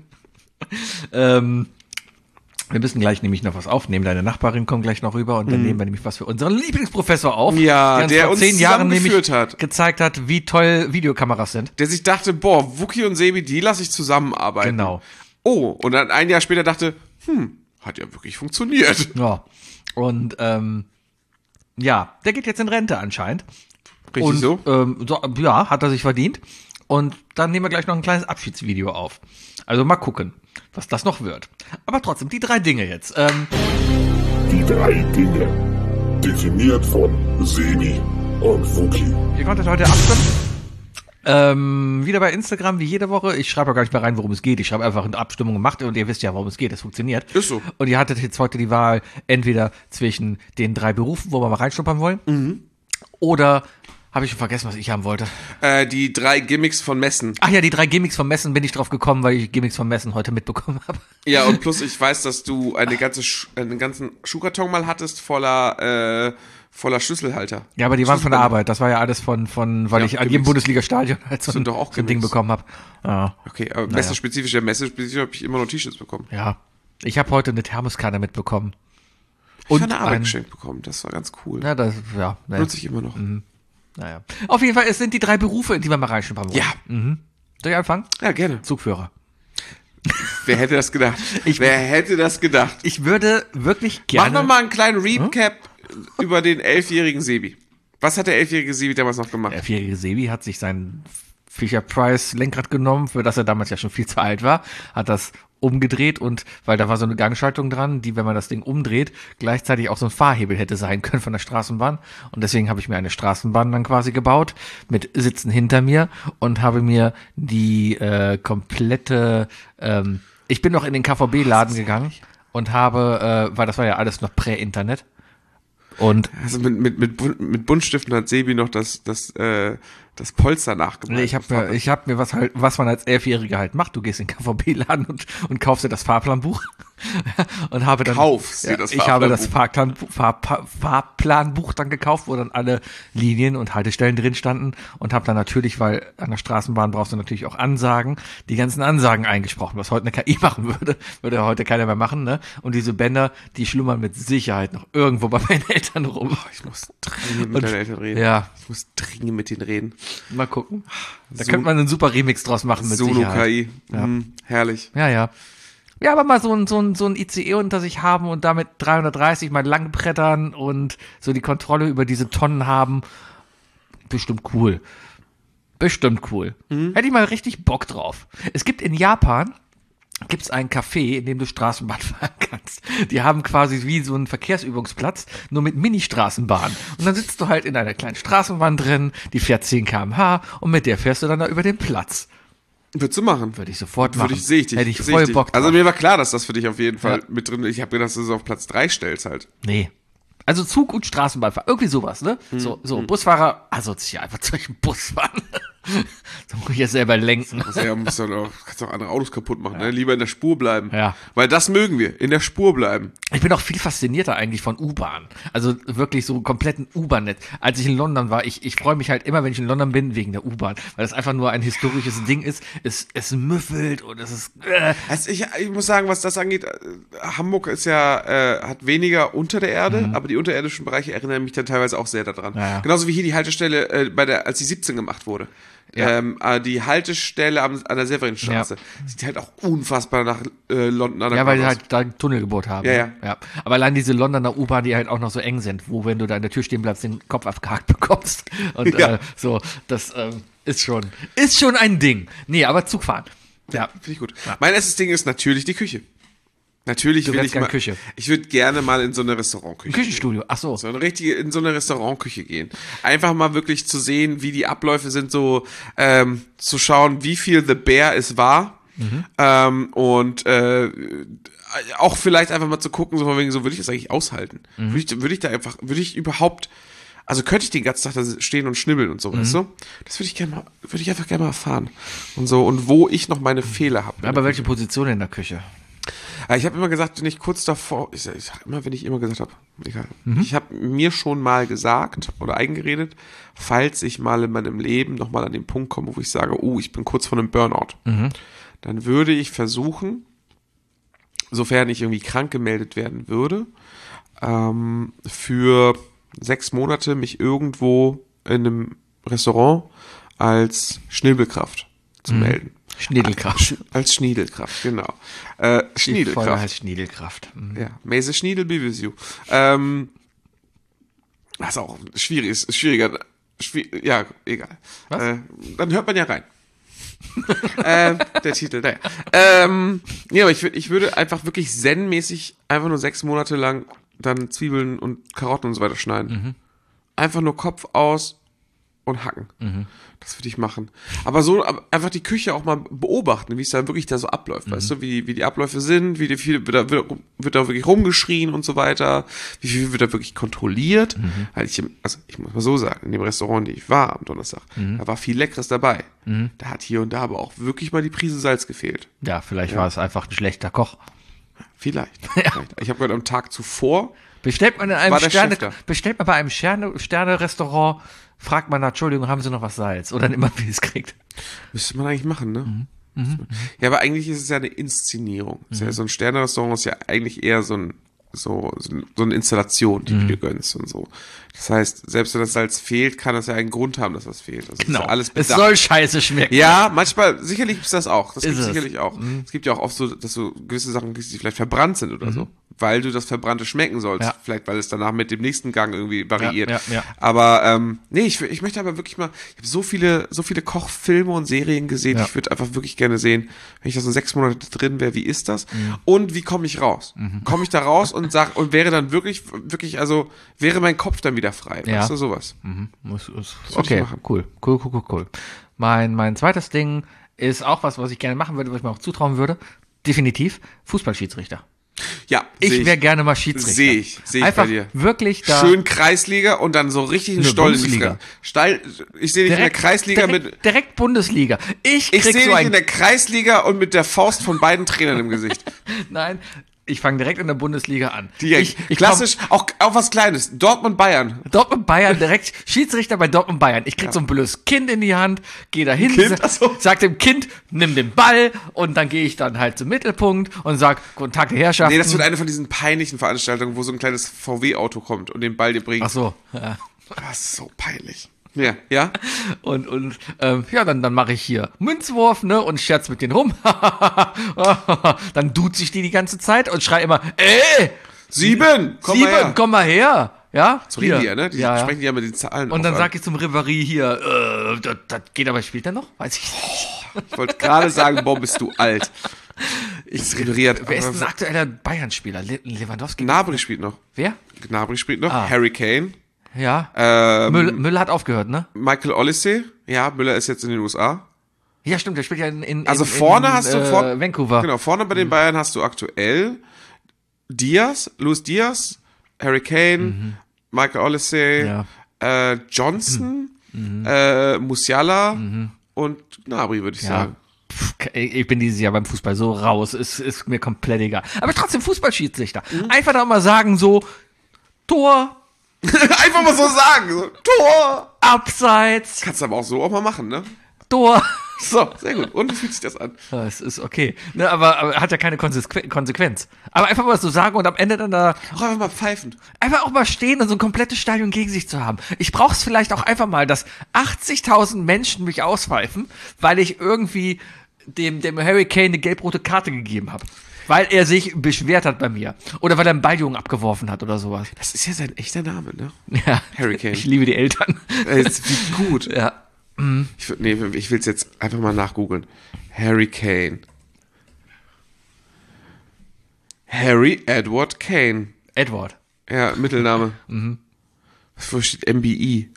ähm, wir müssen gleich nämlich noch was aufnehmen. Deine Nachbarin kommt gleich noch rüber und dann nehmen wir nämlich was für unseren Lieblingsprofessor auf. Ja, der uns der vor uns zehn Jahren nämlich zusammengeführt hat. gezeigt hat, wie toll Videokameras sind. Der sich dachte, boah, Wookie und Sebi, die lasse ich zusammenarbeiten. Genau. Oh, und dann ein Jahr später dachte, hm, hat ja wirklich funktioniert. Ja. Und ähm, ja, der geht jetzt in Rente anscheinend. Richtig und, so? Ähm, so? Ja, hat er sich verdient. Und dann nehmen wir gleich noch ein kleines Abschiedsvideo auf. Also mal gucken, was das noch wird. Aber trotzdem, die drei Dinge jetzt. Ähm, Die drei Dinge. Definiert von Sebi und Wookie. ihr konntet heute abstimmen. Ähm, wieder bei Instagram, wie jede Woche. Ich schreibe auch gar nicht mehr rein, worum es geht. Ich schreibe einfach eine Abstimmung gemacht und ihr wisst ja, worum es geht. Es funktioniert. Ist so. Und ihr hattet jetzt heute die Wahl entweder zwischen den drei Berufen, wo wir mal reinschnuppern wollen, Mhm. oder habe ich schon vergessen, was ich haben wollte. Äh, die drei Gimmicks von Messen. Ach ja, die drei Gimmicks vom Messen bin ich drauf gekommen, weil ich Gimmicks vom Messen heute mitbekommen habe. Ja, und plus ich weiß, dass du eine ganze Sch einen ganzen Schuhkarton mal hattest voller, äh, voller Schlüsselhalter. Ja, aber die waren von der Schlüsselbänder. Arbeit. Das war ja alles von, von weil Ja, ich an jedem Gimmicks. Bundesliga-Stadion halt so, sind ein, doch auch so ein Ding Gimmicks. bekommen habe. Ja. Okay, aber messespezifisch, ja, messespezifisch habe ich immer noch T-Shirts bekommen. ja. Ich habe heute eine Thermoskanne mitbekommen. Ich habe Und eine Arbeit ein- geschenkt bekommen, das war ganz cool. Ja, das, ja. Ne. Nutze ich immer noch. Naja. Auf jeden Fall, es sind die drei Berufe, in die wir mal reinschnuppern wollen. Ja. Mhm. Soll ich anfangen? Ja, gerne. Zugführer. Wer hätte das gedacht? Ich- Wer hätte das gedacht? Ich würde wirklich gerne. Machen wir mal einen kleinen Recap über den elfjährigen Sebi. Was hat der elfjährige Sebi damals noch gemacht? Der vierjährige Sebi hat sich sein Fisher-Price-Lenkrad genommen, für das er damals ja schon viel zu alt war, hat das umgedreht und, weil da war so eine Gangschaltung dran, die, wenn man das Ding umdreht, gleichzeitig auch so ein Fahrhebel hätte sein können von der Straßenbahn. Und deswegen habe ich mir eine Straßenbahn dann quasi gebaut, mit Sitzen hinter mir und habe mir die äh, komplette, ähm, ich bin noch in den K V B-Laden gegangen und habe, äh, weil das war ja alles noch Prä-Internet, und Also mit, mit, mit, Bun- mit Buntstiften hat Sebi noch das, das, äh, das Polster nachgemalt. Nee, ich habe mir, ich hab mir was halt, was man als Elfjähriger halt macht. Du gehst in den K V B-Laden und, und kaufst dir das Fahrplanbuch und habe dann. Kaufst dir das Ich habe das Fahrplanbuch. Fahrplan, Fahr, Fahrplanbuch dann gekauft, wo dann alle Linien und Haltestellen drin standen und habe dann natürlich, weil an der Straßenbahn brauchst du natürlich auch Ansagen, die ganzen Ansagen eingesprochen, was heute eine K I machen würde, würde heute keiner mehr machen, ne? Und diese Bänder, die schlummern mit Sicherheit noch irgendwo bei meinen Eltern rum. Oh, ich muss dringend mit Und- deinen Eltern reden. Ja, Ich muss dringend mit denen reden. mal gucken. Da So- könnte man einen super Remix draus machen mit Solo-K Sicherheit. I. Ja. Mhm, herrlich. Ja, ja. Ja, aber mal so ein, so ein, so ein I C E unter sich haben und damit dreihundertdreißig mal lang brettern und so die Kontrolle über diese Tonnen haben. Bestimmt cool. Bestimmt cool. Hätte ich mal richtig Bock drauf. Es gibt in Japan, gibt's ein Café, in dem du Straßenbahn fahren kannst. Die haben quasi wie so einen Verkehrsübungsplatz, nur mit Mini-Straßenbahn. Und dann sitzt du halt in einer kleinen Straßenbahn drin, die fährt zehn Kilometer pro Stunde und mit der fährst du dann da über den Platz. Würdest du machen? Würde ich sofort machen. Würde ich, sehe ich dich. Hätte ich Sehe voll dich. Bock drauf. Also mir war klar, dass das für dich auf jeden Fall Ja. mit drin ist. Ich habe gedacht, dass du es auf Platz drei stellst halt. Nee. Also Zug und Straßenbahnfahrer, irgendwie sowas, ne? So, so, Busfahrer, asozial, einfach zu euch Bus fahren. So muss ich ja selber lenken. Also ja, musst du auch, kannst auch andere Autos kaputt machen, ne? Lieber in der Spur bleiben. Ja. Weil das mögen wir, in der Spur bleiben. Ich bin auch viel faszinierter eigentlich von U-Bahn. Also wirklich so kompletten U-Bahn-Netz. Als ich in London war, ich, ich freue mich halt immer, wenn ich in London bin, wegen der U-Bahn. Weil das einfach nur ein historisches Ding ist. Es, es müffelt und es ist, äh, Also ich, ich muss sagen, was das angeht, äh, Hamburg ist ja, äh, hat weniger unter der Erde, aber die unterirdischen Bereiche erinnern mich dann teilweise auch sehr daran. Ja, ja. Genauso wie hier die Haltestelle, äh, bei der, als die siebzehn gemacht wurde. Ja. Ähm, äh, die Haltestelle am, an der Severinstraße. Ja. Sieht halt auch unfassbar nach äh, London an der ja, weil die aus. halt da einen Tunnel gebohrt haben. Ja, ne? ja. Aber allein diese Londoner U-Bahn, die halt auch noch so eng sind, wo, wenn du da an der Tür stehen bleibst, den Kopf abgehakt bekommst. Und Ja. äh, so, das ähm, ist schon, ist schon ein Ding. Nee, aber Zugfahren. Ja. Finde ich gut. Mein erstes Ding ist natürlich die Küche. Natürlich Du will wärst ich gern mal, Küche. ich würde gerne mal in so eine Restaurantküche. Ein Küchenstudio, ach so. So eine richtige, in so eine Restaurantküche gehen. Einfach mal wirklich zu sehen, wie die Abläufe sind, so ähm, zu schauen, wie viel The Bear es war. Mhm. Ähm, und äh, auch vielleicht einfach mal zu gucken, so von wegen, so würde ich das eigentlich aushalten? Mhm. Würde ich, würde ich da einfach, würde ich überhaupt, also könnte ich den ganzen Tag da stehen und schnibbeln und so, Mhm. weißt du? Das würde ich gerne mal, würde ich einfach gerne mal erfahren. Und so, und wo ich noch meine Fehler habe. Aber welche Position in der Küche? Ich habe immer gesagt, wenn ich kurz davor, ich sag, ich sag immer, wenn ich immer gesagt habe, egal. Ich habe mir schon mal gesagt oder eingeredet, falls ich mal in meinem Leben nochmal an den Punkt komme, wo ich sage, oh, ich bin kurz vor einem Burnout, dann würde ich versuchen, sofern ich irgendwie krank gemeldet werden würde, ähm, für sechs Monate mich irgendwo in einem Restaurant als Schnibbelkraft zu melden. Schniedelkraft. Sch- Als Schniedelkraft, genau. Äh, Die Folge Schniedelkraft. heißt Schniedelkraft. Mhm. Ja, May the Schniedel be with you. Ähm, das ist auch schwierig, ist schwieriger. Schwi ja, egal. Was? Äh, dann hört man ja rein. äh, der Titel, naja. Ähm, ja, aber ich, würd- ich würde einfach wirklich zen-mäßig einfach nur sechs Monate lang dann Zwiebeln und Karotten und so weiter schneiden. Einfach nur Kopf aus und hacken. Das würde ich machen. Aber so aber einfach die Küche auch mal beobachten, wie es da wirklich da so abläuft, weißt du, wie, wie die Abläufe sind, wie die viel, wird da, wird, wird da wirklich rumgeschrien und so weiter, wie viel wird da wirklich kontrolliert. Weil ich, also ich muss mal so sagen, in dem Restaurant, in dem ich war am Donnerstag, da war viel Leckeres dabei. Da hat hier und da aber auch wirklich mal die Prise Salz gefehlt. Ja, vielleicht war es einfach ein schlechter Koch. Vielleicht. Vielleicht. Ich habe gerade am Tag zuvor, Bestellt man in einem War der Sterne, Chef da? bestellt man bei einem Sterne, Sterne-Restaurant, fragt man nach, Entschuldigung, haben Sie noch was Salz? Oder immer, wie es kriegt. müsste man eigentlich machen, ne? Ja, aber eigentlich ist es ja eine Inszenierung. Ist ja so ein Sterne-Restaurant ist ja eigentlich eher so ein so, so ein- so eine Installation, die du dir gönnst und so. Das heißt, selbst wenn das Salz fehlt, kann das ja einen Grund haben, dass das fehlt. Das Genau. ist ja alles es bedacht. soll scheiße schmecken. Ja, manchmal, sicherlich gibt's das auch. Das Ist gibt's es. sicherlich auch. Es gibt ja auch oft so, dass so gewisse Sachen, gibt, die vielleicht verbrannt sind oder so. Weil du das Verbrannte schmecken sollst. Ja. Vielleicht, weil es danach mit dem nächsten Gang irgendwie variiert. Ja, ja, ja. Aber, ähm, nee, ich, ich möchte aber wirklich mal, ich habe so viele, so viele Kochfilme und Serien gesehen, Ja. ich würde einfach wirklich gerne sehen, wenn ich da so sechs Monate drin wäre, wie ist das? Mhm. Und wie komme ich raus? Komme ich da raus und sag, und wäre dann wirklich, wirklich, also, wäre mein Kopf dann wieder frei? Ja. Weißt du, sowas? Mhm. Muss, muss, ich okay, machen. cool. Cool, cool, cool, cool. Mein, mein zweites Ding ist auch was, was ich gerne machen würde, was ich mir auch zutrauen würde. Definitiv Fußballschiedsrichter. Ja, Ich seh wäre gerne mal Schiedsrichter. Sehe ich, sehe ich Einfach bei dir. wirklich da. Schön Kreisliga und dann so richtig einen Nö, Stollen in die Bundesliga. Fresse. Steil, ich sehe dich in der Kreisliga direkt, mit, direkt Bundesliga. Ich ich krieg sehe so dich ein in der Kreisliga und mit der Faust von beiden Trainern im Gesicht. Nein, ich fange direkt in der Bundesliga an. Direkt. Ich, ich Klassisch, auch, auch was Kleines. Dortmund Bayern. Dortmund Bayern direkt, Schiedsrichter bei Dortmund Bayern. Ich krieg so ein blödes Kind in die Hand, gehe da hin, Kind? sa- Ach so. sag dem Kind, nimm den Ball und dann gehe ich dann halt zum Mittelpunkt und sag, guten Tag, die Herrschaften. Nee, das wird eine von diesen peinlichen Veranstaltungen, wo so ein kleines V W-Auto kommt und den Ball dir bringt. Ach so, ja. Das ist so peinlich. Ja, ja? Und, und ähm, ja, dann, dann mache ich hier Münzwurf, ne, und scherz mit denen rum. Dann duzt sich die die ganze Zeit und schrei immer, ey, Sieben! Komm sieben, mal her. komm mal her. Ja, So reden die ja, ne? Die ja, ja. sprechen die ja mit den Zahlen. Und dann auch sag an. ich zum Reverie hier, äh, das, das geht aber, spielt er noch? Weiß ich nicht. Ich wollte gerade sagen, boah, bist du alt. Ist rederiert. Wer ist denn ein aktueller Bayern-Spieler? Le Lewandowski? Gnabry spielt noch. Wer? Gnabry spielt noch. Ah. Harry Kane. Ja. Ähm, Müller, Müller hat aufgehört, ne? Michael Oliseh. Ja, Müller ist jetzt in den U S A. Ja, stimmt, der spielt ja in, in, Also in, vorne in, hast du äh, vor, Vancouver. Genau, vorne bei den Bayern hast du aktuell Diaz, Luis Diaz, Harry Kane, Michael Oliseh, Ja. äh, Johnson, äh, Musiala und Gnabry, würde ich Ja. sagen. Pff, ich bin dieses Jahr beim Fußball so raus, ist, ist mir komplett egal. Aber trotzdem Fußballschiedsrichter. Einfach da mal sagen so, Tor, Einfach mal so sagen. So, Tor! Abseits, Kannst du aber auch so auch mal machen, ne? Tor. So, sehr gut. Und wie fühlt sich das an? Ja, es ist okay. Ne, aber, aber hat ja keine Konsequ- Konsequenz. Aber einfach mal so sagen und am Ende dann da Auch einfach mal pfeifen. einfach auch mal stehen und so ein komplettes Stadion gegen sich zu haben. Ich brauch's vielleicht auch einfach mal, dass achtzigtausend Menschen mich auspfeifen, weil ich irgendwie dem, dem Harry Kane eine gelb-rote Karte gegeben habe. Weil er sich beschwert hat bei mir. Oder weil er einen Balljungen abgeworfen hat oder sowas. Das ist ja sein echter Name, ne? Ja. Harry Kane. Ich liebe die Eltern. Ey, das- wie gut. Ja. Ich, würd- nee, ich will es jetzt einfach mal nachgoogeln. Harry Kane. Harry Edward Kane. Edward. Ja, Mittelname. Mhm. Wo steht M B I?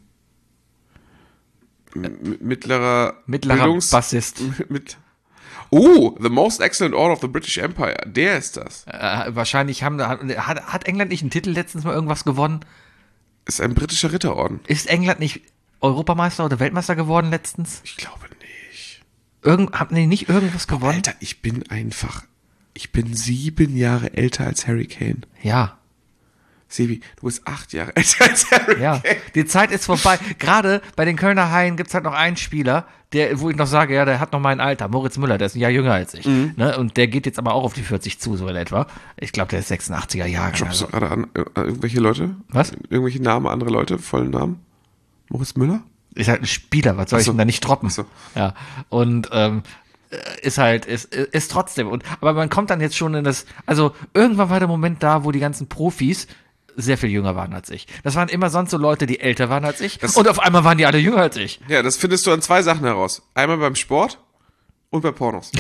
M mittlerer Mittlerer Bildungs- Bassist. Mit oh, The Most Excellent Order of the British Empire. Der ist das. Äh, wahrscheinlich haben hat, hat England nicht einen Titel letztens mal irgendwas gewonnen? Ist ein britischer Ritterorden. Ist England nicht Europameister oder Weltmeister geworden letztens? Ich glaube nicht. Irgend, haben die nicht irgendwas gewonnen? Alter, ich bin einfach. Ich bin sieben Jahre älter als Harry Kane. Ja, Sebi, du bist acht Jahre älter als Harry ja. Kane. Die Zeit ist vorbei. Gerade bei den Kölner Haien gibt's halt noch einen Spieler, der, wo ich noch sage, ja, der hat noch mein Alter. Moritz Müller, der ist ein Jahr jünger als ich. Mhm. Ne? Und der geht jetzt aber auch auf die vierzig zu, so in etwa. Ich glaube, der ist sechsundachtziger Jahre. Droppst Also. du gerade an äh, irgendwelche Leute? Was? Irgendwelche Namen, andere Leute, vollen Namen? Moritz Müller? Ist halt ein Spieler, was soll Ach ich so. denn da nicht droppen? Ach so. Ja. Und ähm, ist halt, ist, ist trotzdem. Und, aber man kommt dann jetzt schon in das, also irgendwann war der Moment da, wo die ganzen Profis sehr viel jünger waren als ich. Das waren immer sonst so Leute, die älter waren als ich. Das- und auf einmal waren die alle jünger als ich. Ja, das findest du an zwei Sachen heraus. Einmal beim Sport und bei Pornos.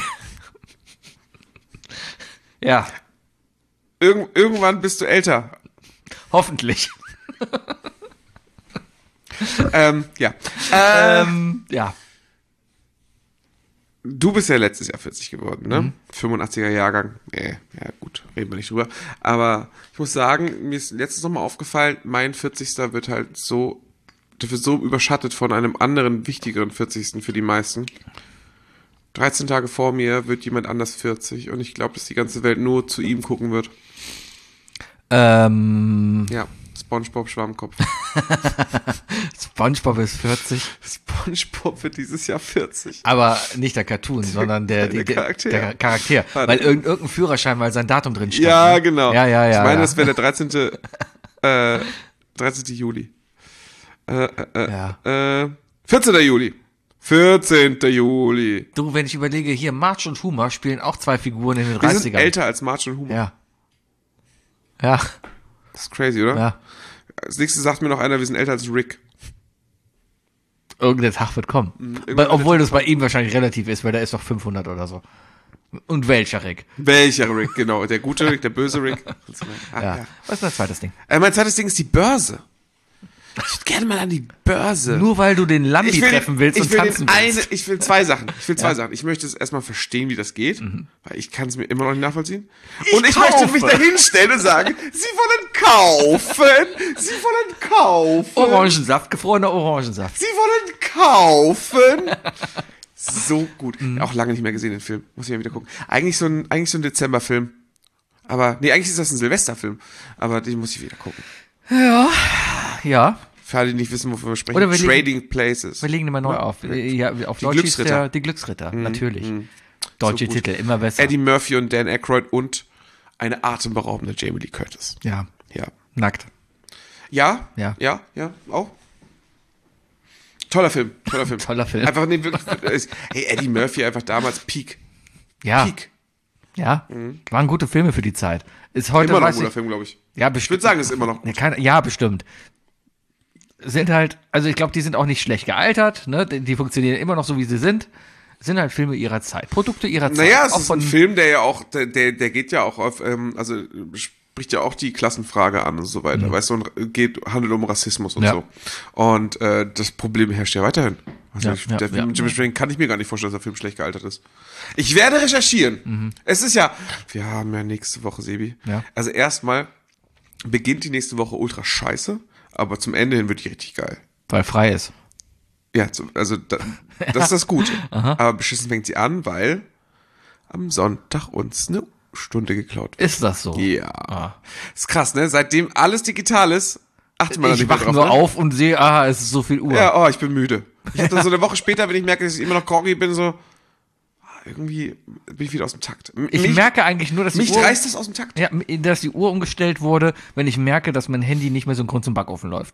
Ja, Irgend, irgendwann bist du älter. hoffentlich. Ähm, ja. ähm, ja. Du bist ja letztes Jahr vierzig geworden, ne? Mhm. fünfundachtziger Jahrgang. Nee, ja gut, reden wir nicht drüber. Aber ich muss sagen, mir ist letztens nochmal aufgefallen, mein vierzigster wird halt so, der wird so überschattet von einem anderen, wichtigeren vierzigsten für die meisten. dreizehn Tage vor mir wird jemand anders vierzig und ich glaube, dass die ganze Welt nur zu ihm gucken wird. Ähm, Ja, SpongeBob Schwammkopf. SpongeBob ist vierzig, SpongeBob wird dieses Jahr vierzig. aber nicht der Cartoon, sondern der, der der, Charakter. der Charakter. Warte. Weil irgend- irgendein Führerschein, weil sein Datum drin steht. Ja, ne? genau. Ja, ja, ja. Ich meine, ja. das wäre der dreizehnte Äh, dreizehnten Juli. Äh, äh, äh, Ja. äh, vierzehnten Juli. vierzehnten Juli. Du, wenn ich überlege, hier Marge und Homer spielen auch zwei Figuren in den Wir dreißigern. sind älter als Marge und Humor. Ja. Ja, Das ist crazy, oder? ja. Als nächstes sagt mir noch einer, wir sind älter als Rick. Irgendein Tag wird kommen. irgendwann Weil, wird obwohl das bei ihm wahrscheinlich relativ ist, weil der ist doch fünfhundert oder so. Und welcher Rick? Welcher Rick, genau. Der gute Rick, der böse Rick. Und so weiter. Ah, Ja. ja. Was ist das zweites Ding? Äh, mein zweites Ding ist die Börse. Ich würde gerne mal an die Börse. Nur weil du den Lambi ich will, treffen willst ich und will tanzen den willst. eine, ich will zwei Sachen. Ich will zwei Ja. Sachen. Ich möchte es erstmal verstehen, wie das geht, Mhm. weil ich kann es mir immer noch nicht nachvollziehen. Ich und ich kaufe. möchte mich da hinstellen und sagen, Sie wollen kaufen. Sie wollen kaufen. Orangensaft, gefrorener Orangensaft. Sie wollen kaufen. So gut. Mhm. Auch lange nicht mehr gesehen, den Film. Muss ich mal wieder gucken. Eigentlich so ein, eigentlich so ein Dezemberfilm. Aber, nee, eigentlich ist das ein Silvesterfilm. Aber den muss ich wieder gucken. Ja, Für alle, die nicht wissen, wovon wir sprechen. Oder wir legen- Trading Places. wir legen den mal neu auf. Ja, auf Die Deutsch hieß Glücksritter. der Die Glücksritter, natürlich. Deutsche gut. Titel, immer besser. Eddie Murphy und Dan Aykroyd und eine atemberaubende Jamie Lee Curtis. Ja, Ja. nackt. Ja? Ja. Ja, ja, auch. Toller Film, toller Film. Toller Film. Einfach, nee, wirklich, hey, Eddie Murphy einfach damals Peak. Ja, Peak. ja, waren gute Filme für die Zeit. Ist heute, Immer noch ein weiß guter ich, Film, glaube ich. ja, Ich bestimmt. würde sagen, es ist immer noch Ja, gut. keine, ja, bestimmt. Sind halt, also ich glaube, die sind auch nicht schlecht gealtert, ne? Die, die funktionieren immer noch so, wie sie sind. Sind halt Filme ihrer Zeit, Produkte ihrer Zeit. Naja, es auch ist von, ein Film, der ja auch, der, der, der geht ja auch auf, ähm, also spricht ja auch die Klassenfrage an und so weiter. Weißt du, und geht, handelt um Rassismus und Ja. so. Und äh, das Problem herrscht ja weiterhin. Also Ja, ich, ja, der ja. Film, dementsprechend kann ich mir gar nicht vorstellen, dass der Film schlecht gealtert ist. Ich werde recherchieren. Mhm. Es ist ja, wir haben ja nächste Woche, Sebi. Ja. Also erstmal beginnt die nächste Woche ultra scheiße, aber zum Ende hin wird die richtig geil. weil frei ist. Ja, so- also da, das ist das Gute. Aber beschissen fängt sie an, weil am Sonntag uns eine Stunde geklaut wird. Ist das so? Ja. Ah. Ist krass, ne? Seitdem alles digital ist, achtet man da Ich nicht mehr wache drauf. nur ne? auf und sehe, ah, es ist so viel Uhr. Ja, oh, ich bin müde. Ich hab dann so eine Woche später, wenn ich merke, dass ich immer noch groggy bin, so, ah, irgendwie bin ich wieder aus dem Takt. M- Ich mich, merke eigentlich nur, dass die mich Uhr, reißt das aus dem Takt. ja, dass die Uhr umgestellt wurde, wenn ich merke, dass mein Handy nicht mehr synchron zum Backofen läuft.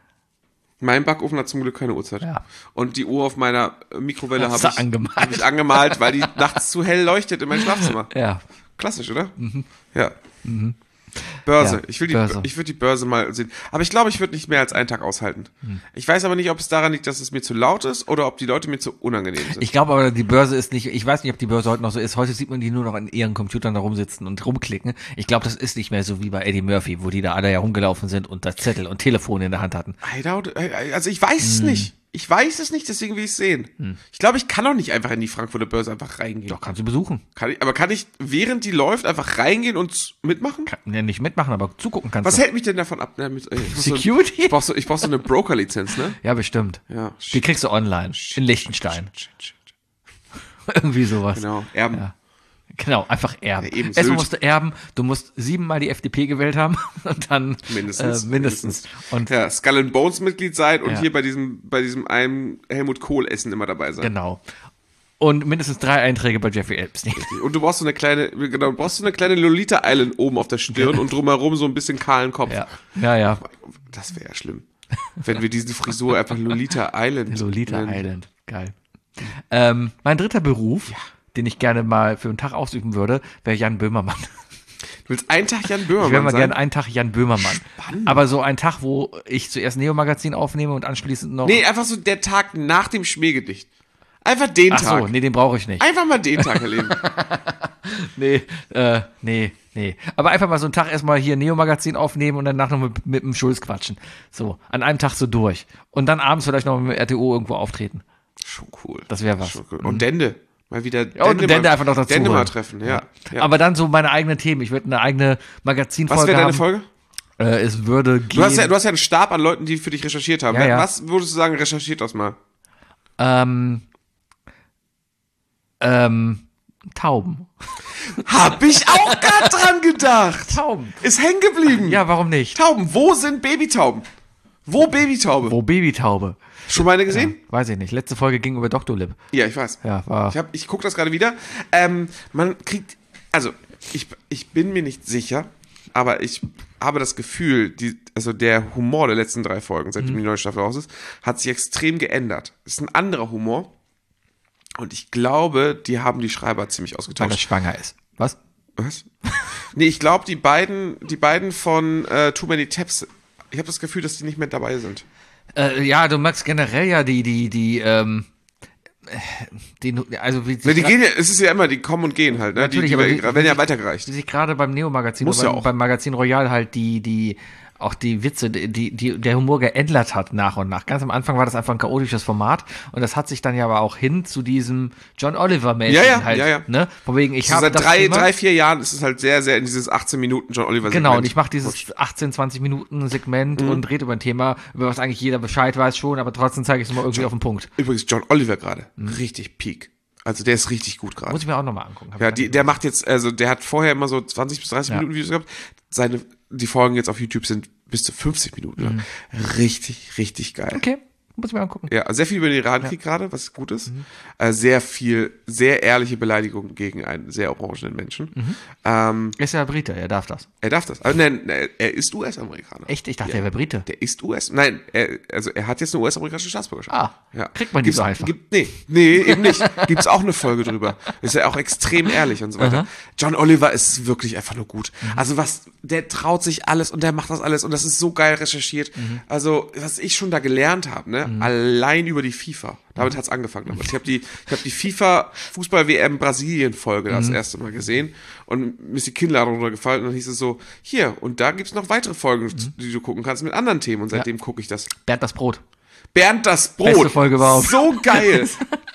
Mein Backofen hat zum Glück keine Uhrzeit. Ja. Und die Uhr auf meiner Mikrowelle Hast habe du ich, angemalt. hab ich angemalt, weil die nachts zu hell leuchtet in meinem Schlafzimmer. Ja. Klassisch, oder? Ja. Börse. Ja, Ich will die, Börse. ich würde die Börse mal sehen. Aber ich glaube, ich würde nicht mehr als einen Tag aushalten. Ich weiß aber nicht, ob es daran liegt, dass es mir zu laut ist oder ob die Leute mir zu unangenehm sind. Ich glaube aber, die Börse ist nicht, ich weiß nicht, ob die Börse heute noch so ist. Heute sieht man die nur noch an ihren Computern da rumsitzen und rumklicken. Ich glaube, das ist nicht mehr so wie bei Eddie Murphy, wo die da alle ja rumgelaufen sind und das Zettel und Telefon in der Hand hatten. I doubt, also ich weiß es nicht. Ich weiß es nicht, deswegen will ich es sehen. Ich glaube, ich kann auch nicht einfach in die Frankfurter Börse einfach reingehen. Doch, kannst du besuchen. Kann ich, aber kann ich, während die läuft, einfach reingehen und mitmachen? Kann, ja, nicht mitmachen, aber zugucken kannst Was du. hält mich denn davon ab? Ne, mit, ey, ich brauch so- Security? Ich brauch so, ich brauch so eine Broker-Lizenz, ne? Ja, bestimmt. Ja. Die kriegst du online. In Liechtenstein. Irgendwie sowas. Genau, Erben. Ja. Genau, einfach erben. Ja, eben, Erstmal Sylt. musst du erben, du musst siebenmal die F D P gewählt haben und dann Mindestens. Äh, mindestens. Und Ja, Skull and Bones Mitglied sein und Ja. hier bei diesem, bei diesem einen Helmut Kohl Essen immer dabei sein. genau. Und mindestens drei Einträge bei Jeffrey Epstein. Und du brauchst so eine kleine, genau, du brauchst so eine kleine Lolita Island oben auf der Stirn und drumherum so ein bisschen kahlen Kopf. Ja, ja, ja. Das wäre ja schlimm. Wenn wir diese Frisur einfach Lolita Island Lolita nennen. Island. Geil. Ähm, mein dritter Beruf, den ich gerne mal für einen Tag ausüben würde, wäre Jan Böhmermann. Du willst einen Tag Jan Ich wäre Böhmermann mal sein? gerne einen Tag Jan Böhmermann. Aber so ein Tag, wo ich zuerst Neo-Magazin aufnehme und anschließend noch. Nee, einfach so der Tag nach dem Schmähgedicht. Einfach den Ach Tag. so, nee, den brauche ich nicht. Einfach mal den Tag erleben. Nee, äh, nee, nee. Aber einfach mal so einen Tag erstmal hier Neo-Magazin aufnehmen und danach noch mit, mit dem Schulz quatschen. So, an einem Tag so durch. Und dann abends vielleicht noch mit R T O irgendwo auftreten. Schon cool. Das wäre was. Schon cool. Und Dende. Mal wieder Ja, und Dende mal, einfach noch dazu Dende mal holen. treffen, ja. ja. Aber dann so meine eigenen Themen. Ich würde eine eigene Magazinfolge Was wäre deine haben. Folge? Äh, es würde gehen. Du hast, ja, du hast ja einen Stab an Leuten, die für dich recherchiert haben. Ja, ja. Was würdest du sagen, recherchiert das mal? ähm, ähm, Tauben. Hab ich auch gerade dran gedacht. Tauben. Ist hängen geblieben. Ja, warum nicht? Tauben, wo sind Babytauben? Wo Babytaube? Wo Babytaube? Schon mal eine gesehen? Weiß ich nicht. Letzte Folge ging über Doktor Lip. Ja, ich weiß. Ja, war. Ich, hab- ich gucke das gerade wieder. Ähm, man kriegt, also ich, ich bin mir nicht sicher, aber ich habe das Gefühl, die, also der Humor der letzten drei Folgen, seitdem die neue Staffel raus ist, hat sich extrem geändert. Es ist ein anderer Humor. Und ich glaube, die haben die Schreiber ziemlich weil er ausgetauscht. schwanger ist. Was? Was? Nee, ich glaube, die beiden, die beiden von äh, Too Many Taps, ich habe das Gefühl, dass die nicht mehr dabei sind. Äh, ja, du magst generell ja die, die, die, ähm, äh, die, also wie Ne, die gehen ja, es ist ja immer, die kommen und gehen halt, ne? Die, Natürlich, die aber werden wie- werden ja wie- weitergereicht. wie sich gerade beim Neo-Magazin Muss oder ja beim, auch. beim Magazin Royal halt die, die auch die Witze, die, die der Humor geändert hat nach und nach. Ganz am Anfang war das einfach ein chaotisches Format und das hat sich dann ja aber auch hin zu diesem John Oliver-mäßigen Ja, ja, halt, ja, ja. ne? Von wegen, ich So habe seit das drei, Thema, drei, vier Jahren ist es halt sehr, sehr in dieses achtzehn Minuten John Oliver genau, und Segment. ich mache dieses achtzehn, zwanzig Minuten Segment Mhm. und rede über ein Thema, über was eigentlich jeder Bescheid weiß schon, aber trotzdem zeige ich es mal irgendwie auf den Punkt. Übrigens, John Oliver gerade. Richtig Peak. Also der ist richtig gut gerade. Muss ich mir auch nochmal angucken. Hab Ja, ich die, gar der nicht macht jetzt, also der hat vorher immer so zwanzig bis dreißig Ja. Minuten Videos gehabt. Seine, die Folgen jetzt auf YouTube sind bis zu fünfzig Minuten lang. Richtig, richtig geil. gesehen. Okay, muss ich mir angucken. Ja, sehr viel über den Irankrieg gerade, was gut ist. Äh, sehr viel, sehr ehrliche Beleidigungen gegen einen sehr orangenen Menschen. Ähm, Er ist ja Brite, er darf das. er darf das. Aber nein, nein, er ist U S-Amerikaner. Echt? Ich dachte, Ja. er wäre Brite. Der ist U S. Nein, er, also er hat jetzt eine U S-amerikanische Staatsbürgerschaft. Ah, ja. kriegt man die Gibt's, so einfach? Gibt, nee, nee, eben nicht. Gibt's auch eine Folge drüber. Ist ja auch extrem ehrlich und so weiter. Aha. John Oliver ist wirklich einfach nur gut. Mhm. Also was, der traut sich alles und der macht das alles und das ist so geil recherchiert. Mhm. Also was ich schon da gelernt habe, ne, allein über die FIFA. Damit hat's angefangen. Damals. Ich habe die, ich habe die FIFA Fußball-W M Brasilien-Folge das Mhm. erste Mal gesehen und mir ist die Kinnlade runtergefallen und dann hieß es so, hier, und da gibt's noch weitere Folgen, Mhm. die du gucken kannst mit anderen Themen und seitdem gucke ich das. Bernd das Brot. Bernd das Brot. Beste Folge überhaupt. So geil.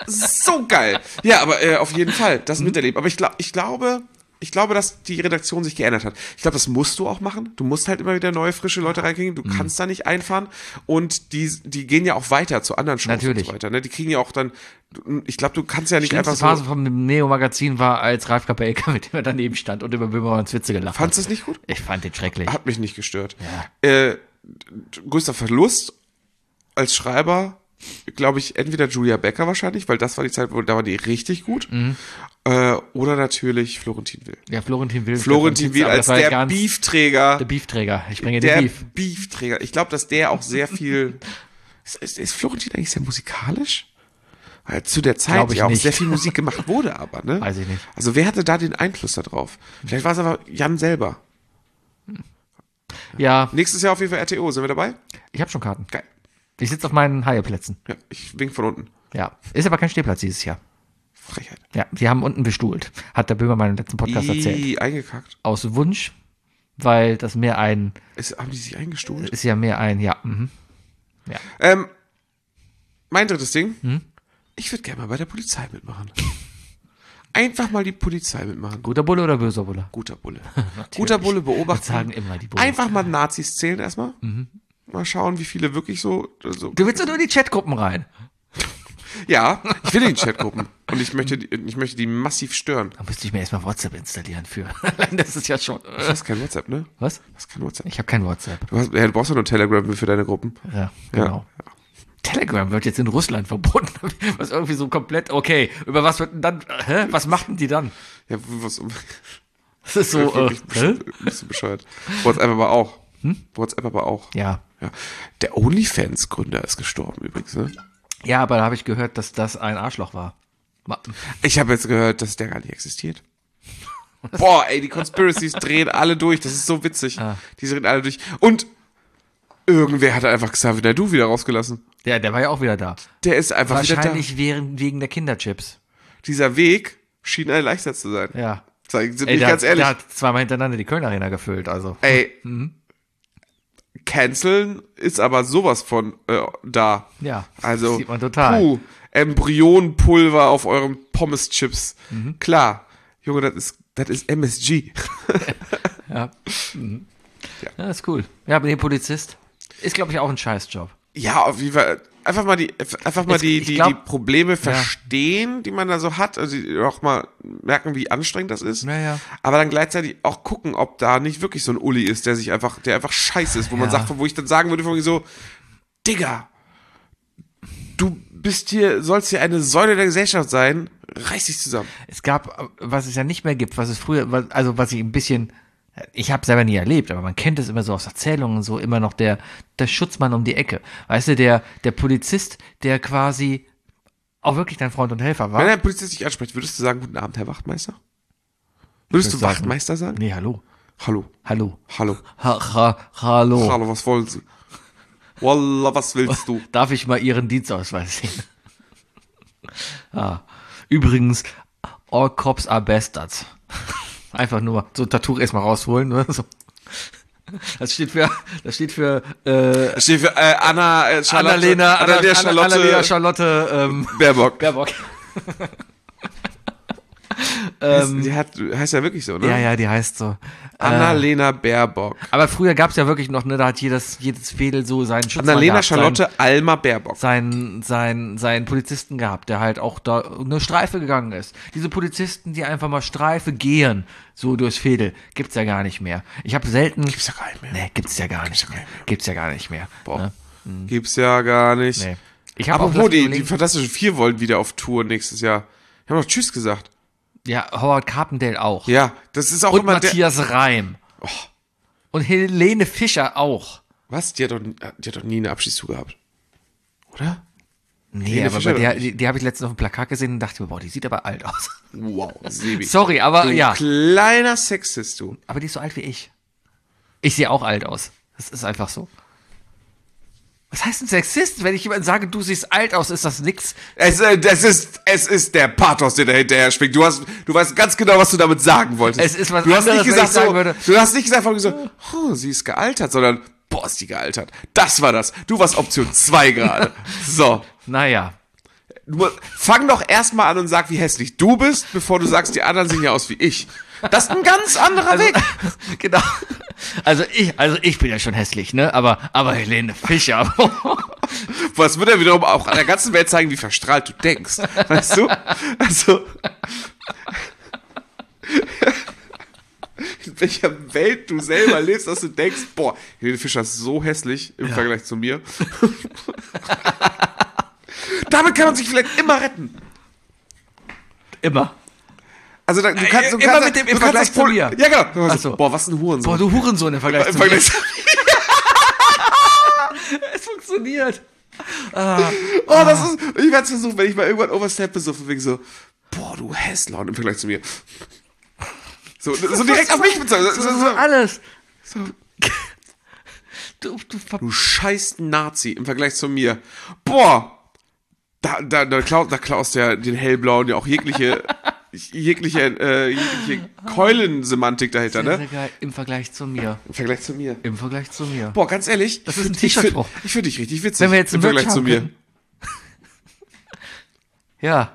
so geil. Ja, aber äh, auf jeden Fall, Mhm. das miterleben. Aber ich, glaub, ich glaube, ich glaube, dass die Redaktion sich geändert hat. Ich glaube, das musst du auch machen. Du musst halt immer wieder neue, frische Leute reinkriegen. Du Mhm. kannst da nicht einfahren. Und die, die gehen ja auch weiter zu anderen Shows Natürlich. und so weiter. Ne? Die kriegen ja auch dann, ich glaube, du kannst ja nicht Die einfach Phase so. vom Neo-Magazin war, als Ralf Kapelka mit dem er daneben stand und über Böhmermanns Witze gelacht hat. Fandst du es nicht gut? Ich fand den schrecklich. Hat mich nicht gestört. Ja. Äh, größter Verlust als Schreiber, glaube ich, entweder Julia Becker wahrscheinlich, weil das war die Zeit, wo da war die richtig gut. Mhm. Äh, oder natürlich Florentin Will. Ja, Florentin Will. Florentin Will aber als das war ja der ganz- Beefträger. Der Beefträger. Ich bringe Der den Beef. Beefträger. Ich glaube, dass der auch sehr viel. Ist, ist, ist Florentin eigentlich sehr musikalisch? Weil zu der Zeit Glaub ich ja auch nicht. sehr viel Musik gemacht wurde, aber, ne? Weiß ich nicht. Also wer hatte da den Einfluss da drauf? Vielleicht war es aber Jan selber. Ja, Nächstes Jahr auf jeden Fall R T O. Sind wir dabei? ich habe schon Karten. Geil. Ich sitze auf meinen Haie-Plätzen. Ja, ich wink von unten. Ja. Ist aber kein Stehplatz dieses Jahr. Frechheit. Ja, die haben unten bestuhlt. Hat der Böhmermann im letzten Podcast erzählt. I, eingekackt. Aus Wunsch, weil das mehr ein, Ist, haben die sich eingestuhlt? ist ja mehr ein, ja, mhm. Ja. Ähm, mein drittes Ding. Hm? Ich würde gerne mal bei der Polizei mitmachen. Einfach mal die Polizei mitmachen. Guter Bulle oder böser Bulle? Guter Bulle. Guter Bulle beobachten. Das sagen immer die Bullen. Einfach mal Nazis zählen erstmal. Mal schauen, wie viele wirklich so, so. Du willst ja nur in die Chatgruppen rein. Ja, ich will in die Chatgruppen. Und ich möchte, die- ich möchte die massiv stören. Da müsste ich mir erstmal WhatsApp installieren für. Allein das ist ja schon. Du hast kein WhatsApp, ne? Was? Du hast kein WhatsApp. Ich habe kein WhatsApp. Du, hast, ja, du brauchst ja nur Telegram für deine Gruppen. Ja, genau. Telegram wird jetzt in Russland verboten. Was irgendwie so komplett, okay, über was wird denn dann, hä? Was machten die dann? Ja, was, Das ist so, äh, wirklich hä? besch- ein bisschen bescheuert. WhatsApp aber auch. WhatsApp aber auch. Ja. Ja. Der OnlyFans-Gründer ist gestorben übrigens, ne? Ja, aber da habe ich gehört, dass das ein Arschloch war. Ma- Ich habe jetzt gehört, dass der gar nicht existiert. Boah, ey, die Conspiracies drehen alle durch. Das ist so witzig. Ah. Die drehen alle durch. Und irgendwer hat einfach Xavier Naidu wieder rausgelassen. Der, der war ja auch wieder da. Der ist einfach wieder Wahrscheinlich wegen, wegen der Kinderchips. da. Dieser Weg schien ein leichter zu sein. Ja. Sag ich, sind Ey, nicht der, ganz ehrlich. der hat zweimal hintereinander die Köln Arena gefüllt, also. Ey, canceln ist aber sowas von äh, da. Ja, Also, sieht man total. Puh, Embryonenpulver auf euren Pommes-Chips. Mhm. Klar. Junge, das ist, das ist M S G. Ja. Mhm. Ja, ist cool. Ja, aber der Polizist ist, glaube ich, auch ein Scheißjob. Ja, auf jeden Fall. Einfach mal die, einfach mal Es- die, ich die, glaub- die Probleme verstehen, die man da so hat. Also die auch mal merken, wie anstrengend das ist. Ja, ja. Aber dann gleichzeitig auch gucken, ob da nicht wirklich so ein Uli ist, der sich einfach, der einfach scheiße ist, wo man Ja. sagt, wo ich dann sagen würde, von mir so, Digga, du bist hier, sollst hier eine Säule der Gesellschaft sein, reiß dich zusammen. Es gab, was es ja nicht mehr gibt, was es früher, was- also was ich ein bisschen, ich habe selber nie erlebt, aber man kennt es immer so aus Erzählungen, so immer noch der, der Schutzmann um die Ecke. Weißt du, der, der Polizist, der quasi auch wirklich dein Freund und Helfer war. Wenn ein Polizist dich anspricht, würdest du sagen, guten Abend, Herr Wachtmeister? Würdest du würd sagen- Wachtmeister sagen? Nee, hallo. Hallo. Hallo. Hallo. Ha, ha, hallo. Hallo, was wollen Sie? Wallah, was willst du? Darf ich mal Ihren Dienstausweis sehen? ah. Übrigens, all cops are bastards. Einfach nur so ein Tattoo erstmal rausholen. Oder? So. Das steht für, das steht für, äh, Das steht für äh, Anna, äh, Charlotte, Annalena, Annalena, Anna, Charlotte, Annalena, Charlotte, ähm, Baerbock. Baerbock. ähm, die hat, heißt ja wirklich so, ne? Ja, ja, die heißt so. Annalena Baerbock. Aber früher gab's ja wirklich noch, ne, da hat jedes, jedes Fädel so seinen Schutzmann Annalena gehabt, Charlotte seinen, Alma Baerbock. seinen, seinen, seinen Polizisten gehabt, der halt auch da eine Streife gegangen ist. Diese Polizisten, die einfach mal Streife gehen, so durchs Fädel, gibt's ja gar nicht mehr. Ich habe selten... Gibt's ja gar nicht mehr. Nee, gibt's ja gar nicht mehr. Gibt's ja gar nicht mehr. Boah. Ne? Gibt's ja gar nicht. Nee. Ich habe auch Apropos, die, die überlegt- Fantastischen Vier wollen wieder auf Tour nächstes Jahr. Die haben doch Tschüss gesagt. Ja, Howard Carpendale auch. Ja, das ist auch Und immer der... Matthias Reim. Oh, Und Helene Fischer auch. was? Die hat, doch, die hat doch nie eine Abschiedstour gehabt. Oder? Nee, Helene aber Fischer bei der, doch die, die habe ich letztens auf dem Plakat gesehen und dachte mir, boah, die sieht aber alt aus. Wow, Sebi. Sorry, aber Du ja. kleiner Sexist, du. Aber die ist so alt wie ich. Ich sehe auch alt aus. Das ist einfach so. Was heißt ein Sexist? Wenn ich jemand sage, du siehst alt aus, ist das nix. Es, äh, das ist, es ist der Pathos, der da hinterher schwingt. Du hast, du weißt ganz genau, was du damit sagen wolltest. Es ist was du hast anderes, nicht wenn gesagt ich sagen so, würde- du hast nicht gesagt von so, oh, sie ist gealtert, sondern, boah, ist die gealtert. Das war das. Du warst Option zwei gerade. So. Naja. Du, fang doch erstmal an und sag, wie hässlich du bist, bevor du sagst, die anderen sehen ja aus wie ich. Das ist ein ganz anderer Also, Weg. genau. Also ich, also ich bin ja schon hässlich, ne? Aber, aber Helene Fischer. Was würde er wiederum auch an der ganzen Welt zeigen, wie verstrahlt du denkst. Weißt du? Also. In welcher Welt du selber lebst, dass du denkst, boah, Helene Fischer ist so hässlich im Ja. Vergleich zu mir. Damit kann man sich vielleicht immer retten. Immer. Also da, du kannst, du Immer kannst, mit dem- du im kannst Vergleich das Pro- zu mir. Ja, genau. Du Ach kannst so. so, boah, was ein Hurensohn. Boah, du Hurensohn im Vergleich Im zu mir. Vergleich zu Es funktioniert. Oh, das ist, ich werde es versuchen, wenn ich mal irgendwann oversteppe, so von wegen so, boah, du Hässlaun im Vergleich zu mir. So, so direkt auf mich bezogen. So, So, so, so so. alles. Du, du ver Du scheiß Nazi im Vergleich zu mir. Boah, da, da, da, klaut, da klaust du ja den hellblauen ja auch jegliche, jegliche, äh, jegliche Keulensemantik dahinter, sehr, sehr ne? geil. Im Vergleich zu mir. Im Vergleich zu mir. Im Vergleich zu mir. Boah, ganz ehrlich. Das ich ist ein find- ich find- T-Shirt-Spruch. Ich finde dich richtig witzig. Wenn wir jetzt im einen Vergleich Merch zu haben mir. können. Ja.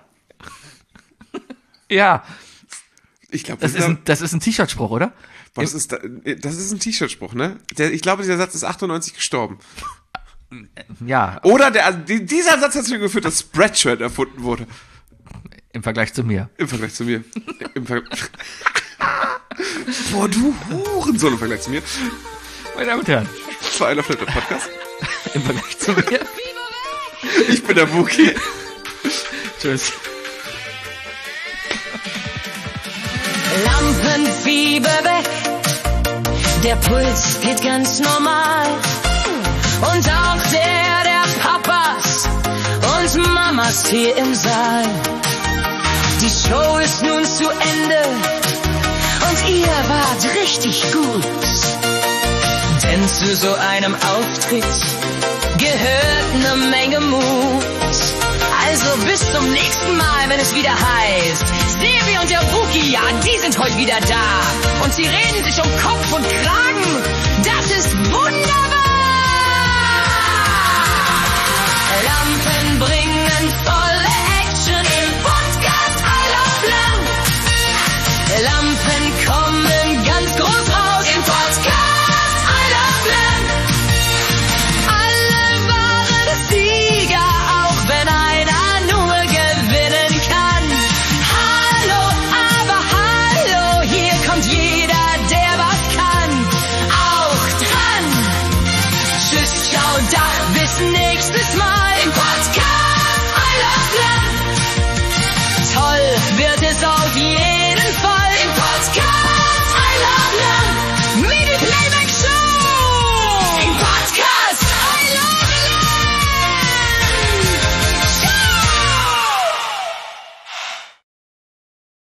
Ja. Ich glaube, Das ist ein, das ist ein T-Shirt-Spruch, oder? das ist, das ist ein T-Shirt-Spruch, ne? Der, ich glaube, dieser Satz ist achtundneunzig gestorben. Ja. Oder der, also die- dieser Satz hat dazu geführt, dass Spreadshirt erfunden wurde. Im Vergleich zu mir. Im Vergleich zu mir. Im Ver Boah, du Hurensohn im Vergleich zu mir. Meine Damen und Herren. Für einen auf der Podcast. Im Vergleich zu mir. Ich bin der Wookie. Tschüss. Lampenfieber weg, der Puls geht ganz normal. Und auch der der Papas und Mamas hier im Saal. Die Show ist nun zu Ende und ihr wart richtig gut. Denn zu so einem Auftritt gehört ne Menge Mut. Also bis zum nächsten Mal, wenn es wieder heißt, Sebi und der Wookie, ja, die sind heute wieder da. Und sie reden sich um Kopf und Kragen. Das ist wunderbar. Lampen bringen Feuer.